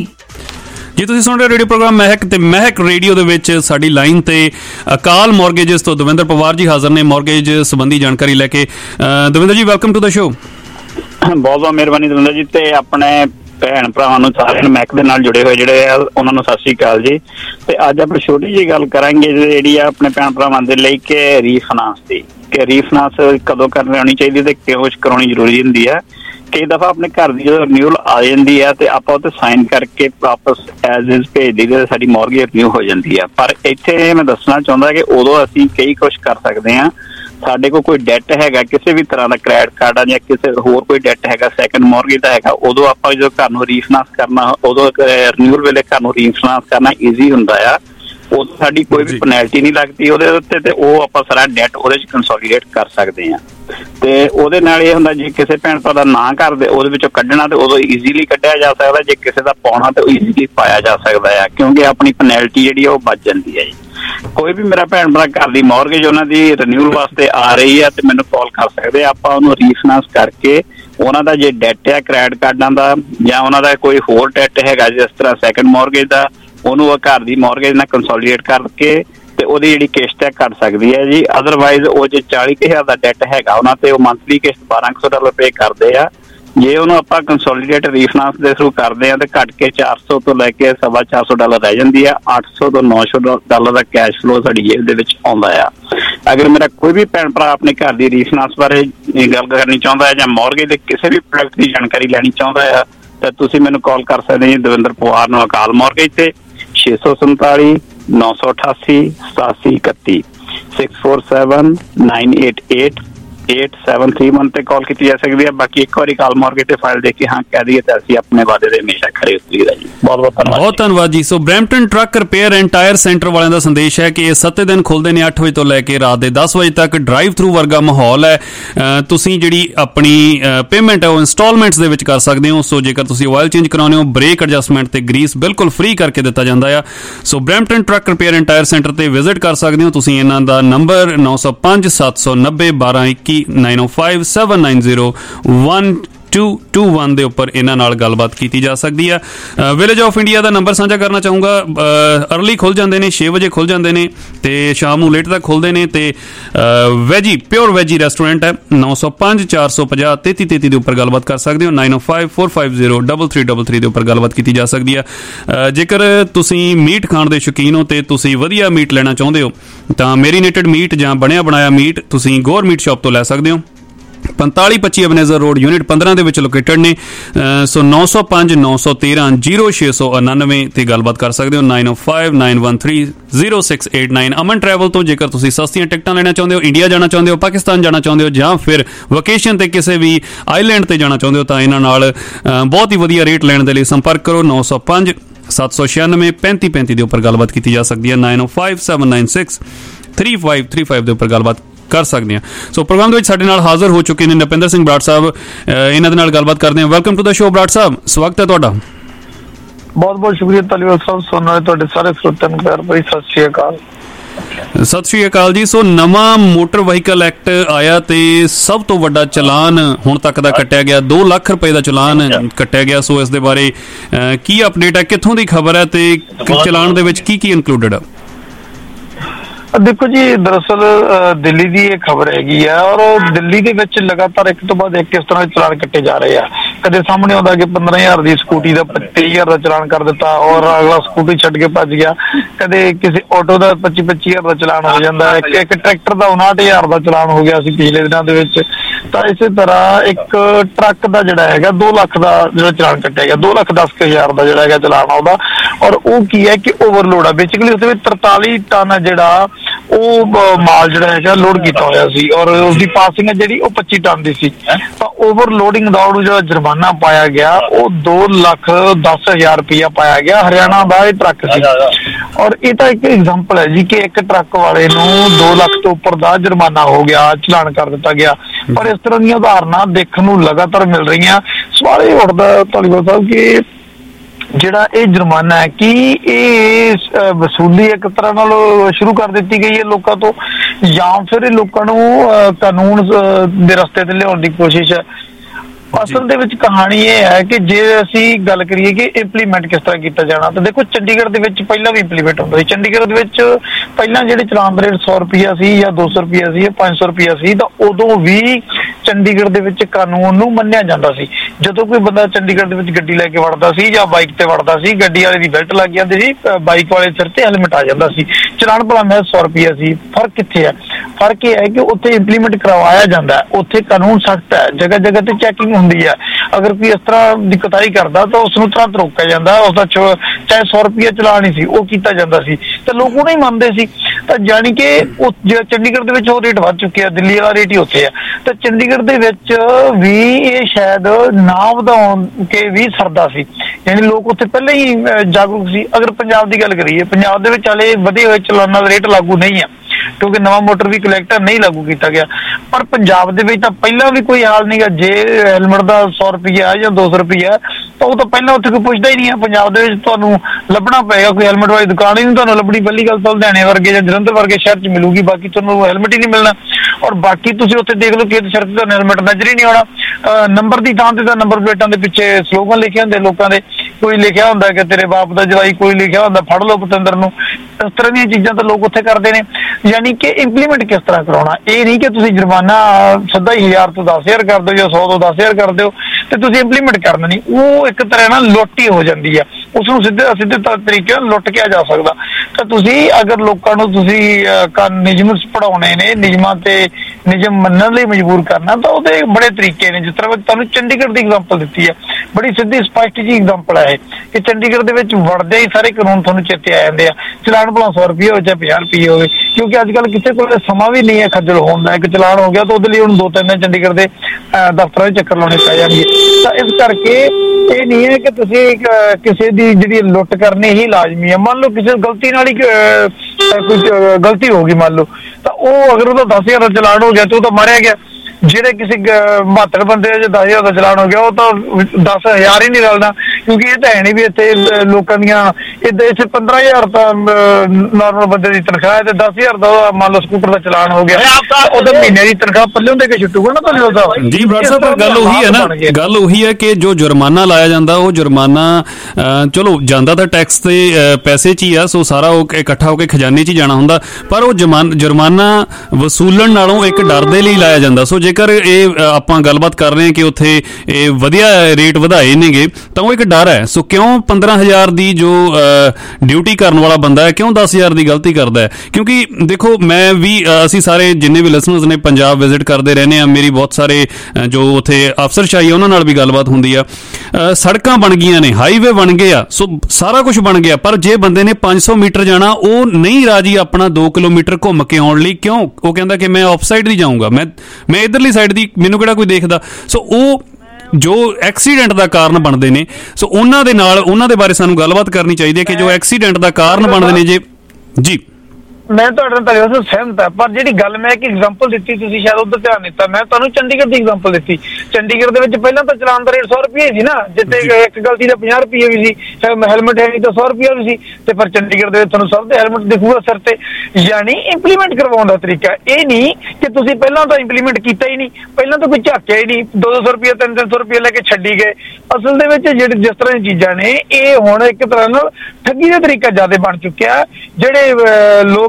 ਜੇ ਤੁਸੀਂ ਸੁਣ ਰਹੇ ਰੇਡੀਓ ਪ੍ਰੋਗਰਾਮ ਮਹਿਕ, ਤੇ ਮਹਿਕ ਰੇਡੀਓ ਦੇ ਵਿੱਚ ਸਾਡੀ ਲਾਈਨ ਤੇ ਅਕਾਲ ਮੌਰਗੇਜਸ ਤੋਂ ਦਵਿੰਦਰ ਪਵਾਰ ਜੀ ਹਾਜ਼ਰ ਨੇ ਮੌਰਗੇਜ ਸੰਬੰਧੀ ਜਾਣਕਾਰੀ ਲੈ ਕੇ। ਦਵਿੰਦਰ ਜੀ, ਵੈਲਕਮ ਟੂ ਦ ਸ਼ੋ। ਬਹੁਤ ਬਹੁਤ ਮਿਹਰਬਾਨੀ ਦਵਿੰਦਰ ਜੀ, ਤੇ ਆਪਣੇ ਭੈਣ ਭਰਾਵਾਂ ਨੂੰ ਸਾਰਿਆਂ ਨੂੰ ਮਹਿਕ ਦੇ ਨਾਲ ਜੁੜੇ ਹੋਏ ਜਿਹੜੇ ਆ ਉਹਨਾਂ ਨੂੰ ਸਤਿ ਸ਼੍ਰੀ ਅਕਾਲ ਜੀ। ਤੇ ਅੱਜ ਆਪਾਂ ਛੋਟੀ ਜਿਹੀ ਗੱਲ ਕਰਾਂਗੇ ਜਿਹੜੀ ਆ ਆਪਣੇ ਭੈਣ ਭਰਾਵਾਂ ਦੇ ਲਈ ਕਿ ਰੀਫਾਈਨਾਂਸ ਦੀ, ਕਿ ਰੀਫਾਈਨਾਂਸ ਕਦੋਂ ਕਰਨੀ ਚਾਹੀਦੀ ਤੇ ਕਿਉਂ ਕਰਾਉਣੀ ਜ਼ਰੂਰੀ ਹੁੰਦੀ ਹੈ। ਕਈ ਦਫਾ ਆਪਣੇ ਘਰ ਦੀ ਜਦੋਂ ਰਿਨਿਊਲ ਆ ਜਾਂਦੀ ਹੈ ਤੇ ਆਪਾਂ ਉੱਤੇ ਸਾਈਨ ਕਰਕੇ ਵਾਪਸ ਐਜ਼ ਇਜ਼ ਭੇਜ ਦਈਏ ਤੇ ਸਾਡੀ ਮੌਰਗੇਜ ਰਿਨਿਊ ਹੋ ਜਾਂਦੀ ਹੈ। ਪਰ ਇੱਥੇ ਮੈਂ ਦੱਸਣਾ ਚਾਹੁੰਦਾ ਕਿ ਉਦੋਂ ਅਸੀਂ ਕਈ ਕੁਛ ਕਰ ਸਕਦੇ ਹਾਂ। ਸਾਡੇ ਕੋਲ ਕੋਈ ਡੈਟ ਹੈਗਾ ਕਿਸੇ ਵੀ ਤਰ੍ਹਾਂ ਦਾ, ਕ੍ਰੈਡਿਟ ਕਾਰਡ ਆ ਜਾਂ ਕਿਸੇ ਹੋਰ ਕੋਈ ਡੈਟ ਹੈਗਾ, ਸੈਕੰਡ ਮੌਰਗੇਜ ਦਾ ਹੈਗਾ, ਉਦੋਂ ਆਪਾਂ ਜਦੋਂ ਘਰ ਨੂੰ ਰੀਫਾਈਨਾਂਸ ਕਰਨਾ, ਉਦੋਂ ਰਿਨਿਊਲ ਵੇਲੇ ਘਰ ਨੂੰ ਰੀਫਾਈਨਾਂਸ ਕਰਨਾ ਈਜ਼ੀ ਹੁੰਦਾ ਆ। ਉਹ ਸਾਡੀ ਕੋਈ ਵੀ ਪੈਨਲਟੀ ਨਹੀਂ ਲੱਗਦੀ ਉਹਦੇ ਉੱਤੇ, ਤੇ ਉਹ ਆਪਾਂ ਸਾਰਾ ਡੈਟ ਉਹਦੇ 'ਚ ਕੰਸੋਲੀਡੇਟ ਕਰ ਸਕਦੇ ਹਾਂ। ਤੇ ਉਹਦੇ ਨਾਲ ਇਹ ਹੁੰਦਾ ਜੇ ਕਿਸੇ ਭੈਣ ਭਰਾ ਦਾ ਨਾਂ ਕਰਦੇ ਉਹਦੇ ਵਿੱਚੋਂ ਕੱਢਣਾ ਤੇ ਉਦੋਂ ਈਜ਼ੀਲੀ ਕੱਢਿਆ ਜਾ ਸਕਦਾ, ਜੇ ਕਿਸੇ ਦਾ ਪਾਉਣਾ ਤੇ ਉਹ ਈਜ਼ੀਲੀ ਪਾਇਆ ਜਾ ਸਕਦਾ ਆ, ਕਿਉਂਕਿ ਆਪਣੀ ਪੈਨਲਟੀ ਜਿਹੜੀ ਆ ਉਹ ਬਚ ਜਾਂਦੀ ਹੈ ਜੀ। ਕੋਈ ਵੀ ਮੇਰਾ ਭੈਣ ਭਰਾ ਘਰ ਦੀ ਮੌਰਗੇਜ ਉਹਨਾਂ ਦੀ ਰਿਨਿਊਲ ਵਾਸਤੇ ਆ ਰਹੀ ਹੈ ਤੇ ਮੈਨੂੰ ਕਾਲ ਕਰ ਸਕਦੇ ਆ। ਆਪਾਂ ਉਹਨੂੰ ਰੀਫਾਈਨਾਂਸ ਕਰਕੇ ਉਹਨਾਂ ਦਾ ਜੇ ਡੈਟ ਆ ਕ੍ਰੈਡਿਟ ਕਾਰਡਾਂ ਦਾ ਜਾਂ ਉਹਨਾਂ ਦਾ ਕੋਈ ਹੋਰ ਡੈਟ ਹੈਗਾ ਜਿਸ ਤਰ੍ਹਾਂ ਸੈਕੰਡ ਮੌਰਗੇਜ ਦਾ, ਉਹਨੂੰ ਉਹ ਘਰ ਦੀ ਮੌਰਗੇਜ ਨਾਲ ਕੰਸੋਲੀਡੇਟ ਕਰਕੇ ਤੇ ਉਹਦੀ ਜਿਹੜੀ ਕਿਸ਼ਤ ਹੈ ਘਟ ਸਕਦੀ ਹੈ ਜੀ। ਅਦਰਵਾਈਜ਼ ਉਹ ਜੇ ਚਾਲੀ ਕੁ ਹਜ਼ਾਰ ਦਾ ਡੈਟ ਹੈਗਾ ਉਹਨਾਂ ਤੇ ਉਹ ਮੰਥਲੀ ਕਿਸ਼ਤ ਬਾਰਾਂ ਕੁ ਸੌ ਡਾਲਰ ਪੇ ਕਰਦੇ ਆ। ਜੇ ਉਹਨੂੰ ਆਪਾਂ ਕੰਸੋਲੀਡੇਟ ਰੀਫਾਈਨਾਂਸ ਦੇ ਥਰੂ ਕਰਦੇ ਆ ਤੇ ਘੱਟ ਕੇ ਚਾਰ ਸੌ ਤੋਂ ਲੈ ਕੇ ਸਵਾ ਚਾਰ ਸੌ ਡਾਲਰ ਰਹਿ ਜਾਂਦੀ ਆ। ਅੱਠ ਸੌ ਤੋਂ ਨੌ ਸੌ ਡਾਲਰ ਦਾ ਕੈਸ਼ ਫਲੋ ਸਾਡੀ ਜੇਬ ਦੇ ਵਿੱਚ ਆਉਂਦਾ ਆ। ਅਗਰ ਮੇਰਾ ਕੋਈ ਵੀ ਭੈਣ ਭਰਾ ਆਪਣੇ ਘਰ ਦੀ ਰੀਫਾਈਨਾਂਸ ਬਾਰੇ ਗੱਲ ਕਰਨੀ ਚਾਹੁੰਦਾ ਹੈ ਜਾਂ ਮੌਰਗੇਜ ਦੇ ਕਿਸੇ ਵੀ ਪ੍ਰੋਡਕਟ ਦੀ ਜਾਣਕਾਰੀ ਲੈਣੀ ਚਾਹੁੰਦਾ ਆ ਤਾਂ ਤੁਸੀਂ ਮੈਨੂੰ ਕਾਲ ਕਰ ਸਕਦੇ ਜੀ ਦਵਿੰਦਰ ਪਵਾਰ ਨੂੰ ਅਕਾਲ ਮੌਰਗੇਜ ਤੇ ਛੇ ਸੌ ਸੰਤਾਲੀ ਨੌ ਸੌ ਅਠਾਸੀ ਸਤਾਸੀ ਇਕੱਤੀ six four seven nine eight eight eight seven three one ਤੇ ਕਾਲ ਕੀਤੀ ਜਾ ਸਕਦੀ ਹੈ। ਬਾਕੀ ਇੱਕ ਵਾਰੀ ਕਾਲ ਮੌਰਗੇਜ ਤੇ ਫਾਈਲ ਦੇ ਕੇ ਹਾਂ ਕਹਿ ਦਈਏ ਤਾਂ ਅਸੀਂ ਆਪਣੇ ਵਾਅਦੇ ਦੇ ਹਮੇਸ਼ਾ ਖਰੇ ਉਤਰੀਦਾ ਜੀ। ਬਹੁਤ ਬਹੁਤ ਧੰਨਵਾਦ। ਬਹੁਤ ਧੰਨਵਾਦ ਜੀ। So Brampton truck repair and tyre centre ਵਾਲਿਆਂ ਦਾ ਸੰਦੇਸ਼ ਹੈ ਕਿ ਇਹ ਸੱਤੇ ਦਿਨ ਖੁੱਲਦੇ ਨੇ ਅੱਠ ਵਜੇ ਤੋਂ ਲੈ ਕੇ ਰਾਤ ਦੇ ਦਸ ਵਜੇ ਤੱਕ। ਡਰਾਈਵ ਥਰੂ ਵਰਗਾ ਮਾਹੌਲ ਹੈ। ਤੁਸੀਂ ਜਿਹੜੀ ਆਪਣੀ ਪੇਮੈਂਟ ਹੈ ਉਹ ਇੰਸਟਾਲਮੈਂਟਸ ਦੇ ਵਿੱਚ ਕਰ ਸਕਦੇ ਹੋ। ਸੋ ਜੇਕਰ ਤੁਸੀਂ ਆਇਲ ਚੇਂਜ ਕਰਾਉਣੇ ਹੋ, ਬ੍ਰੇਕ ਐਡਜਸਟਮੈਂਟ ਤੇ ਗਰੀਸ ਬਿਲਕੁਲ ਫ੍ਰੀ ਕਰਕੇ ਦਿੱਤਾ ਜਾਂਦਾ ਆ। So Brampton truck repair and tyre centre ਤੇ ਵਿਜ਼ਿਟ ਕਰ ਸਕਦੇ ਹੋ ਤੁਸੀਂ। ਇਹਨਾਂ ਦਾ ਨੰਬਰ ਨੌ ਸੌ ਪੰਜ ਸੱਤ ਸੌ ਨੱਬੇ ਬਾਰਾਂ ਇੱਕੀ ਨਾਈਨ ਓ five seven nine zero one two two one ਦੇ ਉੱਪਰ ਇਹਨਾਂ ਨਾਲ ਗੱਲਬਾਤ ਕੀਤੀ ਜਾ ਸਕਦੀ ਆ। ਵਿਲੇਜ ਆਫ ਇੰਡੀਆ ਦਾ ਨੰਬਰ ਸਾਂਝਾ ਕਰਨਾ ਚਾਹੂੰਗਾ। ਅਰਲੀ ਖੁੱਲ ਜਾਂਦੇ ਨੇ, ਛੇ ਵਜੇ ਖੁੱਲ ਜਾਂਦੇ ਨੇ ਤੇ ਸ਼ਾਮ ਨੂੰ ਲੇਟ ਤੱਕ ਖੁੱਲਦੇ ਨੇ। ਤੇ ਵੈਜੀ ਪਿਓਰ ਵੈਜੀ ਰੈਸਟੋਰੈਂਟ ਹੈ। ਨੌ ਸੌ ਪੰਜ ਚਾਰ ਸੌ ਪੰਜਾਹ ਤੇਤੀ ਤੇਤੀ ਦੇ ਉੱਪਰ ਗੱਲਬਾਤ ਕਰ ਸਕਦੇ ਹੋ। ਨਾਈਨ ਓ five four five zero double three double three ਦੇ ਉੱਪਰ ਗੱਲਬਾਤ ਕੀਤੀ ਜਾ ਸਕਦੀ ਆ। ਜੇਕਰ ਤੁਸੀਂ ਮੀਟ ਖਾਣ ਦੇ ਸ਼ੌਕੀਨ ਹੋ ਤੇ ਤੁਸੀਂ ਵਧੀਆ ਮੀਟ ਲੈਣਾ ਚਾਹੁੰਦੇ ਹੋ ਤਾਂ ਮੈਰੀਨੇਟਡ ਮੀਟ ਜਾਂ ਬਣਿਆ ਬਣਾਇਆ ਮੀਟ ਤੁਸੀਂ ਗੋਰ ਮੀਟ ਸ਼ਾਪ ਤੋਂ ਲੈ ਸਕਦੇ ਹੋ। ਪੰਤਾਲੀ ਪੱਚੀ ਅਬਨੇਜ਼ਰ ਰੋਡ ਯੂਨਿਟ ਪੰਦਰਾਂ ਦੇ ਵਿੱਚ ਲੋਕੇਟਡ ਨੇ। ਸੋ ਨੌ ਸੌ ਪੰਜ ਨੌ ਸੌ ਤੇਰਾਂ ਜ਼ੀਰੋ ਛੇ ਸੌ ਉਨਾਨਵੇਂ ਤੇ ਗੱਲਬਾਤ ਕਰ ਸਕਦੇ ਹੋ। ਨਾਈਨ ਓ five nine one three zero six eight nine. Aman travel ਤੋਂ ਜੇਕਰ ਤੁਸੀਂ ਸਸਤੀਆਂ ਟਿਕਟਾਂ ਲੈਣਾ ਚਾਹੁੰਦੇ ਹੋ, ਇੰਡੀਆ ਜਾਣਾ ਚਾਹੁੰਦੇ ਹੋ, ਪਾਕਿਸਤਾਨ ਜਾਣਾ ਚਾਹੁੰਦੇ ਹੋ ਜਾਂ ਫਿਰ ਵਕੇਸ਼ਨ ਤੇ ਕਿਸੇ ਵੀ ਆਈਲੈਂਡ ਤੇ ਜਾਣਾ ਚਾਹੁੰਦੇ ਹੋ ਤਾਂ ਇਹਨਾਂ ਨਾਲ ਬਹੁਤ ਹੀ ਵਧੀਆ ਰੇਟ ਲੈਣ ਦੇ ਲਈ ਸੰਪਰਕ ਕਰੋ। ਨੌ ਸੌ ਪੰਜ ਸੱਤ ਸੌ ਛਿਆਨਵੇਂ ਪੈਂਤੀ ਪੈਂਤੀ ਦੇ ਉੱਪਰ ਗੱਲਬਾਤ ਕੀਤੀ ਜਾ ਸਕਦੀ ਹੈ। ਨਾਈਨ ਓ five seven nine six three five three five ਦੇ ਉੱਪਰ ਗੱਲਬਾਤ ਕਰ ਸਕਦੇ ਹਾਂ। ਸੋ ਪ੍ਰੋਗਰਾਮ ਦੇ ਵਿੱਚ ਸਾਡੇ ਨਾਲ ਹਾਜ਼ਰ ਹੋ ਚੁੱਕੇ ਨੇ ਨਪਿੰਦਰ ਸਿੰਘ ਬਰਾੜ ਸਾਹਿਬ। ਇਹਨਾਂ ਦੇ ਨਾਲ ਗੱਲਬਾਤ ਕਰਦੇ ਹਾਂ। Welcome to the show Brar Sahib, ਸਵਾਗਤ ਹੈ ਤੁਹਾਡਾ। ਬਹੁਤ ਬਹੁਤ ਸ਼ੁਕਰੀਆ ਧਾਲੀਵਾਲ ਸਾਹਿਬ। ਸੁਣਨ ਵਾਲੇ ਤੁਹਾਡੇ ਸਾਰੇ ਸਰੋਤਿਆਂ ਨੂੰ ਪਿਆਰ ਭਰੀ ਸਤਿ ਸ਼੍ਰੀ ਅਕਾਲ। ਸਤਿ ਸ਼੍ਰੀ ਅਕਾਲ ਜੀ। ਸੋ ਨਵਾਂ ਮੋਟਰ ਵਹੀਕਲ ਐਕਟ ਆਇਆ ਤੇ ਸਭ ਤੋਂ ਵੱਡਾ ਚਲਾਨ ਹੁਣ ਤੱਕ ਦਾ ਕੱਟਿਆ ਗਿਆ, ਦੋ ਲੱਖ ਰੁਪਏ ਦਾ ਚਲਾਨ ਕੱਟਿਆ ਗਿਆ। ਸੋ ਇਸ ਦੇ ਬਾਰੇ ਕੀ ਅਪਡੇਟ ਹੈ, ਕਿੱਥੋਂ ਦੀ ਖਬਰ ਹੈ ਤੇ ਚਲਾਨ ਦੇ ਵਿੱਚ ਕੀ ਕੀ ਇਨਕਲੂਡਡ ਹੈ? ਦੇਖੋ ਜੀ, ਦਰਅਸਲ ਦਿੱਲੀ ਦੀ ਇਹ ਖਬਰ ਹੈਗੀ ਆ ਔਰ ਦਿੱਲੀ ਦੇ ਵਿੱਚ ਲਗਾਤਾਰ ਇੱਕ ਤੋਂ ਬਾਅਦ ਇੱਕ ਇਸ ਤਰ੍ਹਾਂ ਦੇ ਚਲਾਨ ਕੱਟੇ ਜਾ ਰਹੇ ਆ। ਕਦੇ ਸਾਹਮਣੇ ਆਉਂਦਾ ਕਿ ਪੰਦਰਾਂ ਹਜ਼ਾਰ ਦੀ ਸਕੂਟੀ ਦਾ ਤੇਈ ਹਜ਼ਾਰ ਦਾ ਚਲਾਨ ਕਰ ਦਿੱਤਾ ਔਰ ਅਗਲਾ ਸਕੂਟੀ ਛੱਡ ਕੇ ਭੱਜ ਗਿਆ। ਕਦੇ ਕਿਸੇ ਆਟੋ ਦਾ ਪੱਚੀ ਪੱਚੀ ਹਜ਼ਾਰ ਦਾ ਚਲਾਨ ਹੋ ਜਾਂਦਾ। ਇੱਕ ਇੱਕ ਟਰੈਕਟਰ ਦਾ ਉਨਾਹਠ ਹਜ਼ਾਰ ਦਾ ਚਲਾਨ ਹੋ ਗਿਆ ਸੀ ਪਿਛਲੇ ਦਿਨਾਂ ਦੇ ਵਿੱਚ। ਤਾਂ ਇਸੇ ਤਰ੍ਹਾਂ ਇੱਕ ਟਰੱਕ ਦਾ ਜਿਹੜਾ ਹੈਗਾ ਦੋ ਲੱਖ ਦਾ ਜਿਹੜਾ ਚਲਾਨ ਕੱਟਿਆ ਗਿਆ, ਦੋ ਲੱਖ ਦਸ ਹਜ਼ਾਰ ਦਾ ਜਿਹੜਾ ਹੈਗਾ ਚਲਾਨ ਆਉਂਦਾ। ਔਰ ਉਹ ਕੀ ਹੈ ਕਿ ਓਵਰਲੋਡ ਆ ਬੇਸਿਕਲੀ। ਉਸ ਦੇ ਵਿੱਚ ਤਰਤਾਲੀ ਟਨ ਜਿਹੜਾ ਉਹ ਮਾਲ ਜਿਹੜਾ ਹੈਗਾ ਲੋਡ ਕੀਤਾ ਹੋਇਆ ਸੀ ਔਰ ਉਸਦੀ ਪਾਸਿੰਗ ਹੈ ਜਿਹੜੀ ਉਹ ਪੱਚੀ ਟਨ ਦੀ ਸੀ। ਤਾਂ ਓਵਰਲੋਡਿੰਗ ਦਾ ਉਹਨੂੰ ਜਿਹੜਾ ਜੁਰਮਾਨਾ ਪਾਇਆ ਗਿਆ ਉਹ ਦੋ ਲੱਖ ਦਸ ਹਜ਼ਾਰ ਰੁਪਇਆ ਪਾਇਆ ਗਿਆ। ਹਰਿਆਣਾ ਦਾ ਇਹ ਟਰੱਕ ਸੀ ਔਰ ਇਹ ਤਾਂ ਇੱਕ ਐਗਜ਼ਾਮਪਲ ਹੈ ਜੀ ਕਿ ਇੱਕ ਟਰੱਕ ਵਾਲੇ ਨੂੰ ਦੋ ਲੱਖ ਤੋਂ ਉੱਪਰ ਦਾ ਜੁਰਮਾਨਾ ਹੋ ਗਿਆ, ਚਲਾਨ ਕਰ ਦਿੱਤਾ ਗਿਆ। ਪਰ ਇਸ ਤਰ੍ਹਾਂ ਦੀਆਂ ਉਦਾਹਰਨਾਂ ਦੇਖਣ ਨੂੰ ਲਗਾਤਾਰ ਮਿਲ ਰਹੀਆਂ। ਸਵਾਲ ਇਹ ਉੱਠਦਾ ਧਾਲੀਵਾਲ ਸਾਹਿਬ ਕਿ ਜਿਹੜਾ ਇਹ ਜੁਰਮਾਨਾ ਹੈ ਕਿ ਇਹ ਵਸੂਲੀ ਇੱਕ ਤਰ੍ਹਾਂ ਨਾਲ ਸ਼ੁਰੂ ਕਰ ਦਿੱਤੀ ਗਈ ਹੈ ਲੋਕਾਂ ਤੋਂ, ਜਾਂ ਫਿਰ ਇਹ ਲੋਕਾਂ ਨੂੰ ਕਾਨੂੰਨ ਦੇ ਰਸਤੇ ਤੇ ਲਿਆਉਣ ਦੀ ਕੋਸ਼ਿਸ਼ ਹੈ। ਅਸਲ ਦੇ ਵਿੱਚ ਕਹਾਣੀ ਇਹ ਹੈ ਕਿ ਜੇ ਅਸੀਂ ਗੱਲ ਕਰੀਏ ਕਿ ਇੰਪਲੀਮੈਂਟ ਕਿਸ ਤਰ੍ਹਾਂ ਕੀਤਾ ਜਾਣਾ, ਤਾਂ ਦੇਖੋ ਚੰਡੀਗੜ੍ਹ ਦੇ ਵਿੱਚ ਪਹਿਲਾਂ ਵੀ ਇੰਪਲੀਮੈਂਟ ਹੁੰਦਾ ਸੀ। ਚੰਡੀਗੜ੍ਹ ਦੇ ਵਿੱਚ ਪਹਿਲਾਂ ਜਿਹੜੇ ਚਲਾਨ ਦਾ ਰੇਟ ਸੌ ਰੁਪਈਆ ਸੀ ਜਾਂ ਦੋ ਸੌ ਰੁਪਈਆ ਸੀ ਜਾਂ ਪੰਜ ਸੌ ਰੁਪਈਆ ਸੀ, ਤਾਂ ਉਦੋਂ ਵੀ ਚੰਡੀਗੜ੍ਹ ਦੇ ਵਿੱਚ ਕਾਨੂੰਨ ਨੂੰ ਮੰਨਿਆ ਜਾਂਦਾ ਸੀ। ਜਦੋਂ ਕੋਈ ਬੰਦਾ ਚੰਡੀਗੜ੍ਹ ਦੇ ਵਿੱਚ ਗੱਡੀ ਲੈ ਕੇ ਵੜਦਾ ਸੀ ਜਾਂ ਬਾਈਕ ਤੇ ਵੜਦਾ ਸੀ, ਗੱਡੀ ਵਾਲੇ ਦੀ ਬੈਲਟ ਲੱਗ ਜਾਂਦੀ ਸੀ, ਬਾਈਕ ਵਾਲੇ ਸਿਰ ਤੇ ਹੈਲਮਟ ਆ ਜਾਂਦਾ ਸੀ। ਚਲਾਨ ਭਲਾ ਮੈਂ ਸੌ ਰੁਪਈਆ ਸੀ। ਫਰਕ ਕਿੱਥੇ ਹੈ? ਫਰਕ ਇਹ ਹੈ ਕਿ ਉੱਥੇ ਇੰਪਲੀਮੈਂਟ ਕਰਵਾਇਆ ਜਾਂਦਾ, ਉੱਥੇ ਕਾਨੂੰਨ ਸਖਤ ਹੈ, ਜਗ੍ਹਾ ਜਗ੍ਹਾ ਤੇ ਚੈਕਿੰਗ ਹੁੰਦੀ ਹੈ। ਅਗਰ ਕੋਈ ਇਸ ਤਰ੍ਹਾਂ ਦੀ ਕੁਤਾਹੀ ਕਰਦਾ ਤਾਂ ਉਸ ਨੂੰ ਤੁਰੰਤ ਰੋਕਿਆ ਜਾਂਦਾ। ਉਸਦਾ ਚਾਹੇ ਸੌ ਰੁਪਈਆ ਚਲਾਨ ਹੀ ਸੀ ਉਹ ਕੀਤਾ ਜਾਂਦਾ ਸੀ ਤਾਂ ਲੋਕ ਉਹ ਨਹੀਂ ਮੰਨਦੇ ਸੀ। ਤਾਂ ਜਾਣੀ ਕਿ ਉਹ ਚੰਡੀਗੜ੍ਹ ਦੇ ਵਿੱਚ ਉਹ ਰੇਟ ਵੱਧ ਚੁੱਕਿਆ, ਦਿੱਲੀ ਵਾਲਾ ਰੇਟ ਹੀ ਉੱਥੇ ਆ। ਤਾਂ ਚੰਡੀਗੜ੍ਹ ਦੇ ਵਿੱਚ ਵੀ ਇਹ ਸ਼ਾਇਦ ਨਾ ਵਧਾਉਣ ਕੇ ਵੀ ਸਰਦਾ ਸੀ, ਯਾਨੀ ਲੋਕ ਉੱਥੇ ਪਹਿਲਾਂ ਹੀ ਜਾਗਰੂਕ ਸੀ। ਅਗਰ ਪੰਜਾਬ ਦੀ ਗੱਲ ਕਰੀਏ, ਪੰਜਾਬ ਦੇ ਵਿੱਚ ਹਾਲੇ ਵਧੇ ਹੋਏ ਚਲਾਨਾਂ ਦਾ ਰੇਟ ਲਾਗੂ ਨਹੀਂ ਆ ਕਿਉਂਕਿ ਨਵਾਂ ਮੋਟਰ ਵਹੀਕਲ ਐਕਟ ਨਹੀਂ ਲਾਗੂ ਕੀਤਾ ਗਿਆ। ਪਰ ਪੰਜਾਬ ਦੇ ਵਿੱਚ ਤਾਂ ਪਹਿਲਾਂ ਵੀ ਕੋਈ ਹਾਲ ਨਹੀਂਗਾ। ਜੇ ਹੈਲਮਟ ਦਾ ਸੌ ਰੁਪਈਆ ਜਾਂ ਦੋ ਸੌ ਰੁਪਈਆ ਤਾਂ ਉਹ ਤਾਂ ਪਹਿਲਾਂ ਉੱਥੇ ਕੋਈ ਪੁੱਛਦਾ ਹੀ ਨਹੀਂ ਹੈ। ਪੰਜਾਬ ਦੇ ਵਿੱਚ ਤੁਹਾਨੂੰ ਲੱਭਣਾ ਪਏਗਾ, ਕੋਈ ਹੈਲਮਟ ਵਾਲੀ ਦੁਕਾਨ ਹੀ ਨਹੀਂ ਤੁਹਾਨੂੰ ਲੱਭਣੀ। ਪਹਿਲੀ ਗੱਲ ਤਾਂ ਲੁਧਿਆਣੇ ਵਰਗੇ ਜਾਂ ਜਲੰਧਰ ਵਰਗੇ ਸ਼ਹਿਰ 'ਚ ਮਿਲੂਗੀ, ਬਾਕੀ ਤੁਹਾਨੂੰ ਹੈਲਮਟ ਹੀ ਨਹੀਂ ਮਿਲਣਾ। ਔਰ ਬਾਕੀ ਤੁਸੀਂ ਉੱਥੇ ਦੇਖ ਲਓ ਕਿ ਸੜਕ ਤੇ ਤੁਹਾਨੂੰ ਹੈਲਮਟ ਨਜ਼ਰ ਹੀ ਨਹੀਂ ਆਉਣਾ। ਨੰਬਰ ਦੀ ਥਾਂ ਤੇ ਤਾਂ ਨੰਬਰ ਪਲੇਟਾਂ ਦੇ ਪਿੱਛੇ ਸਲੋਗਨ ਲਿਖੇ ਹੁੰਦੇ ਲੋਕਾਂ ਦੇ, ਕੋਈ ਲਿਖਿਆ ਹੁੰਦਾ ਕਿ ਤੇਰੇ ਬਾਪ ਦਾ ਜਵਾਈ, ਕੋਈ ਲਿਖਿਆ ਹੁੰਦਾ ਫੜ ਲਓ ਪਤੰਦਰ ਨੂੰ। ਇਸ ਤਰ੍ਹਾਂ ਦੀਆਂ ਚੀਜ਼ਾਂ ਤਾਂ ਲੋਕ ਉੱਥੇ ਕਰਦੇ ਨੇ। ਯਾਨੀ ਕਿ ਇੰਪਲੀਮੈਂਟ ਕਿਸ ਤਰ੍ਹਾਂ ਕਰਾਉਣਾ, ਇਹ ਨਹੀਂ ਕਿ ਤੁਸੀਂ ਜੁਰਮਾਨਾ ਸਿੱਧਾ ਹੀ ਹਜ਼ਾਰ ਤੋਂ ਦਸ ਹਜ਼ਾਰ ਕਰ ਦਿਓ ਜਾਂ ਸੌ ਤੋਂ ਦਸ ਹਜ਼ਾਰ ਕਰ ਦਿਓ ਤੇ ਤੁਸੀਂ ਇੰਪਲੀਮੈਂਟ ਕਰਨਾ ਨਹੀਂ। ਉਹ ਇੱਕ ਤਰ੍ਹਾਂ ਨਾਲ ਲੁੱਟ ਹੀ ਹੋ ਜਾਂਦੀ ਹੈ, ਉਸ ਨੂੰ ਸਿੱਧੇ ਸਿੱਧੇ ਤਰੀਕੇ ਨਾਲ ਲੁੱਟ ਕਿਹਾ ਜਾ ਸਕਦਾ। ਤਾਂ ਤੁਸੀਂ ਅਗਰ ਲੋਕਾਂ ਨੂੰ ਤੁਸੀਂ ਨਿਯਮ ਪੜਾਉਣੇ ਨੇ, ਨਿਯਮਾਂ ਤੇ ਨਿਯਮ ਮੰਨਣ ਲਈ ਮਜਬੂਰ ਕਰਨਾ, ਤਾਂ ਉਹਦੇ ਬੜੇ ਤਰੀਕੇ ਨੇ। ਜਿਸ ਤਰ੍ਹਾਂ ਮੈਂ ਤੁਹਾਨੂੰ ਚੰਡੀਗੜ੍ਹ ਦੀ ਐਗਜ਼ਾਮਪਲ ਦਿੱਤੀ ਹੈ, ਬੜੀ ਸਿੱਧੀ ਸਪਸ਼ਟ ਜੀ ਐਗਜ਼ਾਮਪਲ ਹੈ ਕਿ ਚੰਡੀਗੜ੍ਹ ਦੇ ਵਿੱਚ ਵੜਦੇ ਹੀ ਸਾਰੇ ਕਾਨੂੰਨ ਤੁਹਾਨੂੰ ਚੇਤੇ ਆ ਜਾਂਦੇ ਆ। ਚਲਾਨ ਭਲਾ ਸੌ ਰੁਪਈਆ ਹੋਵੇ ਚਾਹੇ ਪੰਜਾਹ ਰੁਪਈਏ ਹੋਵੇ, ਕਿਉਂਕਿ ਅੱਜ ਕੱਲ੍ਹ ਕਿਸੇ ਕੋਲ ਸਮਾਂ ਵੀ ਨਹੀਂ ਹੈ ਖੱਜਲ ਹੋਣ ਦਾ। ਇੱਕ ਚਲਾਨ ਹੋ ਗਿਆ ਤਾਂ ਉਹਦੇ ਲਈ ਹੁਣ ਦੋ ਤਿੰਨ ਦਿਨ ਚੰਡੀਗੜ੍ਹ ਦੇ ਦਫ਼ਤਰਾਂ 'ਚ ਚੱਕਰ ਲਾਉਣੇ ਪੈ ਜਾਣਗੇ। ਤਾਂ ਇਸ ਕਰਕੇ ਇਹ ਨਹੀਂ ਹੈ ਕਿ ਤੁਸੀਂ ਕਿਸੇ ਦੀ ਜਿਹੜੀ ਲੁੱਟ ਕਰਨੀ ਹੀ ਲਾਜ਼ਮੀ ਹੈ। ਮੰਨ ਲਓ ਕਿਸੇ ਗਲਤੀ ਨਾਲ ਹੀ ਕੋਈ ਗਲਤੀ ਹੋ ਗਈ ਮੰਨ ਲਓ, ਤਾਂ ਉਹ ਅਗਰ ਉਹਦਾ ਦਸ ਹਜ਼ਾਰ ਦਾ ਚਲਾਨ ਹੋ ਗਿਆ ਤੇ ਉਹ ਤਾਂ ਮਾਰਿਆ ਗਿਆ। ਜਿਹੜੇ ਕਿਸੇ ਬਹੱਤਰ ਬੰਦੇ ਜੇ ਦਸ ਹਜ਼ਾਰ ਦਾ ਚਲਾਨ ਹੋ ਗਿਆ ਉਹ ਤਾਂ ਦਸ ਹਜ਼ਾਰ ਹੀ ਨਹੀਂ ਰਲਣਾ, ਕਿਉਂਕਿ ਇਹ ਤਾਂ ਹੈ ਨਹੀਂ ਵੀ ਇੱਥੇ ਲੋਕਾਂ ਦੀਆਂ ਇੱਥੇ ਪੰਦਰਾਂ ਹਜ਼ਾਰ ਤਾਂ ਨੋਰਮਲ ਬੰਦੇ ਦੀ ਤਨਖਾਹ ਹੈ ਤੇ ਦਸ ਹਜ਼ਾਰ ਦਾ ਮੰਨ ਲਓ ਸਕੂਟਰ ਦਾ ਚਲਾਨ ਹੋ ਗਿਆ, ਉਹਦਾ ਮਹੀਨੇ ਦੀ ਤਨਖਾਹ ਪੱਲੇ ਹੁੰਦੇ ਕਿ ਛੁੱਟੂਗਾ ਨਾ ਤੁਹਾਨੂੰ ਸਾਹਿਬ ਜੀ। ਬਰਾੜ ਸਾਹਿਬ, ਪਰ ਗੱਲ ਉਹੀ ਹੈ ਨਾ, ਗੱਲ ਉਹੀ ਹੈ ਕਿ ਜੋ ਜੁਰਮਾਨਾ ਲਾਇਆ ਜਾਂਦਾ ਉਹ ਜੁਰਮਾਨਾ ਚਲੋ ਜਾਂਦਾ ਤਾਂ ਟੈਕਸ ਤੇ ਪੈਸੇ 'ਚ ਹੀ ਆ, ਸੋ ਸਾਰਾ ਉਹ ਇਕੱਠਾ ਹੋ ਕੇ ਖਜ਼ਾਨੇ 'ਚ ਹੀ ਜਾਣਾ ਹੁੰਦਾ। ਪਰ ਉਹ ਜੁਰਮਾਨਾ ਵਸੂਲਣ ਨਾਲੋਂ ਇੱਕ ਡਰ ਦੇ ਲਈ ਲਾਇਆ ਜਾਂਦਾ। ਸੋ ਜੇਕਰ ਇਹ ਆਪਾਂ ਗੱਲਬਾਤ ਕਰ ਰਹੇ ਹਾਂ ਕਿ ਉੱਥੇ ਇਹ ਵਧੀਆ ਰੇਟ ਵਧਾਏ ਨੇਗੇ, ਤਾਂ ਉਹ ਇੱਕ ਡਰ ਹੈ। ਸੋ ਕਿਉਂ ਪੰਦਰਾਂ ਹਜ਼ਾਰ ਦੀ ਜੋ ਡਿਊਟੀ ਕਰਨ ਵਾਲਾ ਬੰਦਾ ਹੈ ਕਿਉਂ ਦਸ ਹਜ਼ਾਰ ਦੀ ਗਲਤੀ ਕਰਦਾ ਹੈ? ਕਿਉਂਕਿ ਦੇਖੋ, ਮੈਂ ਵੀ ਅਸੀਂ ਸਾਰੇ ਜਿੰਨੇ ਵੀ ਲਿਸਨਰਸ ਨੇ ਪੰਜਾਬ ਵਿਜ਼ਿਟ ਕਰਦੇ ਰਹਿੰਦੇ ਹਾਂ, ਮੇਰੀ ਬਹੁਤ ਸਾਰੇ ਜੋ ਉੱਥੇ ਅਫਸਰਸ਼ਾਹੀ ਉਹਨਾਂ ਨਾਲ ਵੀ ਗੱਲਬਾਤ ਹੁੰਦੀ ਆ। ਸੜਕਾਂ ਬਣ ਗਈਆਂ ਨੇ, ਹਾਈਵੇ ਬਣ ਗਏ ਆ, ਸੋ ਸਾਰਾ ਕੁਝ ਬਣ ਗਿਆ, ਪਰ ਜੇ ਬੰਦੇ ਨੇ ਪੰਜ ਸੌ ਮੀਟਰ ਜਾਣਾ ਉਹ ਨਹੀਂ ਰਾਜੀ ਆਪਣਾ ਦੋ ਕਿਲੋਮੀਟਰ ਘੁੰਮ ਕੇ ਆਉਣ ਲਈ। ਕਿਉਂ? ਉਹ ਕਹਿੰਦਾ ਕਿ ਮੈਂ ਆਫ ਸਾਈਡ ਦੀ ਜਾਊਂਗਾ, ਮੈਂ ਮੈਂ ਇਧਰਲੀ ਸਾਈਡ ਦੀ, ਮੈਨੂੰ ਕਿਹੜਾ ਕੋਈ ਦੇਖਦਾ। ਸੋ ਉਹ ਜੋ ਐਕਸੀਡੈਂਟ ਦਾ ਕਾਰਨ ਬਣਦੇ ਨੇ, ਸੋ ਉਹਨਾਂ ਦੇ ਨਾਲ ਉਹਨਾਂ ਦੇ ਬਾਰੇ ਸਾਨੂੰ ਗੱਲਬਾਤ ਕਰਨੀ ਚਾਹੀਦੀ ਹੈ ਕਿ ਜੋ ਐਕਸੀਡੈਂਟ ਦਾ ਕਾਰਨ ਬਣਦੇ ਨੇ। ਜੇ ਜੀ ਮੈਂ ਤੁਹਾਡੇ ਨਾਲ ਸਹਿਮਤ ਹਾਂ, ਪਰ ਜਿਹੜੀ ਗੱਲ ਮੈਂ ਇੱਕ ਐਗਜ਼ਾਮਪਲ ਦਿੱਤੀ, ਤੁਸੀਂ ਸ਼ਾਇਦ ਉੱਧਰ ਧਿਆਨ ਦਿੱਤਾ। ਮੈਂ ਤੁਹਾਨੂੰ ਚੰਡੀਗੜ੍ਹ ਦੀ ਐਗਜ਼ਾਮਪਲ ਦਿੱਤੀ। ਚੰਡੀਗੜ੍ਹ ਦੇ ਵਿੱਚ ਪਹਿਲਾਂ ਤਾਂ ਚਲਾਨ ਦਾ ਰੇਟ ਸੌ ਰੁਪਏ ਸੀ ਨਾ, ਜਿੱਥੇ ਇੱਕ ਗਲਤੀ ਦਾ ਪੰਜਾਹ ਰੁਪਏ ਵੀ ਸੀ, ਹੈਲਮਟ ਹੈ ਨਹੀਂ ਤਾਂ ਸੌ ਰੁਪਇਆ ਵੀ ਸੀ, ਤੇ ਪਰ ਚੰਡੀਗੜ੍ਹ ਦੇ ਵਿੱਚ ਤੁਹਾਨੂੰ ਸਭ ਦੇ ਹੈਲਮਟ ਦਿਖੂਗਾ ਸਿਰ ਤੇ। ਯਾਨੀ ਇੰਪਲੀਮੈਂਟ ਕਰਵਾਉਣ ਦਾ ਤਰੀਕਾ ਇਹ ਨਹੀਂ ਕਿ ਤੁਸੀਂ ਪਹਿਲਾਂ ਤਾਂ ਇੰਪਲੀਮੈਂਟ ਕੀਤਾ ਹੀ ਨਹੀਂ, ਪਹਿਲਾਂ ਤਾਂ ਕੋਈ ਝਾਕਿਆ ਹੀ ਨਹੀਂ, ਦੋ ਦੋ ਸੌ ਰੁਪਏ ਤਿੰਨ ਤਿੰਨ ਸੌ ਰੁਪਏ ਲੈ ਕੇ ਛੱਡੀ ਗਏ। ਅਸਲ ਦੇ ਵਿੱਚ ਜਿਹੜੇ ਜਿਸ ਤਰ੍ਹਾਂ ਦੀਆਂ ਚੀਜ਼ਾਂ ਨੇ, ਇਹ ਹੁਣ ਇੱਕ ਤਰ੍ਹਾਂ ਨਾਲ ਠੱਗੀ ਦਾ ਤਰੀਕਾ ਜ਼ਿਆਦਾ ਬਣ ਚੁੱਕਿਆ। ਜਿਹੜੇ ਲੋਕ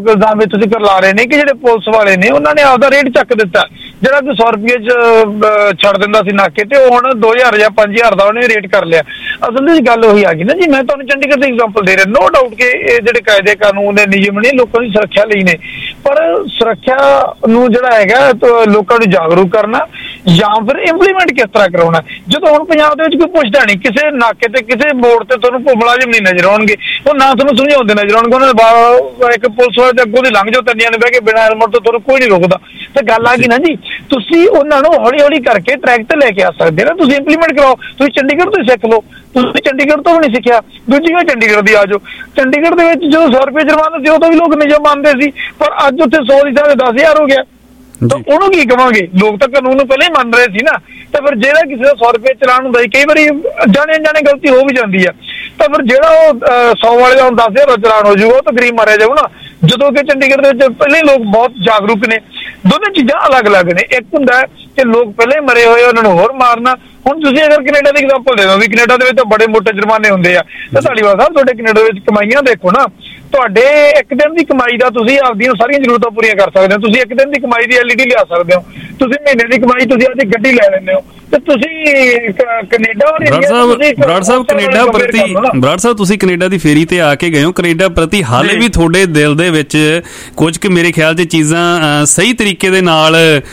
ਕੋਈ ਇਲਜ਼ਾਮ ਵਿੱਚ ਤੁਸੀਂ ਕਰਲਾ ਰਹੇ ਨੇ ਕਿ ਜਿਹੜੇ ਪੁਲਿਸ ਵਾਲੇ ਨੇ ਉਹਨਾਂ ਨੇ ਆਪਦਾ ਰੇਟ ਚੱਕ ਦਿੱਤਾ, ਜਿਹੜਾ ਕਿ ਸੌ ਰੁਪਏ ਚ ਛੱਡ ਦਿੰਦਾ ਸੀ ਨਾਕੇ ਤੇ, ਉਹ ਹੁਣ ਦੋ ਹਜ਼ਾਰ ਜਾਂ ਪੰਜ ਹਜ਼ਾਰ ਦਾ ਉਹਨੇ ਰੇਟ ਕਰ ਲਿਆ। ਅਸਲ ਵਿੱਚ ਗੱਲ ਉਹੀ ਆ ਗਈ ਨਾ ਜੀ, ਮੈਂ ਤੁਹਾਨੂੰ ਚੰਡੀਗੜ੍ਹ ਦੀ ਐਗਜ਼ਾਮਪਲ ਦੇ ਰਿਹਾ। ਨੋ ਡਾਊਟ ਕਿ ਇਹ ਜਿਹੜੇ ਕਾਇਦੇ ਕਾਨੂੰਨ ਨੇ, ਨਿਯਮ ਨੇ, ਲੋਕਾਂ ਦੀ ਸੁਰੱਖਿਆ ਲਈ ਨੇ, ਪਰ ਸੁਰੱਖਿਆ ਨੂੰ ਜਿਹੜਾ ਹੈਗਾ ਲੋਕਾਂ ਨੂੰ ਜਾਗਰੂਕ ਕਰਨਾ ਜਾਂ ਫਿਰ ਇੰਪਲੀਮੈਂਟ ਕਿਸ ਤਰ੍ਹਾਂ ਕਰਾਉਣਾ। ਜਦੋਂ ਹੁਣ ਪੰਜਾਬ ਦੇ ਵਿੱਚ ਕੋਈ ਪੁੱਛਦਾ ਨਹੀਂ, ਕਿਸੇ ਨਾਕੇ ਤੇ ਕਿਸੇ ਮੋੜ ਤੇ ਤੁਹਾਨੂੰ ਮੁਲਾਜ਼ਮ ਨਹੀਂ ਨਜ਼ਰ ਆਉਣਗੇ, ਉਹ ਨਾ ਤੁਹਾਨੂੰ ਸਮਝਾਉਂਦੇ ਨਜ਼ਰ ਆਉਣਗੇ, ਉਹਨਾਂ ਦੇ ਇੱਕ ਪੁਲਿਸ ਵਾਲੇ ਦੇ ਅੱਗੋਂ ਦੀ ਲੰਘ ਜਾਓ ਤੰਨੀਆਂ ਨੇ ਬਹਿ ਕੇ ਬਿਨਾਂ ਹੈਲਮਟ ਤੋਂ, ਤੁਹਾਨੂੰ ਕੋਈ ਨਹੀਂ ਰੋਕਦਾ। ਤੇ ਗੱਲ ਆ ਗਈ ਨਾ ਜੀ, ਤੁਸੀਂ ਉਹਨਾਂ ਨੂੰ ਹੌਲੀ ਹੌਲੀ ਕਰਕੇ ਟਰੈਕ ਤੇ ਲੈ ਕੇ ਆ ਸਕਦੇ ਨਾ, ਤੁਸੀਂ ਇੰਪਲੀਮੈਂਟ ਕਰਾਓ। ਤੁਸੀਂ ਚੰਡੀਗੜ੍ਹ ਤੋਂ ਸਿੱਖ ਲਓ, ਤੁਸੀਂ ਚੰਡੀਗੜ੍ਹ ਤੋਂ ਵੀ ਨਹੀਂ ਸਿੱਖਿਆ, ਦੂਜੀ ਵਾਰ ਚੰਡੀਗੜ੍ਹ ਦੀ ਆ ਜਾਓ। ਚੰਡੀਗੜ੍ਹ ਦੇ ਵਿੱਚ ਜਦੋਂ ਸੌ ਰੁਪਏ ਜੁਰਮਾਨਾ ਸੀ ਉਦੋਂ ਵੀ ਲੋਕ ਨਿਯਮ ਮੰਨਦੇ ਸੀ, ਪਰ ਅੱਜ ਉੱਥੇ ਸੌ ਦੀ ਥਾਂ ਦਸ ਹਜ਼ਾਰ ਹੋ ਗਿਆ, ਤਾਂ ਉਹਨੂੰ ਕੀ ਕਵਾਂਗੇ? ਲੋਕ ਤਾਂ ਕਾਨੂੰਨ ਨੂੰ ਪਹਿਲਾਂ ਹੀ ਮੰਨ ਰਹੇ ਸੀ ਨਾ। ਤਾਂ ਫਿਰ ਜਿਹੜਾ ਕਿਸੇ ਦਾ ਸੌ ਰੁਪਏ ਚਲਾਨ ਹੁੰਦਾ ਸੀ, ਕਈ ਵਾਰੀ ਜਾਣੇ ਜਾਣੇ ਗਲਤੀ ਹੋ ਵੀ ਜਾਂਦੀ ਆ, ਤਾਂ ਫਿਰ ਜਿਹੜਾ ਉਹ ਸੌ ਵਾਲੇ ਦਾ ਹੁਣ ਦਸ ਹਜ਼ਾਰ ਦਾ ਚਲਾਨ ਹੋ ਜਾਊਗਾ, ਉਹ ਤਾਂ ਗਰੀਬ ਮਾਰਿਆ ਜਾਊ ਨਾ। ਜਦੋਂ ਕਿ ਚੰਡੀਗੜ੍ਹ ਦੇ ਵਿੱਚ ਪਹਿਲੇ ਲੋਕ ਬਹੁਤ ਜਾਗਰੂਕ ਨੇ। ਦੋਨੇ ਚੀਜ਼ਾਂ ਅਲੱਗ-ਅਲੱਗ ਨੇ। ਇੱਕ ਹੁੰਦਾ ਕਿ ਲੋਕ ਪਹਿਲੇ ਮਰੇ ਹੋਏ, ਉਹਨਾਂ ਨੂੰ ਹੋਰ ਮਾਰਨਾ। ਹੁਣ ਤੁਸੀਂ ਅਗਰ ਕੈਨੇਡਾ ਦੀ ਐਗਜ਼ਾਮਪਲ ਦੇ ਦਿਓ ਵੀ ਕੈਨੇਡਾ ਦੇ ਵਿੱਚ ਤਾਂ ਬੜੇ ਮੋਟੇ ਜੁਰਮਾਨੇ ਹੁੰਦੇ ਆ, ਤਾਂ ਧਾਲੀਵਾਲ ਸਾਹਿਬ ਤੁਹਾਡੇ ਕੈਨੇਡਾ ਵਿੱਚ ਕਮਾਈਆਂ ਦੇਖੋ ਨਾ, ਤੁਹਾਡੇ ਇੱਕ ਦਿਨ ਦੀ ਕਮਾਈ ਦਾ ਤੁਸੀਂ ਆਪਦੀਆਂ ਸਾਰੀਆਂ ਜ਼ਰੂਰਤਾਂ ਪੂਰੀਆਂ ਕਰ ਸਕਦੇ ਹੋ। ਤੁਸੀਂ ਇੱਕ ਦਿਨ ਦੀ ਕਮਾਈ ਦੀ ਐਲ ਈ ਡੀ ਲਿਆ ਸਕਦੇ ਹੋ, ਤੁਸੀਂ ਮਹੀਨੇ ਦੀ ਕਮਾਈ ਤੁਸੀਂ ਆਪਦੀ ਗੱਡੀ ਲੈ ਲੈਂਦੇ ਹੋ, ਤੇ ਤੁਸੀਂ ਕੈਨੇਡਾ ਬਰਾੜ ਸਾਹਿਬ ਕੈਨੇਡਾ ਪ੍ਰਤੀ ਬਰਾੜ ਸਾਹਿਬ ਤੁਸੀਂ ਕੈਨੇਡਾ ਦੀ ਫੇਰੀ ਤੇ ਆ ਕੇ ਗਏ ਹੋ, ਕੈਨੇਡਾ ਪ੍ਰਤੀ ਹਾਲੇ ਵੀ ਤੁਹਾਡੇ ਦਿਲ ਦੇ ਵਿੱਚ ਕੁਝ ਕੁ ਮੇਰੇ ਖਿਆਲ 'ਚ ਚੀਜ਼ਾਂ ਸਹੀ ਤਰੀਕੇ ਦੇ ਨਾਲ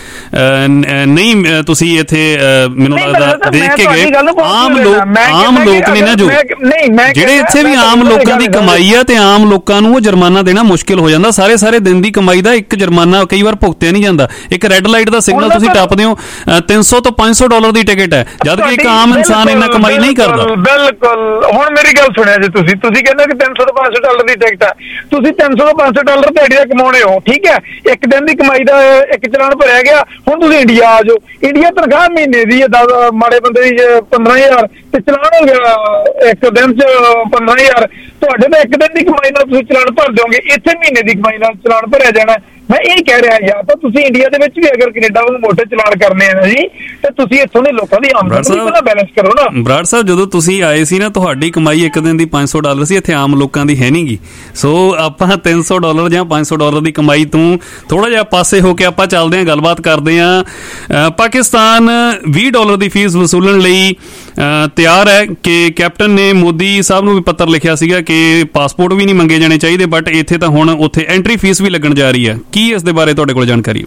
ਨਹੀਂ ਤੁਸੀਂ ਇੱਥੇ ਮੈਨੂੰ ਲੱਗਦਾ ਦੇਖ ਕੇ ਗਏ। ਆਮ ਲੋਕ ਆਮ ਲੋਕ ਨੇ ਨਾ ਜੋ ਜਿਹੜੇ ਇੱਥੇ ਵੀ ਆਮ ਲੋਕਾਂ ਦੀ ਕਮਾਈ ਆ, ਤੇ ਆਮ ਲੋਕਾਂ ਨੂੰ ਉਹ ਜੁਰਮਾਨਾ ਦੇਣਾ ਮੁਸ਼ਕਿਲ ਹੋ ਜਾਂਦਾ। ਸਾਰੇ ਸਾਰੇ ਦਿਨ ਦੀ ਕਮਾਈ ਦਾ ਇੱਕ ਜੁਰਮਾਨਾ ਕਈ ਵਾਰ ਭੁਗਤਿਆ ਨਹੀਂ ਜਾਂਦਾ। ਇੱਕ ਰੈੱਡ ਲਾਈਟ ਦਾ ਸਿਗਨਲ ਤੁਸੀਂ ਟੱਪਦੇ ਹੋ, ਤਿੰਨ ਸੌ ਤੋਂ ਪੰਜ ਸੌ ਡਾਲਰ ਦੀ ਟਿਕਟ ਹੈ, ਜਦ ਕਿ ਇੱਕ ਆਮ ਇਨਸਾਨ ਇੰਨਾ ਕਮਾਈ ਨਹੀਂ ਕਰਦਾ। ਬਿਲਕੁਲ। ਹੁਣ ਮੇਰੀ ਗੱਲ ਸੁਣਿਆ ਜੀ, ਤੁਸੀਂ ਤੁਸੀਂ ਕਹਿੰਦੇ ਕਿ ਤਿੰਨ ਸੌ ਤੋਂ ਪੰਜ ਸੌ ਡਾਲਰ ਦੀ ਟਿਕਟ ਹੈ, ਤੁਸੀਂ ਤਿੰਨ ਸੌ ਤੋਂ ਪੰਜ ਸੌ ਡਾਲਰ ਦਿਹਾੜੀ ਦਾ ਕਮਾਉਣੇ ਹੋ, ਠੀਕ ਹੈ, ਇੱਕ ਦਿਨ ਦੀ ਕਮਾਈ ਦਾ ਇੱਕ ਚਲਾਨ ਭਰਿਆ ਗਿਆ। ਹੁਣ ਤੁਸੀਂ ਇੰਡੀਆ ਆ ਜਾਓ, ਇੰਡੀਆ ਤਨਖਾਹ ਮਹੀਨੇ ਦੀ ਹੈ ਮਾੜੇ ਬੰਦੇ ਦੀ ਪੰਦਰਾਂ ਹਜ਼ਾਰ, ਤੇ ਚਲਾਨ ਹੋ ਗਿਆ ਇੱਕ ਦਿਨ ਚ ਪੰਦਰਾਂ ਹਜ਼ਾਰ। ਤੁਹਾਡੇ ਤਾਂ ਇੱਕ ਦਿਨ ਦੀ ਕਮਾਈ ਨਾਲ ਤੁਸੀਂ ਚਲਾਨ ਭਰ ਦਿਓਗੇ, ਇੱਥੇ ਮਹੀਨੇ ਦੀ ਕਮਾਈ ਨਾਲ ਚਲਾਨ ਭਰਿਆ ਜਾਣਾ। ਮੈਂ ਇਹ ਕਹਿ ਰਿਹਾ ਯਾਰ, ਤਾਂ ਤੁਸੀਂ ਇੰਡੀਆ ਦੇ ਵਿੱਚ ਵੀ ਅਗਰ ਕੈਨੇਡਾ ਨੂੰ ਮੋਟੇ ਚਲਾਨ ਕਰਨੇ ਆ ਜੀ, ਤੇ ਤੁਸੀਂ ਇੱਥੋਂ ਦੇ ਲੋਕਾਂ ਦੀ ਆਮਦਨ ਨੂੰ ਬੈਲੈਂਸ ਕਰੋ ਨਾ। ਬਰਾੜ ਸਾਹਿਬ ਜਦੋਂ ਤੁਸੀਂ ਆਏ ਸੀ ਨਾ, ਤੁਹਾਡੀ ਕਮਾਈ ਇੱਕ ਦਿਨ ਦੀ ਪੰਜ ਸੌ ਡਾਲਰ ਸੀ, ਇੱਥੇ ਆਮ ਲੋਕਾਂ ਦੀ ਹੈ ਨਹੀਂ ਗੀ। ਸੋ ਆਪਾਂ ਤਿੰਨ ਸੌ ਡਾਲਰ ਜਾਂ ਪੰਜ ਸੌ ਡਾਲਰ ਦੀ ਕਮਾਈ ਤੋਂ ਥੋੜਾ ਜਿਹਾ ਪਾਸੇ ਹੋ ਕੇ ਆਪਾਂ ਚੱਲਦੇ ਹਾਂ, ਗੱਲਬਾਤ ਕਰਦੇ ਹਾਂ। ਪਾਕਿਸਤਾਨ ਵੀਹ ਡਾਲਰ ਦੀ ਫੀਸ ਵਸੂਲਣ ਲਈ ਤਿਆਰ ਹੈ ਕਿ ਕੈਪਟਨ ਨੇ ਮੋਦੀ ਸਾਹਿਬ ਨੂੰ ਵੀ ਪੱਤਰ ਲਿਖਿਆ ਸੀਗਾ ਕਿ ਪਾਸਪੋਰਟ ਵੀ ਨਹੀਂ ਮੰਗੇ ਜਾਣੇ ਚਾਹੀਦੇ, ਬਟ ਇੱਥੇ ਤਾਂ ਹੁਣ ਉੱਥੇ ਐਂਟਰੀ ਫੀਸ ਵੀ ਲੱਗਣ ਜਾ ਰਹੀ ਹੈ। ਕੀ ਇਸ ਦੇ ਬਾਰੇ ਤੁਹਾਡੇ ਕੋਲ ਜਾਣਕਾਰੀ?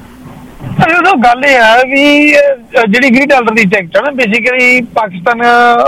ਜਦੋਂ ਗੱਲ ਇਹ ਹੈ ਵੀ ਜਿਹੜੀ ਵੀਹ ਡਾਲਰ ਦੀ ਟਿਕਟ ਹੈ ਨਾ, ਬੇਸਿਕਲੀ ਪਾਕਿਸਤਾਨ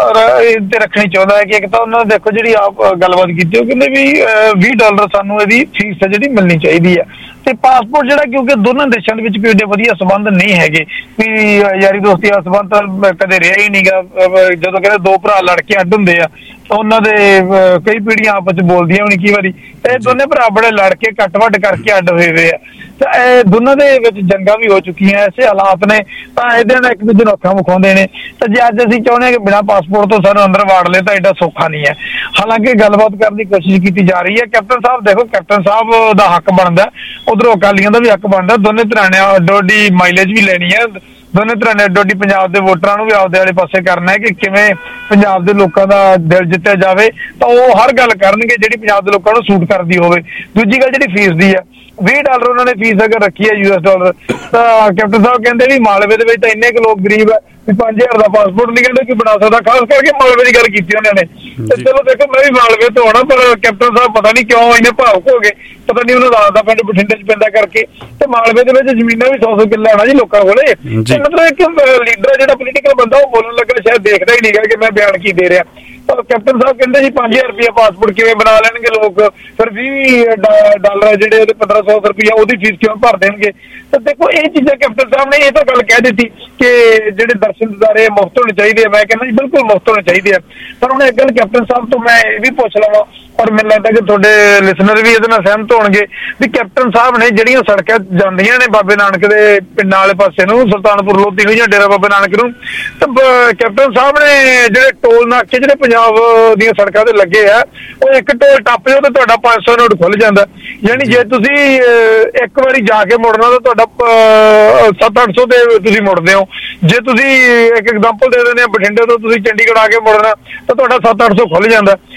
ਤੇ ਰੱਖਣੀ ਚਾਹੁੰਦਾ ਹੈ ਕਿ ਇੱਕ ਤਾਂ ਉਹਨਾਂ ਦੇਖੋ ਜਿਹੜੀ ਆਪ ਗੱਲਬਾਤ ਕੀਤੀ, ਉਹ ਕਹਿੰਦੇ ਵੀ ਵੀਹ ਡਾਲਰ ਸਾਨੂੰ ਇਹਦੀ ਫੀਸ ਜਿਹੜੀ ਮਿਲਣੀ ਚਾਹੀਦੀ ਹੈ। ਤੇ ਪਾਸਪੋਰਟ ਜਿਹੜਾ, ਕਿਉਂਕਿ ਦੋਨਾਂ ਦੇਸ਼ਾਂ ਦੇ ਵਿੱਚ ਕੋਈ ਏਡੇ ਵਧੀਆ ਸੰਬੰਧ ਨਹੀਂ ਹੈਗੇ, ਵੀ ਯਾਰੀ ਦੋਸਤੀ ਦਾ ਸੰਬੰਧ ਤਾਂ ਕਦੇ ਰਿਹਾ ਹੀ ਨਹੀਂਗਾ। ਜਦੋਂ ਕਹਿੰਦੇ ਦੋ ਭਰਾ ਲੜ ਕੇ ਅੱਡ ਹੁੰਦੇ ਆ, ਤਾਂ ਉਹਨਾਂ ਦੇ ਕਈ ਪੀੜ੍ਹੀਆਂ ਆਪਸ ਚ ਬੋਲਦੀਆਂ ਹੋਣੀ ਕਈ ਵਾਰੀ, ਇਹ ਦੋਨੇ ਭਰਾ ਬੜੇ ਲੜ ਕੇ ਕੱਟ ਵੱਢ ਕਰਕੇ ਅੱਡ ਹੋਏ ਹੋਏ ਆ। ਤਾਂ ਇਹ ਦੋਨਾਂ ਦੇ ਵਿੱਚ ਜੰਗਾਂ ਵੀ ਹੋ ਚੁੱਕੀਆਂ, ਐਸੇ ਹਾਲਾਤ ਨੇ, ਤਾਂ ਇਹਦੇ ਨਾਲ ਇੱਕ ਦੂਜੇ ਨੂੰ ਅੱਖਾਂ ਵਿਖਾਉਂਦੇ ਨੇ। ਤਾਂ ਜੇ ਅੱਜ ਅਸੀਂ ਚਾਹੁੰਦੇ ਹਾਂ ਕਿ ਬਿਨਾਂ ਪਾਸਪੋਰਟ ਤੋਂ ਸਾਨੂੰ ਅੰਦਰ ਵਾੜ ਲਏ, ਤਾਂ ਏਡਾ ਸੌਖਾ ਨਹੀਂ ਹੈ। ਹਾਲਾਂਕਿ ਗੱਲਬਾਤ ਕਰਨ ਦੀ ਕੋਸ਼ਿਸ਼ ਕੀਤੀ ਜਾ ਰਹੀ ਹੈ। ਕੈਪਟਨ ਸਾਹਿਬ ਦੇਖੋ, ਕੈਪਟਨ ਸਾਹਿਬ ਦਾ ਹੱਕ ਬਣਦਾ, ਉਧਰੋਂ ਅਕਾਲੀਆਂ ਦਾ ਵੀ ਹੱਕ ਬਣਦਾ। ਦੋਨੇ ਧਿਰਾਂ ਨੇ ਅੱਡੋ ਅੱਡੀ ਮਾਈਲੇਜ ਵੀ ਲੈਣੀ ਹੈ, ਦੋਨੇ ਤਰ੍ਹਾਂ ਨੇ ਅੱਡੋ ਅੱਡੀ ਪੰਜਾਬ ਦੇ ਵੋਟਰਾਂ ਨੂੰ ਵੀ ਆਪਦੇ ਵਾਲੇ ਪਾਸੇ ਕਰਨਾ ਹੈ ਕਿ ਕਿਵੇਂ ਪੰਜਾਬ ਦੇ ਲੋਕਾਂ ਦਾ ਦਿਲ ਜਿੱਤਿਆ ਜਾਵੇ। ਤਾਂ ਉਹ ਹਰ ਗੱਲ ਕਰਨਗੇ ਜਿਹੜੀ ਪੰਜਾਬ ਦੇ ਲੋਕਾਂ ਨੂੰ ਸੂਟ ਕਰਦੀ ਹੋਵੇ। ਦੂਜੀ ਗੱਲ ਜਿਹੜੀ ਫੀਸ ਦੀ ਹੈ, ਵੀਹ ਡਾਲਰ ਉਹਨਾਂ ਨੇ ਫੀਸ ਅਗਰ ਰੱਖੀ ਹੈ ਯੂ ਐਸ ਡਾਲਰ, ਤਾਂ ਕੈਪਟਨ ਸਾਹਿਬ ਕਹਿੰਦੇ ਵੀ ਮਾਲਵੇ ਦੇ ਵਿੱਚ ਤਾਂ ਇੰਨੇ ਕੁ ਲੋਕ ਗਰੀਬ ਹੈ ਵੀ ਪੰਜ ਹਜ਼ਾਰ ਦਾ ਪਾਸਪੋਰਟ ਨਹੀਂ ਕਹਿੰਦੇ ਕਿ ਬਣਾ ਸਕਦਾ। ਖਾਸ ਕਰਕੇ ਮਾਲਵੇ ਦੀ ਗੱਲ ਕੀਤੀ ਉਹਨਾਂ ਨੇ। ਤੇ ਚਲੋ ਦੇਖੋ, ਮੈਂ ਵੀ ਮਾਲਵੇ ਤੋਂ ਆਉਣਾ, ਪਰ ਕੈਪਟਨ ਸਾਹਿਬ ਪਤਾ ਨਹੀਂ ਕਿਉਂ ਇੰਨੇ ਭਾਵੁਕ ਹੋ ਗਏ, ਪਤਾ ਨਹੀਂ ਉਹਨਾਂ ਦਾ ਪਿੰਡ ਬਠਿੰਡੇ ਚ ਪੈਂਦਾ ਕਰਕੇ। ਤੇ ਮਾਲਵੇ ਦੇ ਵਿੱਚ ਜ਼ਮੀਨਾਂ ਵੀ ਸੌ ਸੌ ਕਿੱਲੇ ਆਣਾ ਜੀ ਲੋਕਾਂ ਕੋਲੇ। ਤੇ ਮਤਲਬ ਇੱਕ ਲੀਡਰ ਜਿਹੜਾ ਪੋਲੀਟੀਕਲ ਬੰਦਾ, ਉਹ ਬੋਲਣ ਲੱਗਾ ਸ਼ਾਇਦ ਦੇਖਦਾ ਹੀ ਨਹੀਂ ਗਾ ਕਿ ਮੈਂ ਬਿਆਨ ਕੀ ਦੇ ਰਿਹਾ। ਤਾਂ ਕੈਪਟਨ ਸਾਹਿਬ ਕਹਿੰਦੇ ਜੀ ਪੰਜ ਹਜ਼ਾਰ ਰੁਪਇਆ ਪਾਸਪੋਰਟ ਕਿਵੇਂ ਬਣਾ ਲੈਣਗੇ ਲੋਕ, ਫਿਰ ਵੀਹ ਡਾਲਰ ਜਿਹੜੇ ਉਹਦੇ ਪੰਦਰਾਂ ਸੌ ਰੁਪਇਆ ਉਹਦੀ ਫੀਸ ਕਿਉਂ ਭਰ ਦੇਣਗੇ। ਤਾਂ ਦੇਖੋ, ਇਹ ਚੀਜ਼ਾਂ ਕੈਪਟਨ ਸਾਹਿਬ ਨੇ ਇਹ ਤਾਂ ਗੱਲ ਕਹਿ ਦਿੱਤੀ ਕਿ ਜਿਹੜੇ ਦਰਸ਼ਨ ਦਿਦਾਰੇ ਮੁਫਤ ਹੋਣੇ ਚਾਹੀਦੇ ਆ। ਮੈਂ ਕਹਿੰਦਾ ਜੀ ਬਿਲਕੁਲ ਮੁਫਤ ਹੋਣੇ ਚਾਹੀਦੇ ਆ। ਪਰ ਹੁਣ ਇੱਕ ਗੱਲ ਕੈਪਟਨ ਸਾਹਿਬ ਤੋਂ ਮੈਂ ਇਹ ਵੀ ਪੁੱਛ ਲਵਾਂ, ਔਰ ਮੈਨੂੰ ਲੱਗਦਾ ਕਿ ਤੁਹਾਡੇ ਲਿਸਨਰ ਵੀ ਇਹਦੇ ਨਾਲ ਸਹਿਮਤ ਹੋਣਗੇ, ਵੀ ਕੈਪਟਨ ਸਾਹਿਬ ਨੇ ਜਿਹੜੀਆਂ ਸੜਕਾਂ ਜਾਂਦੀਆਂ ਨੇ ਬਾਬੇ ਨਾਨਕ ਦੇ ਪਿੰਡਾਂ ਵਾਲੇ ਪਾਸੇ ਨੂੰ, ਸੁਲਤਾਨਪੁਰ ਲੋਧੀ ਨੂੰ ਜਾਂ ਡੇਰਾ ਬਾਬੇ ਨਾਨਕ ਨੂੰ, ਤਾਂ ਕੈਪਟਨ ਸਾਹਿਬ ਨੇ ਜਿਹੜੇ ਟੋਲ ਨਾਕੇ ਜਿਹੜੇ ਪੰਜਾਬ ਦੀਆਂ ਸੜਕਾਂ ਤੇ ਲੱਗੇ ਆ, ਉਹ ਇੱਕ ਟੋਲ ਟੱਪ ਜਾਓ ਤਾਂ ਤੁਹਾਡਾ ਪੰਜ ਸੌ ਨੋਟ ਖੁੱਲ ਜਾਂਦਾ। ਯਾਨੀ ਜੇ ਤੁਸੀਂ ਇੱਕ ਵਾਰੀ ਜਾ ਕੇ ਮੁੜਨਾ ਤਾਂ ਤੁਹਾਡਾ ਸੱਤ ਅੱਠ ਸੌ ਤੇ ਤੁਸੀਂ ਮੁੜਦੇ ਹੋ। ਜੇ ਤੁਸੀਂ ਇੱਕ ਐਗਜ਼ਾਮਪਲ ਦੇ ਦਿੰਦੇ ਆ, ਬਠਿੰਡੇ ਤੋਂ ਤੁਸੀਂ ਚੰਡੀਗੜ੍ਹ ਆ ਕੇ ਮੁੜਨਾ ਤਾਂ ਤੁਹਾਡਾ ਸੱਤ ਅੱਠ ਸੌ ਖੁੱਲ ਜਾਂਦਾ।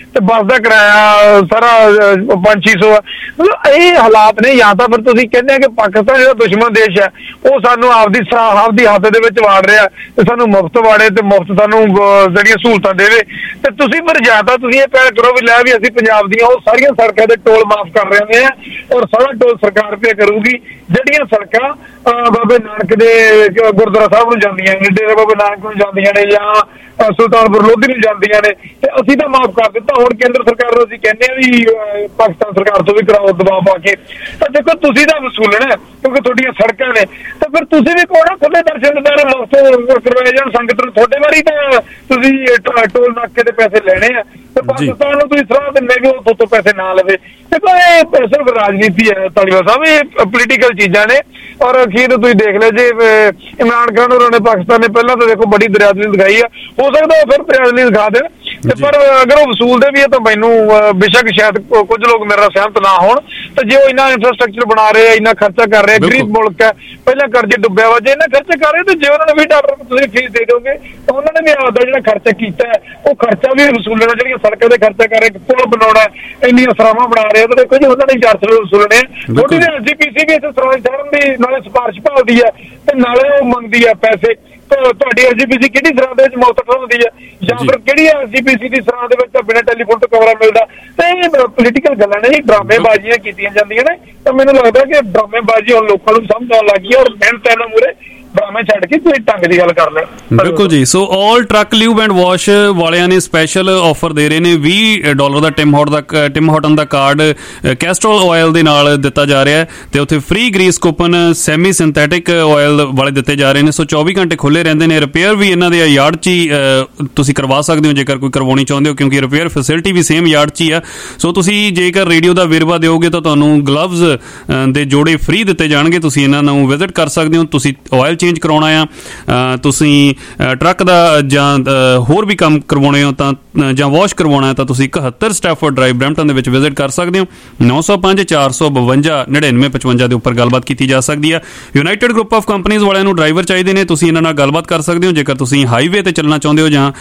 ਤੇ ਬੱਸ ਦਾ ਕਿਰਾਇਆ ਸਾਰਾ ਪੰਜ ਛੇ ਸੌ ਆ। ਮਤਲਬ ਇਹ ਹਾਲਾਤ ਨੇ। ਜਾਂ ਤਾਂ ਫਿਰ ਤੁਸੀਂ ਕਹਿੰਦੇ ਆ ਕਿ ਪਾਕਿਸਤਾਨ ਜਿਹੜਾ ਦੁਸ਼ਮਣ ਦੇਸ਼ ਹੈ ਉਹ ਸਾਨੂੰ ਆਪਦੀ ਆਪਦੀ ਹੱਥ ਦੇ ਵਿੱਚ ਵਾੜ ਰਿਹਾ ਤੇ ਸਾਨੂੰ ਮੁਫਤ ਵਾੜੇ ਤੇ ਮੁਫਤ ਸਾਨੂੰ ਜਿਹੜੀਆਂ ਸਹੂਲਤਾਂ ਦੇਵੇ, ਤੇ ਤੁਸੀਂ ਫਿਰ ਜਾਂ ਤਾਂ ਤੁਸੀਂ ਇਹ ਪਹਿਲ ਕਰੋ ਵੀ ਲੈ ਵੀ ਅਸੀਂ ਪੰਜਾਬ ਦੀਆਂ ਉਹ ਸਾਰੀਆਂ ਸੜਕਾਂ ਦੇ ਟੋਲ ਮਾਫ ਕਰ ਰਹੇ ਹਾਂ ਔਰ ਸਾਰਾ ਟੋਲ ਸਰਕਾਰ ਪੇ ਕਰੂਗੀ। ਜਿਹੜੀਆਂ ਸੜਕਾਂ ਬਾਬੇ ਨਾਨਕ ਦੇ ਗੁਰਦੁਆਰਾ ਸਾਹਿਬ ਨੂੰ ਜਾਂਦੀਆਂ ਨੇ, ਡੇਰਾ ਬਾਬੇ ਨਾਨਕ ਨੂੰ ਜਾਂਦੀਆਂ ਨੇ, ਜਾਂ ਸੁਲਤਾਨਪੁਰ ਲੋਧੀ ਨੂੰ ਜਾਂਦੀਆਂ ਨੇ, ਤੇ ਅਸੀਂ ਤਾਂ ਮਾਫ ਕਰ ਦਿੱਤਾ। ਹੁਣ ਕੇਂਦਰ ਸਰਕਾਰ ਨੂੰ ਅਸੀਂ ਕਹਿੰਦੇ ਆ ਵੀ ਪਾਕਿਸਤਾਨ ਸਰਕਾਰ ਤੋਂ ਵੀ ਕਰਾਓ ਦਬਾਅ ਪਾ ਕੇ। ਤਾਂ ਦੇਖੋ ਤੁਸੀਂ ਤਾਂ ਵਸੂਲਣਾ ਕਿਉਂਕਿ ਤੁਹਾਡੀਆਂ ਸੜਕਾਂ ਨੇ, ਤਾਂ ਫਿਰ ਤੁਸੀਂ ਵੀ ਕਹੋ ਨਾ ਖੁੱਲੇ ਦਰਸ਼ਨ ਦਿਦਾਰ ਮੁਫਤ ਕਰਵਾਏ ਜਾਣ ਸੰਗਤ ਨੂੰ। ਤੁਹਾਡੇ ਵਾਰੀ ਤਾਂ ਤੁਸੀਂ ਟੋਲ ਨਾਕੇ ਦੇ ਪੈਸੇ ਲੈਣੇ ਆ ਤੇ ਪਾਕਿਸਤਾਨ ਨੂੰ ਤੁਸੀਂ ਸਲਾਹ ਦਿੰਦੇ ਵੀ ਉਹ ਤੋਂ ਪੈਸੇ ਨਾ ਲਵੇ। ਦੇਖੋ ਇਹ ਸਿਰਫ ਰਾਜਨੀਤੀ ਹੈ ਧਾਲੀਵਾਲ ਸਾਹਿਬ, ਇਹ ਪੋਲੀਟੀਕਲ ਚੀਜ਼ਾਂ ਨੇ। ਔਰ ਅਖੀਰ ਤੁਸੀਂ ਦੇਖ ਲਿਆ ਜੇ ਇਮਰਾਨ ਖਾਨ ਹੋਰਾਂ ਨੇ ਪਾਕਿਸਤਾਨ ਨੇ ਪਹਿਲਾਂ ਤਾਂ ਦੇਖੋ ਬੜੀ ਦਰਿਆਦਲੀ ਦਿਖਾਈ ਆ, ਹੋ ਸਕਦਾ ਉਹ ਫਿਰ ਦਰਿਆਦਲੀ ਦਿਖਾ ਦੇਣ ਤੇ ਪਰ ਅਗਰ ਉਹ ਵਸੂਲਦੇ ਵੀ ਹੈ ਤਾਂ ਮੈਨੂੰ ਬੇਸ਼ੱਕ ਸ਼ਾਇਦ ਕੁਝ ਲੋਕ ਮੇਰੇ ਨਾਲ ਸਹਿਮਤ ਨਾ ਹੋਣ। ਤਾਂ ਜੇ ਉਹ ਇੰਨਾ ਇੰਫਰਾਸਟ੍ਰਕਚਰ ਬਣਾ ਰਹੇ ਆ, ਇੰਨਾ ਖਰਚਾ ਕਰ ਰਹੇ, ਗਰੀਬ ਮੁਲਕ ਹੈ, ਪਹਿਲਾਂ ਕਰਜ਼ੇ ਡੁੱਬਿਆ ਵਾ, ਜੇ ਇੰਨਾ ਖਰਚਾ ਕਰ ਰਹੇ ਤੇ ਜੇ ਉਹਨਾਂ ਨੇ ਵੀਹ ਡਾਲਰ ਤੁਸੀਂ ਫੀਸ ਦੇ ਦੋਗੇ ਤਾਂ ਉਹਨਾਂ ਨੇ ਵੀ ਆਪਦਾ ਜਿਹੜਾ ਖਰਚਾ ਕੀਤਾ ਹੈ ਉਹ ਖਰਚਾ ਵੀ ਵਸੂਲਣਾ। ਜਿਹੜੀਆਂ ਸੜਕਾਂ ਦੇ ਖਰਚਾ ਕਰ ਰਹੇ, ਪੁਲ ਬਣਾਉਣਾ, ਇੰਨੀਆਂ ਸਰਾਵਾਂ ਬਣਾ ਰਹੇ ਤਾਂ ਦੇਖੋ ਜੀ ਉਹਨਾਂ ਨੇ ਚਾਰ ਸੌ ਵਸੂਲਣੇ। ਥੋੜੀ ਜਿਹੀ ਐਸਜੀਪੀਸੀ ਵੀ ਇਸ ਸਰਾਜ ਸ਼ਹਿਰ ਦੀ ਨਾਲੇ ਸਿਫਾਰਿਸ਼ ਭਾਲਦੀ ਹੈ ਤੇ ਨਾਲੇ ਉਹ ਮੰਗਦੀ ਹੈ ਪੈਸੇ। ਤੁਹਾਡੀ ਐਸਜੀਪੀਸੀ ਕਿਹੜੀ ਸਰਾਂ ਦੇ ਵਿੱਚ ਮੁਫਤ ਹੁੰਦੀ ਹੈ ਜਾਂ ਫਿਰ ਕਿਹੜੀ ਐਸਜੀਪੀਸੀ ਦੀ ਸਰਾਂ ਦੇ ਵਿੱਚ ਤਾਂ ਬਿਨਾਂ ਟੈਲੀਫੋਨ ਤੋਂ ਕਮਰਾ ਮਿਲਦਾ। ਤੇ ਇਹ ਪੋਲੀਟੀਕਲ ਗੱਲਾਂ ਨੇ ਜੀ, ਡਰਾਮੇਬਾਜ਼ੀਆਂ ਕੀਤੀਆਂ ਜਾਂਦੀਆਂ ਨੇ। ਤਾਂ ਮੈਨੂੰ ਲੱਗਦਾ ਕਿ ਡਰਾਮੇਬਾਜ਼ੀ ਹੁਣ ਲੋਕਾਂ ਨੂੰ ਸਮਝ ਆਉਣ ਲੱਗੀ ਹੈ ਔਰ ਮਿਹਨਤ ਇਹਨਾਂ ਮੂਰੇ ਡਰਾਮੇ ਛੱਡ ਕੇ ਕੋਈ ਢੰਗ ਦੀ ਗੱਲ ਕਰ ਲੈ। ਬਿਲਕੁਲ ਜੀ। So all truck lube and wash ਵਾਲਿਆਂ ਨੇ ਸਪੈਸ਼ਲ ਆਫਰ ਦੇ ਰਹੇ ਨੇ। ਵੀਹ ਡਾਲਰ ਦਾ ਟਿਮ ਹਾਟ ਦਾ ਟਿਮ ਹਾਟਨ ਦਾ ਕਾਰਡ ਕੈਸਟਰੋਲ ਆਇਲ ਦੇ ਨਾਲ ਦਿੱਤਾ ਜਾ ਰਿਹਾ ਹੈ ਤੇ ਉੱਥੇ free grease coupon semi synthetic oil ਵਾਲੇ ਦਿੱਤੇ ਜਾ ਰਹੇ ਨੇ। ਸੋ ਚੌਵੀ ਘੰਟੇ ਖੁੱਲੇ ਰਹਿੰਦੇ ਨੇ। ਰਿਪੇਅਰ ਵੀ ਇਹਨਾਂ ਦੇ ਯਾਰਡ 'ਚ ਹੀ ਤੁਸੀਂ ਕਰਵਾ ਸਕਦੇ ਹੋ ਜੇਕਰ ਕੋਈ ਕਰਵਾਉਣੀ ਚਾਹੁੰਦੇ ਹੋ, ਕਿਉਂਕਿ ਰਿਪੇਅਰ ਫੈਸਿਲਿਟੀ ਵੀ ਸੇਮ ਯਾਰਡ 'ਚ ਹੀ ਆ। ਸੋ ਤੁਸੀਂ ਜੇਕਰ ਰੇਡੀਓ ਦਾ ਵੇਰਵਾ ਦਿਓਗੇ ਤਾਂ ਤੁਹਾਨੂੰ ਗਲਵਜ਼ ਦੇ ਜੋੜੇ ਫ੍ਰੀ ਦਿੱਤੇ ਜਾਣਗੇ। ਤੁਸੀਂ ਇਹਨਾਂ ਨੂੰ ਵਿਜ਼ਿਟ ਕਰ ਸਕਦੇ ਹੋ। ਤੁਸੀਂ ਆਇਲ ਚੇਂਜ ਕਰਾਉਣਾ ਆ, ਤੁਸੀਂ ਟਰੱਕ ਦਾ ਜਾਂ ਹੋਰ ਵੀ ਕੰਮ ਕਰਵਾਉਣੇ ਹੋ ਤਾਂ ਜਾਂ ਵਾਸ਼ ਕਰਵਾਉਣਾ ਤਾਂ ਤੁਸੀਂ ਇਕਹੱਤਰ ਸਟੈਫੋਰਡ ਡਰਾਈਵ ਬਰੈਂਪਟਨ ਦੇ ਵਿੱਚ ਵਿਜ਼ਿਟ ਕਰ ਸਕਦੇ ਹੋ। ਨੌ ਸੌ ਪੰਜ ਚਾਰ ਸੌ ਬਵੰਜਾ ਨੜਿਨਵੇਂ ਪਚਵੰਜਾ ਦੇ ਉੱਪਰ ਗੱਲਬਾਤ ਕੀਤੀ ਜਾ ਸਕਦੀ ਹੈ। ਯੂਨਾਈਟਿਡ ਗਰੁੱਪ ਆਫ ਕੰਪਨੀਜ਼ ਵਾਲਿਆਂ ਨੂੰ ਡਰਾਈਵਰ ਚਾਹੀਦੇ ਨੇ, ਤੁਸੀਂ ਇਹਨਾਂ ਨਾਲ ਗੱਲਬਾਤ ਕਰ ਸਕਦੇ ਹੋ। ਜੇਕਰ ਤੁਸੀਂ ਹਾਈਵੇ ਤੇ ਚੱਲਣਾ ਚਾਹੁੰਦੇ ਹੋ ਜਾਂ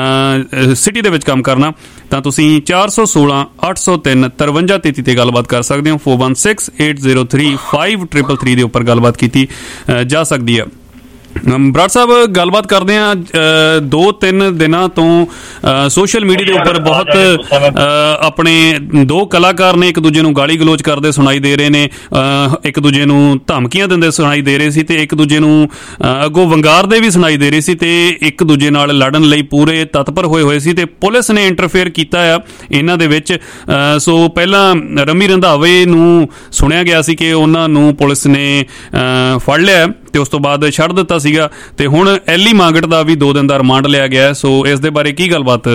ਸਿਟੀ ਦੇ ਵਿੱਚ ਕੰਮ ਕਰਨਾ ਤਾਂ ਤੁਸੀਂ ਚਾਰ ਸੌ ਸੋਲਾਂ ਅੱਠ ਸੌ ਤਿੰਨ ਤਰਵੰਜਾ ਤੇਤੀ ਤੇ ਗੱਲਬਾਤ ਕਰ ਸਕਦੇ ਹੋ। Four one six eight zero three five triple three ਦੇ ਉੱਪਰ ਗੱਲਬਾਤ ਕੀਤੀ ਜਾ ਸਕਦੀ ਹੈ। ਬਰਾੜ ਸਾਹਿਬ, ਗੱਲਬਾਤ ਕਰਦੇ ਹਾਂ। ਦੋ ਤਿੰਨ ਦਿਨਾਂ ਤੋਂ ਸੋਸ਼ਲ ਮੀਡੀਆ ਦੇ ਉੱਪਰ ਬਹੁਤ ਆਪਣੇ ਦੋ ਕਲਾਕਾਰ ਨੇ ਇੱਕ ਦੂਜੇ ਨੂੰ ਗਾਲੀ ਗਲੋਚ ਕਰਦੇ ਸੁਣਾਈ ਦੇ ਰਹੇ ਨੇ, ਇੱਕ ਦੂਜੇ ਨੂੰ ਧਮਕੀਆਂ ਦਿੰਦੇ ਸੁਣਾਈ ਦੇ ਰਹੇ ਸੀ ਤੇ ਇੱਕ ਦੂਜੇ ਨੂੰ ਅੱਗੋਂ ਵੰਗਾਰਦੇ ਵੀ ਸੁਣਾਈ ਦੇ ਰਹੇ ਸੀ ਤੇ ਇੱਕ ਦੂਜੇ ਨਾਲ ਲੜਨ ਲਈ ਪੂਰੇ ਤਤਪਰ ਹੋਏ ਹੋਏ ਸੀ ਤੇ ਪੁਲਿਸ ਨੇ ਇੰਟਰਫੇਅਰ ਕੀਤਾ ਆ ਇਹਨਾਂ ਦੇ ਵਿੱਚ। ਸੋ ਪਹਿਲਾਂ ਰਮੀ ਰੰਧਾਵੇ ਨੂੰ ਸੁਣਿਆ ਗਿਆ ਸੀ ਕਿ ਉਹਨਾਂ ਨੂੰ ਪੁਲਿਸ ਨੇ ਫੜ ਲਿਆ ਤੇ ਉਸ ਤੋਂ ਬਾਅਦ ਛੱਡ ਦਿੱਤਾ ਸੀਗਾ ਤੇ ਹੁਣ ਐਲੀ ਮਾਂਗਟ ਦਾ ਵੀ ਦੋ ਦਿਨ ਦਾ ਰਿਮਾਂਡ ਲਿਆ ਗਿਆ। ਸੋ ਇਸ ਦੇ ਬਾਰੇ ਕੀ ਗੱਲਬਾਤ?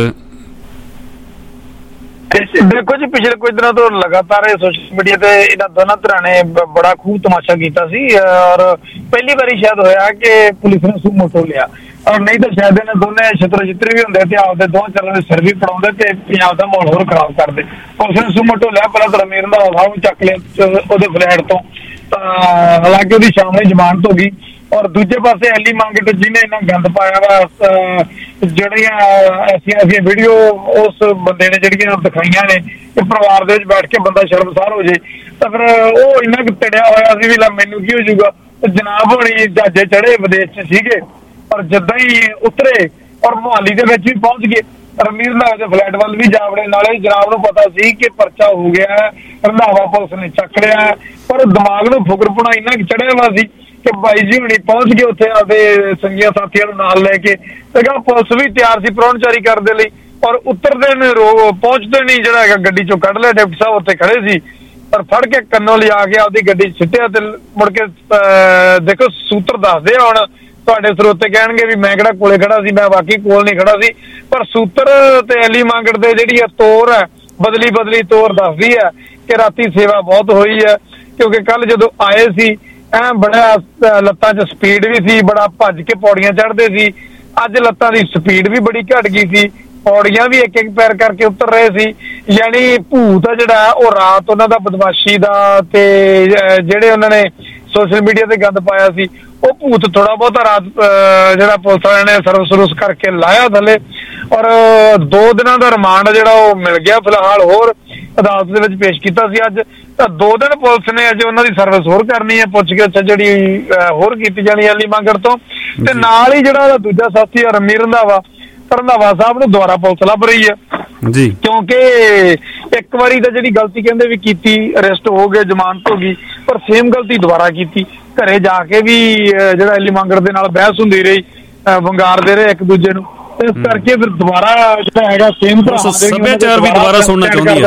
ਦੇਖੋ ਜੀ, ਪਿਛਲੇ ਕੁਝ ਦਿਨਾਂ ਤੋਂ ਲਗਾਤਾਰ ਸੋਸ਼ਲ ਮੀਡੀਆ ਤੇ ਇਹਨਾਂ ਦੋਨਾਂ ਧਿਰਾਂ ਨੇ ਬੜਾ ਖੂਬ ਤਮਾਸ਼ਾ ਕੀਤਾ ਸੀ ਔਰ ਪਹਿਲੀ ਵਾਰੀ ਸ਼ਾਇਦ ਹੋਇਆ ਕਿ ਪੁਲਿਸ ਨੇ ਸੂ ਮੋਟੋ ਲਿਆ, ਔਰ ਨਹੀਂ ਤਾਂ ਸ਼ਾਇਦ ਇਹਨਾਂ ਦੋਨੇ ਛਿੱਤਰ ਛਿੱਤਰੀ ਵੀ ਹੁੰਦੇ ਤੇ ਆਪਦੇ ਦੋਹਾਂ ਚੱਲਣ ਦੇ ਸਿਰ ਵੀ ਪੜਾਉਂਦੇ ਤੇ ਪੰਜਾਬ ਦਾ ਮਾਹੌਲ ਹੋਰ ਖਰਾਬ ਕਰਦੇ। ਪੁਲਿਸ ਨੇ ਸੂ ਮੋਟੋ ਲਿਆ, ਪਹਿਲਾਂ ਤਾਂ ਰਮੀਰ ਦਾ ਸਾਹਿਬ ਚੱਕ ਲਿਆ ਉਹਦੇ ਫਲੈਟ ਤੋਂ, ਤਾਂ ਹਾਲਾਂਕਿ ਉਹਦੀ ਸ਼ਾਮਲੀ ਜ਼ਮਾਨਤ ਹੋ ਗਈ। ਔਰ ਦੂਜੇ ਪਾਸੇ ਐਲੀ ਮਾਂਗਟ ਜਿਹਨੇ ਇੰਨਾ ਗੰਦ ਪਾਇਆ ਵਾ, ਜਿਹੜੀਆਂ ਐਸੀਆਂ ਐਸੀਆਂ ਵੀਡੀਓ ਉਸ ਬੰਦੇ ਨੇ ਜਿਹੜੀਆਂ ਦਿਖਾਈਆਂ ਨੇ ਕਿ ਪਰਿਵਾਰ ਦੇ ਵਿੱਚ ਬੈਠ ਕੇ ਬੰਦਾ ਸ਼ਰਮਸਾਰ ਹੋ ਜੇ, ਤਾਂ ਫਿਰ ਉਹ ਇੰਨਾ ਕੁ ਤੜਿਆ ਹੋਇਆ ਸੀ ਵੀ ਲਾ ਮੈਨੂੰ ਕੀ ਹੋ ਜਾਊਗਾ। ਜਨਾਬ ਹੋਣੀ ਜਹਾਜ਼ੇ ਚੜੇ ਵਿਦੇਸ਼ 'ਚ ਸੀਗੇ ਔਰ ਜਿੱਦਾਂ ਹੀ ਉਤਰੇ ਔਰ ਮੁਹਾਲੀ ਦੇ ਵਿੱਚ ਵੀ ਪਹੁੰਚ ਗਏ। ਰਮੀਰ ਰੰਧਾਵਾ ਦੇ ਫਲੈਟ ਵੱਲ ਵੀ ਜਾ ਵੜੇ, ਨਾਲੇ ਜਨਾਬ ਨੂੰ ਪਤਾ ਸੀ ਕਿ ਪਰਚਾ ਹੋ ਗਿਆ, ਰੰਧਾਵਾ ਪੁਲਿਸ ਨੇ ਚੱਕ ਲਿਆ, ਪਰ ਦਿਮਾਗ ਨੂੰ ਫੁਕਰਪੁਣਾ ਇੰਨਾ ਕੁ ਚੜਿਆ ਵਾ ਸੀ ਕਿ ਬਾਈ ਜੀ ਹੁਣੀ ਪਹੁੰਚ ਗਏ ਉੱਥੇ ਆਪਦੇ ਸੰਗੀਆਂ ਸਾਥੀਆਂ ਨੂੰ ਨਾਲ ਲੈ ਕੇ, ਤੇ ਪੁਲਿਸ ਵੀ ਤਿਆਰ ਸੀ ਪ੍ਰਾਹੁਣਚਾਰੀ ਕਰਨ ਦੇ ਲਈ। ਔਰ ਉਤਰਦੇ ਨੇ ਰੋ ਪਹੁੰਚਦੇ ਨਹੀਂ ਜਿਹੜਾ ਹੈਗਾ ਗੱਡੀ ਚੋਂ ਕੱਢ ਲਿਆ, ਡਿਪਟੀ ਸਾਹਿਬ ਉੱਥੇ ਖੜੇ ਸੀ ਪਰ ਫੜ ਕੇ ਕੰਨੋਂ ਲਿਜਾ ਕੇ ਆਪਦੀ ਗੱਡੀ 'ਚ ਸਿੱਟਿਆ ਤੇ ਮੁੜ ਕੇ ਦੇਖੋ ਸੂਤਰ ਦੱਸਦੇ ਆ। ਹੁਣ ਤੁਹਾਡੇ ਸਰੋਤੇ ਕਹਿਣਗੇ ਵੀ ਮੈਂ ਕਿਹੜਾ ਕੋਲੇ ਖੜਾ ਸੀ, ਮੈਂ ਬਾਕੀ ਕੋਲ ਨਹੀਂ ਖੜਾ ਸੀ, ਪਰ ਸੂਤਰ ਤੇ ਐਲੀ ਮਾਂਗਟ ਦੇ ਜਿਹੜੀ ਆ ਤੋਰ ਹੈ, ਬਦਲੀ ਬਦਲੀ ਤੋਰ ਦੱਸਦੀ ਹੈ ਕਿ ਰਾਤੀ ਸੇਵਾ ਬਹੁਤ ਹੋਈ ਹੈ, ਕਿਉਂਕਿ ਕੱਲ ਜਦੋਂ ਆਏ ਸੀ ਐ ਬੜਾ ਲੱਤਾਂ 'ਚ ਸਪੀਡ ਵੀ ਸੀ, ਬੜਾ ਭੱਜ ਕੇ ਪੌੜੀਆਂ ਚੜ੍ਹਦੇ ਸੀ। ਅੱਜ ਲੱਤਾਂ ਦੀ ਸਪੀਡ ਵੀ ਬੜੀ ਘਟ ਗਈ ਸੀ, ਪੌੜੀਆਂ ਵੀ ਇੱਕ ਇੱਕ ਪੈਰ ਕਰਕੇ ਉਤਰ ਰਹੇ ਸੀ। ਯਾਨੀ ਭੂਤ ਆ ਜਿਹੜਾ ਉਹ ਰਾਤ ਉਹਨਾਂ ਦਾ ਬਦਮਾਸ਼ੀ ਦਾ ਤੇ ਜਿਹੜੇ ਉਹਨਾਂ ਨੇ ਸੋਸ਼ਲ ਮੀਡੀਆ ਤੇ ਗੰਦ ਪਾਇਆ ਸੀ ਉਹ ਭੂਤ ਥੋੜਾ ਬਹੁਤਾ ਰਾਤ ਜਿਹੜਾ ਪੁਲਿਸ ਵਾਲਿਆਂ ਨੇ ਸਰਵਿਸ ਸਰਵਿਸ ਕਰਕੇ ਲਾਇਆ ਥੱਲੇ, ਔਰ ਦੋ ਦਿਨਾਂ ਦਾ ਰਿਮਾਂਡ ਜਿਹੜਾ ਉਹ ਮਿਲ ਗਿਆ ਫਿਲਹਾਲ। ਹੋਰ ਅਦਾਲਤ ਦੇ ਵਿੱਚ ਪੇਸ਼ ਕੀਤਾ ਸੀ ਅੱਜ, ਤਾਂ ਦੋ ਦਿਨ ਪੁਲਿਸ ਨੇ ਅਜੇ ਉਹਨਾਂ ਦੀ ਸਰਵਿਸ ਹੋਰ ਕਰਨੀ ਹੈ, ਪੁੱਛ ਗਿੱਛ ਜਿਹੜੀ ਹੋਰ ਕੀਤੀ ਜਾਣੀ ਅਲੀ ਮੰਗੜ ਤੋਂ। ਤੇ ਨਾਲ ਹੀ ਜਿਹੜਾ ਦੂਜਾ ਸਾਥੀ ਰਮੀ ਰੰਧਾਵਾ ਰੰਧਾਵਾ ਸਾਹਿਬ ਨੂੰ ਦੁਬਾਰਾ ਪੁਲਿਸ ਲੱਭ ਰਹੀ ਹੈ ਜੀ, ਕਿਉਂਕਿ ਇੱਕ ਵਾਰੀ ਤਾਂ ਜਿਹੜੀ ਗਲਤੀ ਕਹਿੰਦੇ ਵੀ ਕੀਤੀ, ਅਰੈਸਟ ਹੋ ਗਏ, ਜ਼ਮਾਨਤ ਹੋ ਗਈ, ਪਰ ਸੇਮ ਗਲਤੀ ਦੁਬਾਰਾ ਕੀਤੀ। ਘਰੇ ਜਾ ਕੇ ਵੀ ਜਿਹੜਾ ਅਲੀ ਮੰਗੜ ਦੇ ਨਾਲ ਬਹਿਸ ਹੁੰਦੀ ਰਹੀ, ਵੰਗਾਰਦੇ ਰਹੇ ਇੱਕ ਦੂਜੇ ਨੂੰ, ਇਸ ਕਰਕੇ ਫਿਰ ਦੁਬਾਰਾ ਜਿਹੜਾ ਹੈਗਾ ਸੇਮ ਸੱਭਿਆਚਾਰ ਵੀ ਦੁਬਾਰਾ ਸੁਣਨਾ ਚਾਹੁੰਦੀ ਹੈ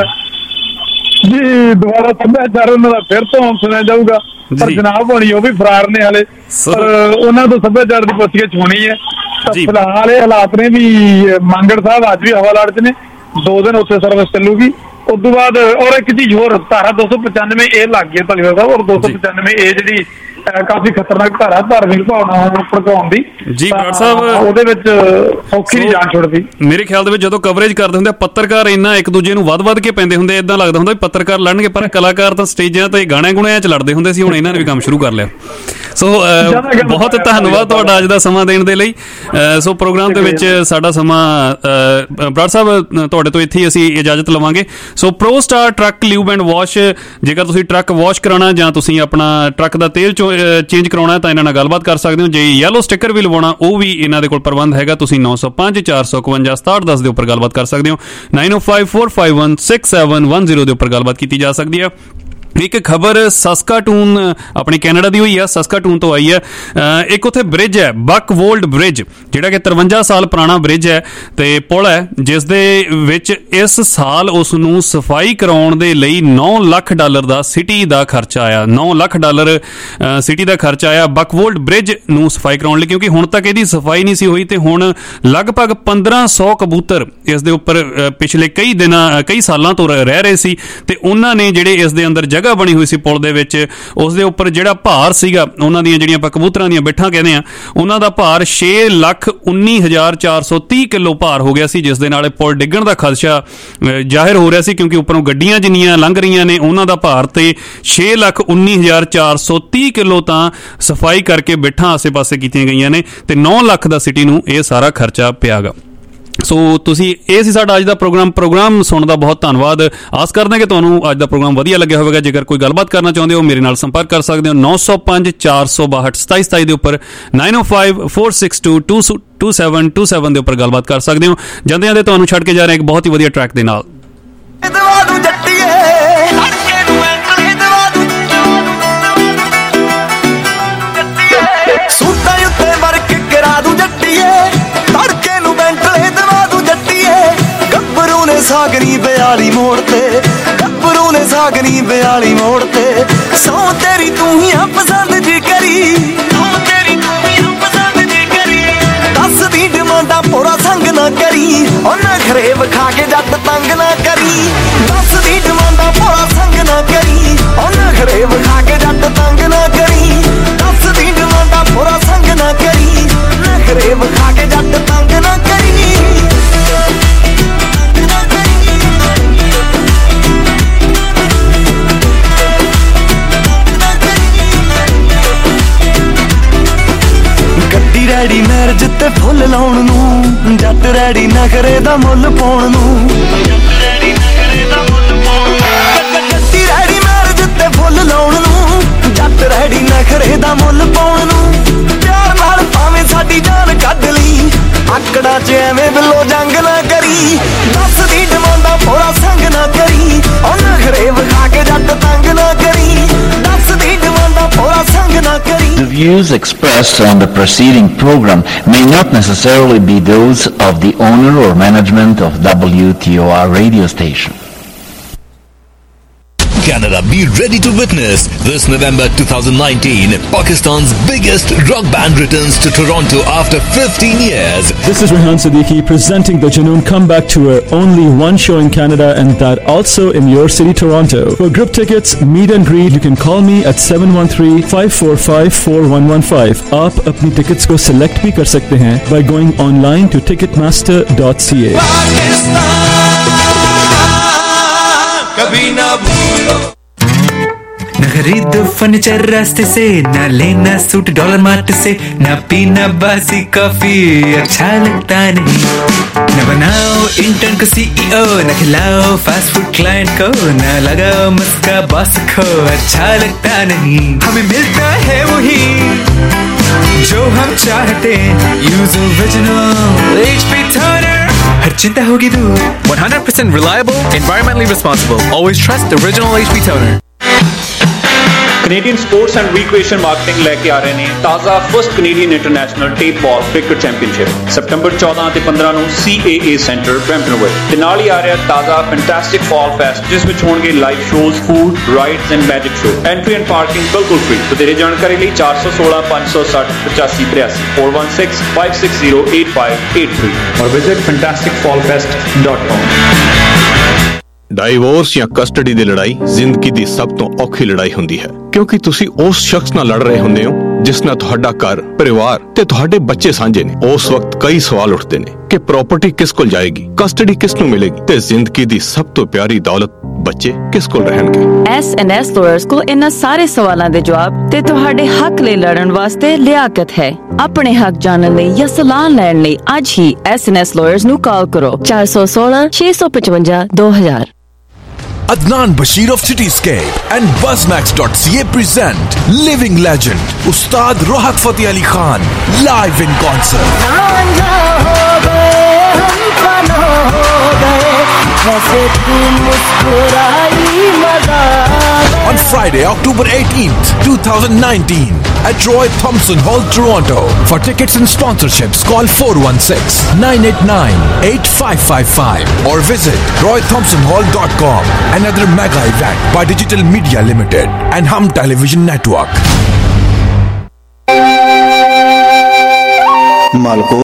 ਜੀ, ਦੁਬਾਰਾ ਸੱਭਿਆਚਾਰ ਉਹਨਾਂ ਦਾ ਫਿਰ ਤੋਂ ਸੁਣਿਆ ਜਾਊਗਾ। ਪਰ ਜਨਾਬ ਹੋਣੀ ਉਹ ਵੀ ਫਰਾਰ ਨੇ ਹਾਲੇ, ਪਰ ਉਹਨਾਂ ਤੋਂ ਸੱਭਿਆਚਾਰ ਦੀ ਪੁੱਛਗਿੱਛ ਹੋਣੀ ਹੈ। ਫਿਲਹਾਲ ਇਹ ਹਾਲਾਤ ਨੇ ਵੀ ਮੰਗੜ ਸਾਹਿਬ ਅੱਜ ਵੀ ਹਵਾਲਾਤ ਚ ਨੇ, ਦੋ ਦਿਨ ਉੱਥੇ ਸਰਵਿਸ ਚੱਲੂਗੀ। ਉਸ ਤੋਂ ਬਾਅਦ ਔਰ ਇੱਕ ਚੀਜ਼ ਹੋਰ, ਧਾਰਾ ਦੋ ਸੌ ਪਚਾਨਵੇਂ ਇਹ ਲੱਗ ਗਈ ਧਾਲੀਵਾਲ ਸਾਹਿਬ, ਔਰ ਦੋ ਸੌ ਪਚਾਨਵੇਂ ਇਹ ਜਿਹੜੀ ਕਾਫੀ ਖਤਰਨਾਕ ਧਾਰਾ ਧਾਰਮਿਕ ਭਾਵਨਾਵਾਂ ਨੂੰ ਭੜਕਾਉਣ ਦੀ ਜੀ। ਬਰਾੜ ਸਾਹਿਬ ਉਹਦੇ ਵਿੱਚ ਔਖੀ ਨਹੀਂ ਜਾਨ ਛੁੱਟਦੀ। ਮੇਰੇ ਖਿਆਲ ਦੇ ਵਿੱਚ ਜਦੋਂ ਕਵਰੇਜ ਕਰਦੇ ਹੁੰਦੇ ਪੱਤਰਕਾਰ ਇੰਨਾ ਇੱਕ ਦੂਜੇ ਨੂੰ ਵੱਧ ਵੱਧ ਕੇ ਪੈਂਦੇ ਹੁੰਦੇ, ਇਦਾਂ ਲੱਗਦਾ ਹੁੰਦਾ ਵੀ ਪੱਤਰਕਾਰ ਲੜਨਗੇ, ਪਰ ਕਲਾਕਾਰ ਤਾਂ ਸਟੇਜਾਂ ਤੇ ਗਾਣੇ ਗੁਣਿਆਂ 'ਚ ਲੜਦੇ ਹੁੰਦੇ ਸੀ। ਹੁਣ ਇਹਨਾਂ ਨੇ ਵੀ ਕੰਮ ਸ਼ੁਰੂ ਕਰ ਲਿਆ। ਸੋ ਬਹੁਤ ਧੰਨਵਾਦ ਤੁਹਾਡਾ ਅੱਜ ਦਾ ਸਮਾਂ ਦੇਣ ਦੇ ਲਈ। ਸੋ ਪ੍ਰੋਗਰਾਮ ਦੇ ਵਿੱਚ ਸਾਡਾ ਸਮਾਂ ਬਰਾੜ ਸਾਹਿਬ ਤੁਹਾਡੇ ਤੋਂ ਇੱਥੇ ਹੀ ਅਸੀਂ ਇਜਾਜ਼ਤ ਲਵਾਂਗੇ। So pro star truck lube and wash, ਜੇਕਰ ਤੁਸੀਂ ਟਰੱਕ ਵਾਸ਼ ਕਰਾਉਣਾ ਜਾਂ ਤੁਸੀਂ ਆਪਣਾ ਟਰੱਕ ਦਾ ਤੇਲ ਚੇਂਜ ਕਰਾਉਣਾ ਤਾਂ ਇਹਨਾਂ ਨਾਲ ਗੱਲਬਾਤ ਕਰ ਸਕਦੇ ਹੋ। ਜੇ ਯੈਲੋ ਸਟਿੱਕਰ ਵੀ ਲਵਾਉਣਾ ਉਹ ਵੀ ਇਹਨਾਂ ਦੇ ਕੋਲ ਪ੍ਰਬੰਧ ਹੈਗਾ। ਤੁਸੀਂ ਨੌ ਸੌ ਪੰਜ ਚਾਰ ਸੌ ਇਕਵੰਜਾ ਸਤਾਹਠ ਦਸ ਦੇ ਉੱਪਰ ਗੱਲਬਾਤ ਕਰ ਸਕਦੇ ਹੋ। ਨਾਈਨ ਓ five four five one six seven one zero ਦੇ ਉੱਪਰ ਗੱਲਬਾਤ ਕੀਤੀ ਜਾ ਸਕਦੀ ਹੈ। ਇੱਕ ਖਬਰ ਸਸਕਾਟੂਨ ਆਪਣੀ ਕੈਨੇਡਾ ਦੀ ਹੋਈ ਆ, ਸਸਕਾਟੂਨ ਤੋਂ ਆਈ ਹੈ। ਇੱਕ ਉੱਥੇ ਬ੍ਰਿਜ ਹੈ ਬਕਵੋਲਡ ਬ੍ਰਿਜ, ਜਿਹੜਾ ਕਿ ਤਰਵੰਜਾ ਸਾਲ ਪੁਰਾਣਾ ਬ੍ਰਿਜ ਹੈ ਤੇ ਪੁਲ ਹੈ, ਜਿਸ ਦੇ ਵਿੱਚ ਇਸ ਸਾਲ ਉਸ ਨੂੰ ਸਫਾਈ ਕਰਾਉਣ ਦੇ ਲਈ ਨੌ ਲੱਖ ਡਾਲਰ ਦਾ ਸਿਟੀ ਦਾ ਖਰਚਾ ਆਇਆ। ਨੌ ਲੱਖ ਡਾਲਰ ਸਿਟੀ ਦਾ ਖਰਚਾ ਆਇਆ ਬਕਵੋਲਡ ਬ੍ਰਿਜ ਨੂੰ ਸਫਾਈ ਕਰਾਉਣ ਲਈ, ਕਿਉਂਕਿ ਹੁਣ ਤੱਕ ਇਹਦੀ ਸਫਾਈ ਨਹੀਂ ਸੀ ਹੋਈ ਤੇ ਹੁਣ ਲਗਭਗ ਪੰਦਰਾਂ ਸੌ ਕਬੂਤਰ ਇਸ ਦੇ ਉੱਪਰ ਪਿਛਲੇ ਕਈ ਦਿਨਾਂ ਕਈ ਸਾਲਾਂ ਤੋਂ ਰਹਿ ਰਹੇ ਸੀ ਤੇ ਉਹਨਾਂ ਨੇ ਜਿਹੜੇ ਇਸ ਦੇ ਅੰਦਰ ਜਗ੍ਹਾ ਬਣੀ ਹੋਈ ਸੀ ਪੁਲ ਦੇ ਵਿੱਚ, ਉਸ ਦੇ ਉੱਪਰ ਜਿਹੜਾ ਭਾਰ ਸੀਗਾ ਉਹਨਾਂ ਦੀਆਂ ਜਿਹੜੀਆਂ ਆਪਾਂ ਕਬੂਤਰਾਂ ਦੀਆਂ ਬਿੱਠਾਂ ਕਹਿੰਦੇ ਆ, ਉਹਨਾਂ ਦਾ ਭਾਰ ਛੇ ਲੱਖ ਉੱਨੀ ਹਜ਼ਾਰ ਚਾਰ ਸੌ ਤੀਹ ਕਿਲੋ ਭਾਰ ਹੋ ਗਿਆ ਸੀ, ਜਿਸ ਦੇ ਨਾਲ ਪੁਲ ਡਿੱਗਣ ਦਾ ਖਦਸ਼ਾ ਜ਼ਾਹਿਰ ਹੋ ਰਿਹਾ ਸੀ, ਕਿਉਂਕਿ ਉੱਪਰੋਂ ਗੱਡੀਆਂ ਜਿੰਨੀਆਂ ਲੰਘ ਰਹੀਆਂ ਨੇ ਉਹਨਾਂ ਦਾ ਭਾਰ ਤੇ ਛੇ ਲੱਖ ਉੱਨੀ ਹਜ਼ਾਰ ਚਾਰ ਸੌ ਤੀਹ ਕਿਲੋ ਤਾਂ ਸਫਾਈ ਕਰਕੇ ਬਿੱਠਾਂ ਆਸੇ-ਪਾਸੇ ਕੀਤੀਆਂ ਗਈਆਂ ਨੇ ਤੇ ਨੌ ਲੱਖ ਦਾ ਸਿਟੀ ਨੂੰ ਇਹ ਸਾਰਾ ਖਰਚਾ ਪਿਆਗਾ। ਸੋ ਤੁਸੀਂ ਇਹ ਸੀ ਸਾਡਾ ਅੱਜ ਦਾ ਪ੍ਰੋਗਰਾਮ ਪ੍ਰੋਗਰਾਮ ਸੁਣਨ ਦਾ ਬਹੁਤ ਧੰਨਵਾਦ। ਆਸ ਕਰਦੇ ਹਾਂ ਕਿ ਤੁਹਾਨੂੰ ਅੱਜ ਦਾ ਪ੍ਰੋਗਰਾਮ ਵਧੀਆ ਲੱਗਿਆ ਹੋਵੇਗਾ। ਜੇਕਰ ਕੋਈ ਗੱਲਬਾਤ ਕਰਨਾ ਚਾਹੁੰਦੇ ਹੋ ਮੇਰੇ ਨਾਲ ਸੰਪਰਕ ਕਰ ਸਕਦੇ ਹੋ ਨੌ ਸੌ ਪੰਜ ਚਾਰ ਸੌ ਬਾਹਠ ਸਤਾਈ ਸਤਾਈ ਦੇ ਉੱਪਰ, ਨਾਈਨ ਓ five four six two two two seven two seven ਦੇ ਉੱਪਰ ਗੱਲਬਾਤ ਕਰ ਸਕਦੇ ਹੋ। ਜਾਂਦੇ ਜਾਂਦੇ ਤੁਹਾਨੂੰ ਛੱਡ ਕੇ ਜਾ ਰਹੇ ਇੱਕ ਬਹੁਤ ਹੀ ਵਧੀਆ ਟਰੈਕ ਦੇ ਨਾਲ। ਸਾਗਰੀ ਬਿਆਲੀ ਮੋੜ ਤੇ ਗੱਭਰੂ ਨੇ ਸਾਗਰੀ ਬਿਆਲੀ ਮੋੜ ਤੇ ਸੌ ਤੇਰੀ ਤੂੰ ਹੀ ਆ ਪਸੰਦ ਜੀ ਕਰੀ, ਸੌ ਤੇਰੀ ਤੂੰ ਹੀ ਆ ਪਸੰਦ ਜੀ ਕਰੀ, ਦੱਸਦੀ ਡਿਮਾਂਡਾ ਪੂਰਾ ਸੰਗ ਨਾ ਕਰੀ, ਉਹਨਾਂ ਘਰੇ ਵਿਖਾ ਕੇ ਜੱਟ ਤੰਗ ਨਾ ਕਰੀ, ਦੱਸਦੀ ਡਿਮਾਂਡਾ ਪੂਰਾ ਸੰਗ ਨਾ ਕਰੀ, ਉਹਨਾਂ ਘਰੇ ਵਿਖਾ ਕੇ ਜੱਟ ਤੰਗ ਨਾ ਕਰੀ, ਦੱਸਦੀ ਡਿਮਾਂਡਾ ਪੂਰਾ ਸੰਗ ਨਾ ਕਰੀ, ਉਹਨਾਂ ਘਰੇ ਵਿਖਾ ਕੇ ਜੱਟ ਤੰਗ ਨਾ ਕਰੀ। ਰੈਡੀ ਮੈਰਿਜ ਤੇ ਫੁੱਲ ਲਾਉਣ ਨੂੰ, ਜੱਟ ਰੈਡੀ ਨਖਰੇ ਦਾ ਮੁੱਲ ਪਾਉਣ ਨੂੰ, ਜੱਟ ਰੈਡੀ ਨਖਰੇ ਦਾ ਮੁੱਲ ਪਾਉਣ ਨੂੰ, ਜੱਟੀ ਰੈਡੀ ਮੈਰਿਜ ਤੇ ਫੁੱਲ ਲਾਉਣ ਨੂੰ, ਜੱਟ ਰੈਡੀ ਨਖਰੇ ਦਾ ਮੁੱਲ ਪਾਉਣ ਨੂੰ, ਪਿਆਰ ਨਾਲ ਭਾਵੇਂ ਸਾਡੀ ਜਾਨ ਕੱਢ ਲਈ, ਆਕੜਾਂ 'ਚ ਐਵੇਂ ਬਿੱਲੋ ਜੰਗ ਨਾ ਕਰੀ, ਦੱਸਦੀ ਡਿਮਾਂਡਾ ਪੂਰਾ ਸੰਗ ਨਾ ਕਰੀ, ਉਹ ਨਖਰੇ ਵਿਖਾ ਕੇ ਜੱਟ ਤੰਗ ਨਾ ਕਰੀ, ਦੱਸਦੀ ਡਿਮਾਂਡਾ ਪੂਰਾ ਸੰਗ ਨਾ ਕਰੀ। The views expressed on the preceding program may not necessarily be those of the owner or management of W T O R radio station. Canada, be ready to witness this November twenty nineteen. Pakistan's biggest rock band returns to Toronto after fifteen years. This is Rehan Siddiqui presenting the Junoon Comeback Tour. Only one show in Canada and that also in your city, Toronto. For group tickets, meet and greet, you can call me at seven one three, five four five, four one one five. आप अपनी tickets को select भी कर सकते हैं by going online to ticketmaster dot c a. कभी ना भूलो। नगर खरीदो फर्नीचर रास्ते से, ना लेना सूट डॉलर मार्ट से, ना पीना बासी कॉफी अच्छा लगता नहीं, न बनाओ इंटर्न को सीईओ, न खिलाओ फास्ट फूड क्लाइंट को, न लगाओ मस्का बॉस को अच्छा लगता नहीं। हमें मिलता है वही जो हम चाहते, यूज ओरिजिनल एचपी टोनर, हर चिंता होगी दूर। one hundred percent reliable, environmentally responsible. Always trust the original H P toner. Canadian sports and recreation marketing ਲੈ ਕੇ ਆ ਰਹੇ ਨੇ ਤਾਜ਼ਾ first Canadian international tape ball cricket championship ਸਤੰਬਰ ਚੌਦਾਂ ਤੇ ਪੰਦਰਾਂ ਨੂੰ ਸੀ ਏ ਏ ਸੈਂਟਰ ਬਰੈਂਪਟਨ ਵਿੱਚ, ਤੇ ਨਾਲ ਹੀ ਆ ਰਿਹਾ ਤਾਜ਼ਾ ਫੈਂਟੈਸਟਿਕ ਫਾਲ ਫੈਸਟ ਜਿਸ ਵਿੱਚ ਹੋਣਗੇ live shows, food, rides and magic show. Entry and parking ਬਿਲਕੁਲ ਫ੍ਰੀ। ਵਧੇਰੇ ਜਾਣਕਾਰੀ ਲਈ ਚਾਰ ਸੌ ਸੋਲਾਂ ਪੰਜ ਸੌ ਸੱਠ ਪਚਾਸੀ ਤਰਿਆਸੀ four one six five six zero eight five eight three or visit fantastic fall fest dot com। Divorce ਜਾਂ ਕਸਟਡੀ ਦੀ ਲੜਾਈ ਜ਼ਿੰਦਗੀ ਦੀ ਸਭ ਤੋਂ ਔਖੀ ਲੜਾਈ ਹੁੰਦੀ ਹੈ, ਕਿਉਂਕਿ ਤੁਸੀਂ ਉਸ ਸ਼ਖਸ ਨਾਲ ਲੜ ਰਹੇ ਹੁੰਦੇ ਹੋ ਜਿਸ ਨਾਲ ਤੁਹਾਡਾ ਘਰ, ਪਰਿਵਾਰ ਤੇ ਤੁਹਾਡੇ ਬੱਚੇ ਸਾਂਝੇ ਨੇ। ਉਸ ਵਕਤ ਕਈ ਸਵਾਲ ਉੱਠਦੇ ਨੇ ਕਿ ਪ੍ਰਾਪਰਟੀ ਕਿਸ ਕੋਲ ਜਾਏਗੀ, ਕਸਟਡੀ ਕਿਸ ਨੂੰ ਮਿਲੇਗੀ ਤੇ ਜ਼ਿੰਦਗੀ ਦੀ ਸਭ ਤੋਂ ਪਿਆਰੀ ਦੌਲਤ ਬੱਚੇ ਕਿਸ ਕੋਲ ਰਹਿਣਗੇ। ਐਸ ਐਂਡ ਐਸ ਲਾਇਰਸ ਕੋਲ ਇਹਨਾਂ ਸਾਰੇ ਸਵਾਲਾਂ ਦੇ ਜਵਾਬ ਤੇ ਤੁਹਾਡੇ ਹੱਕ ਲਈ ਲੜਨ ਵਾਸਤੇ ਲਿਆਕਤ ਹੈ। ਆਪਣੇ ਹੱਕ ਜਾਣਨ ਲਈ ਜਾਂ ਸਲਾਹ ਲੈਣ ਲਈ ਅੱਜ ਹੀ ਐਸ ਐਂਡ ਐਸ ਲਾਇਰਸ ਨੂੰ ਕਾਲ ਕਰੋ ਚਾਰ ਸੌ ਸੋਲਾਂ ਛੇ ਸੌ ਪਚਵੰਜਾ ਦੋ ਹਜ਼ਾਰ। Adnan Bashir of Cityscape and Buzzmax dot c a present living legend Ustad Rohat Fateh Ali Khan live in concert. On Friday, October eighteenth, twenty nineteen at Roy Thompson Hall, Toronto. For tickets and sponsorships, call four one six nine eight nine eight five five five or visit roy thompson hall dot com. Another mega event by Digital Media Limited and Hum Television Network. मालको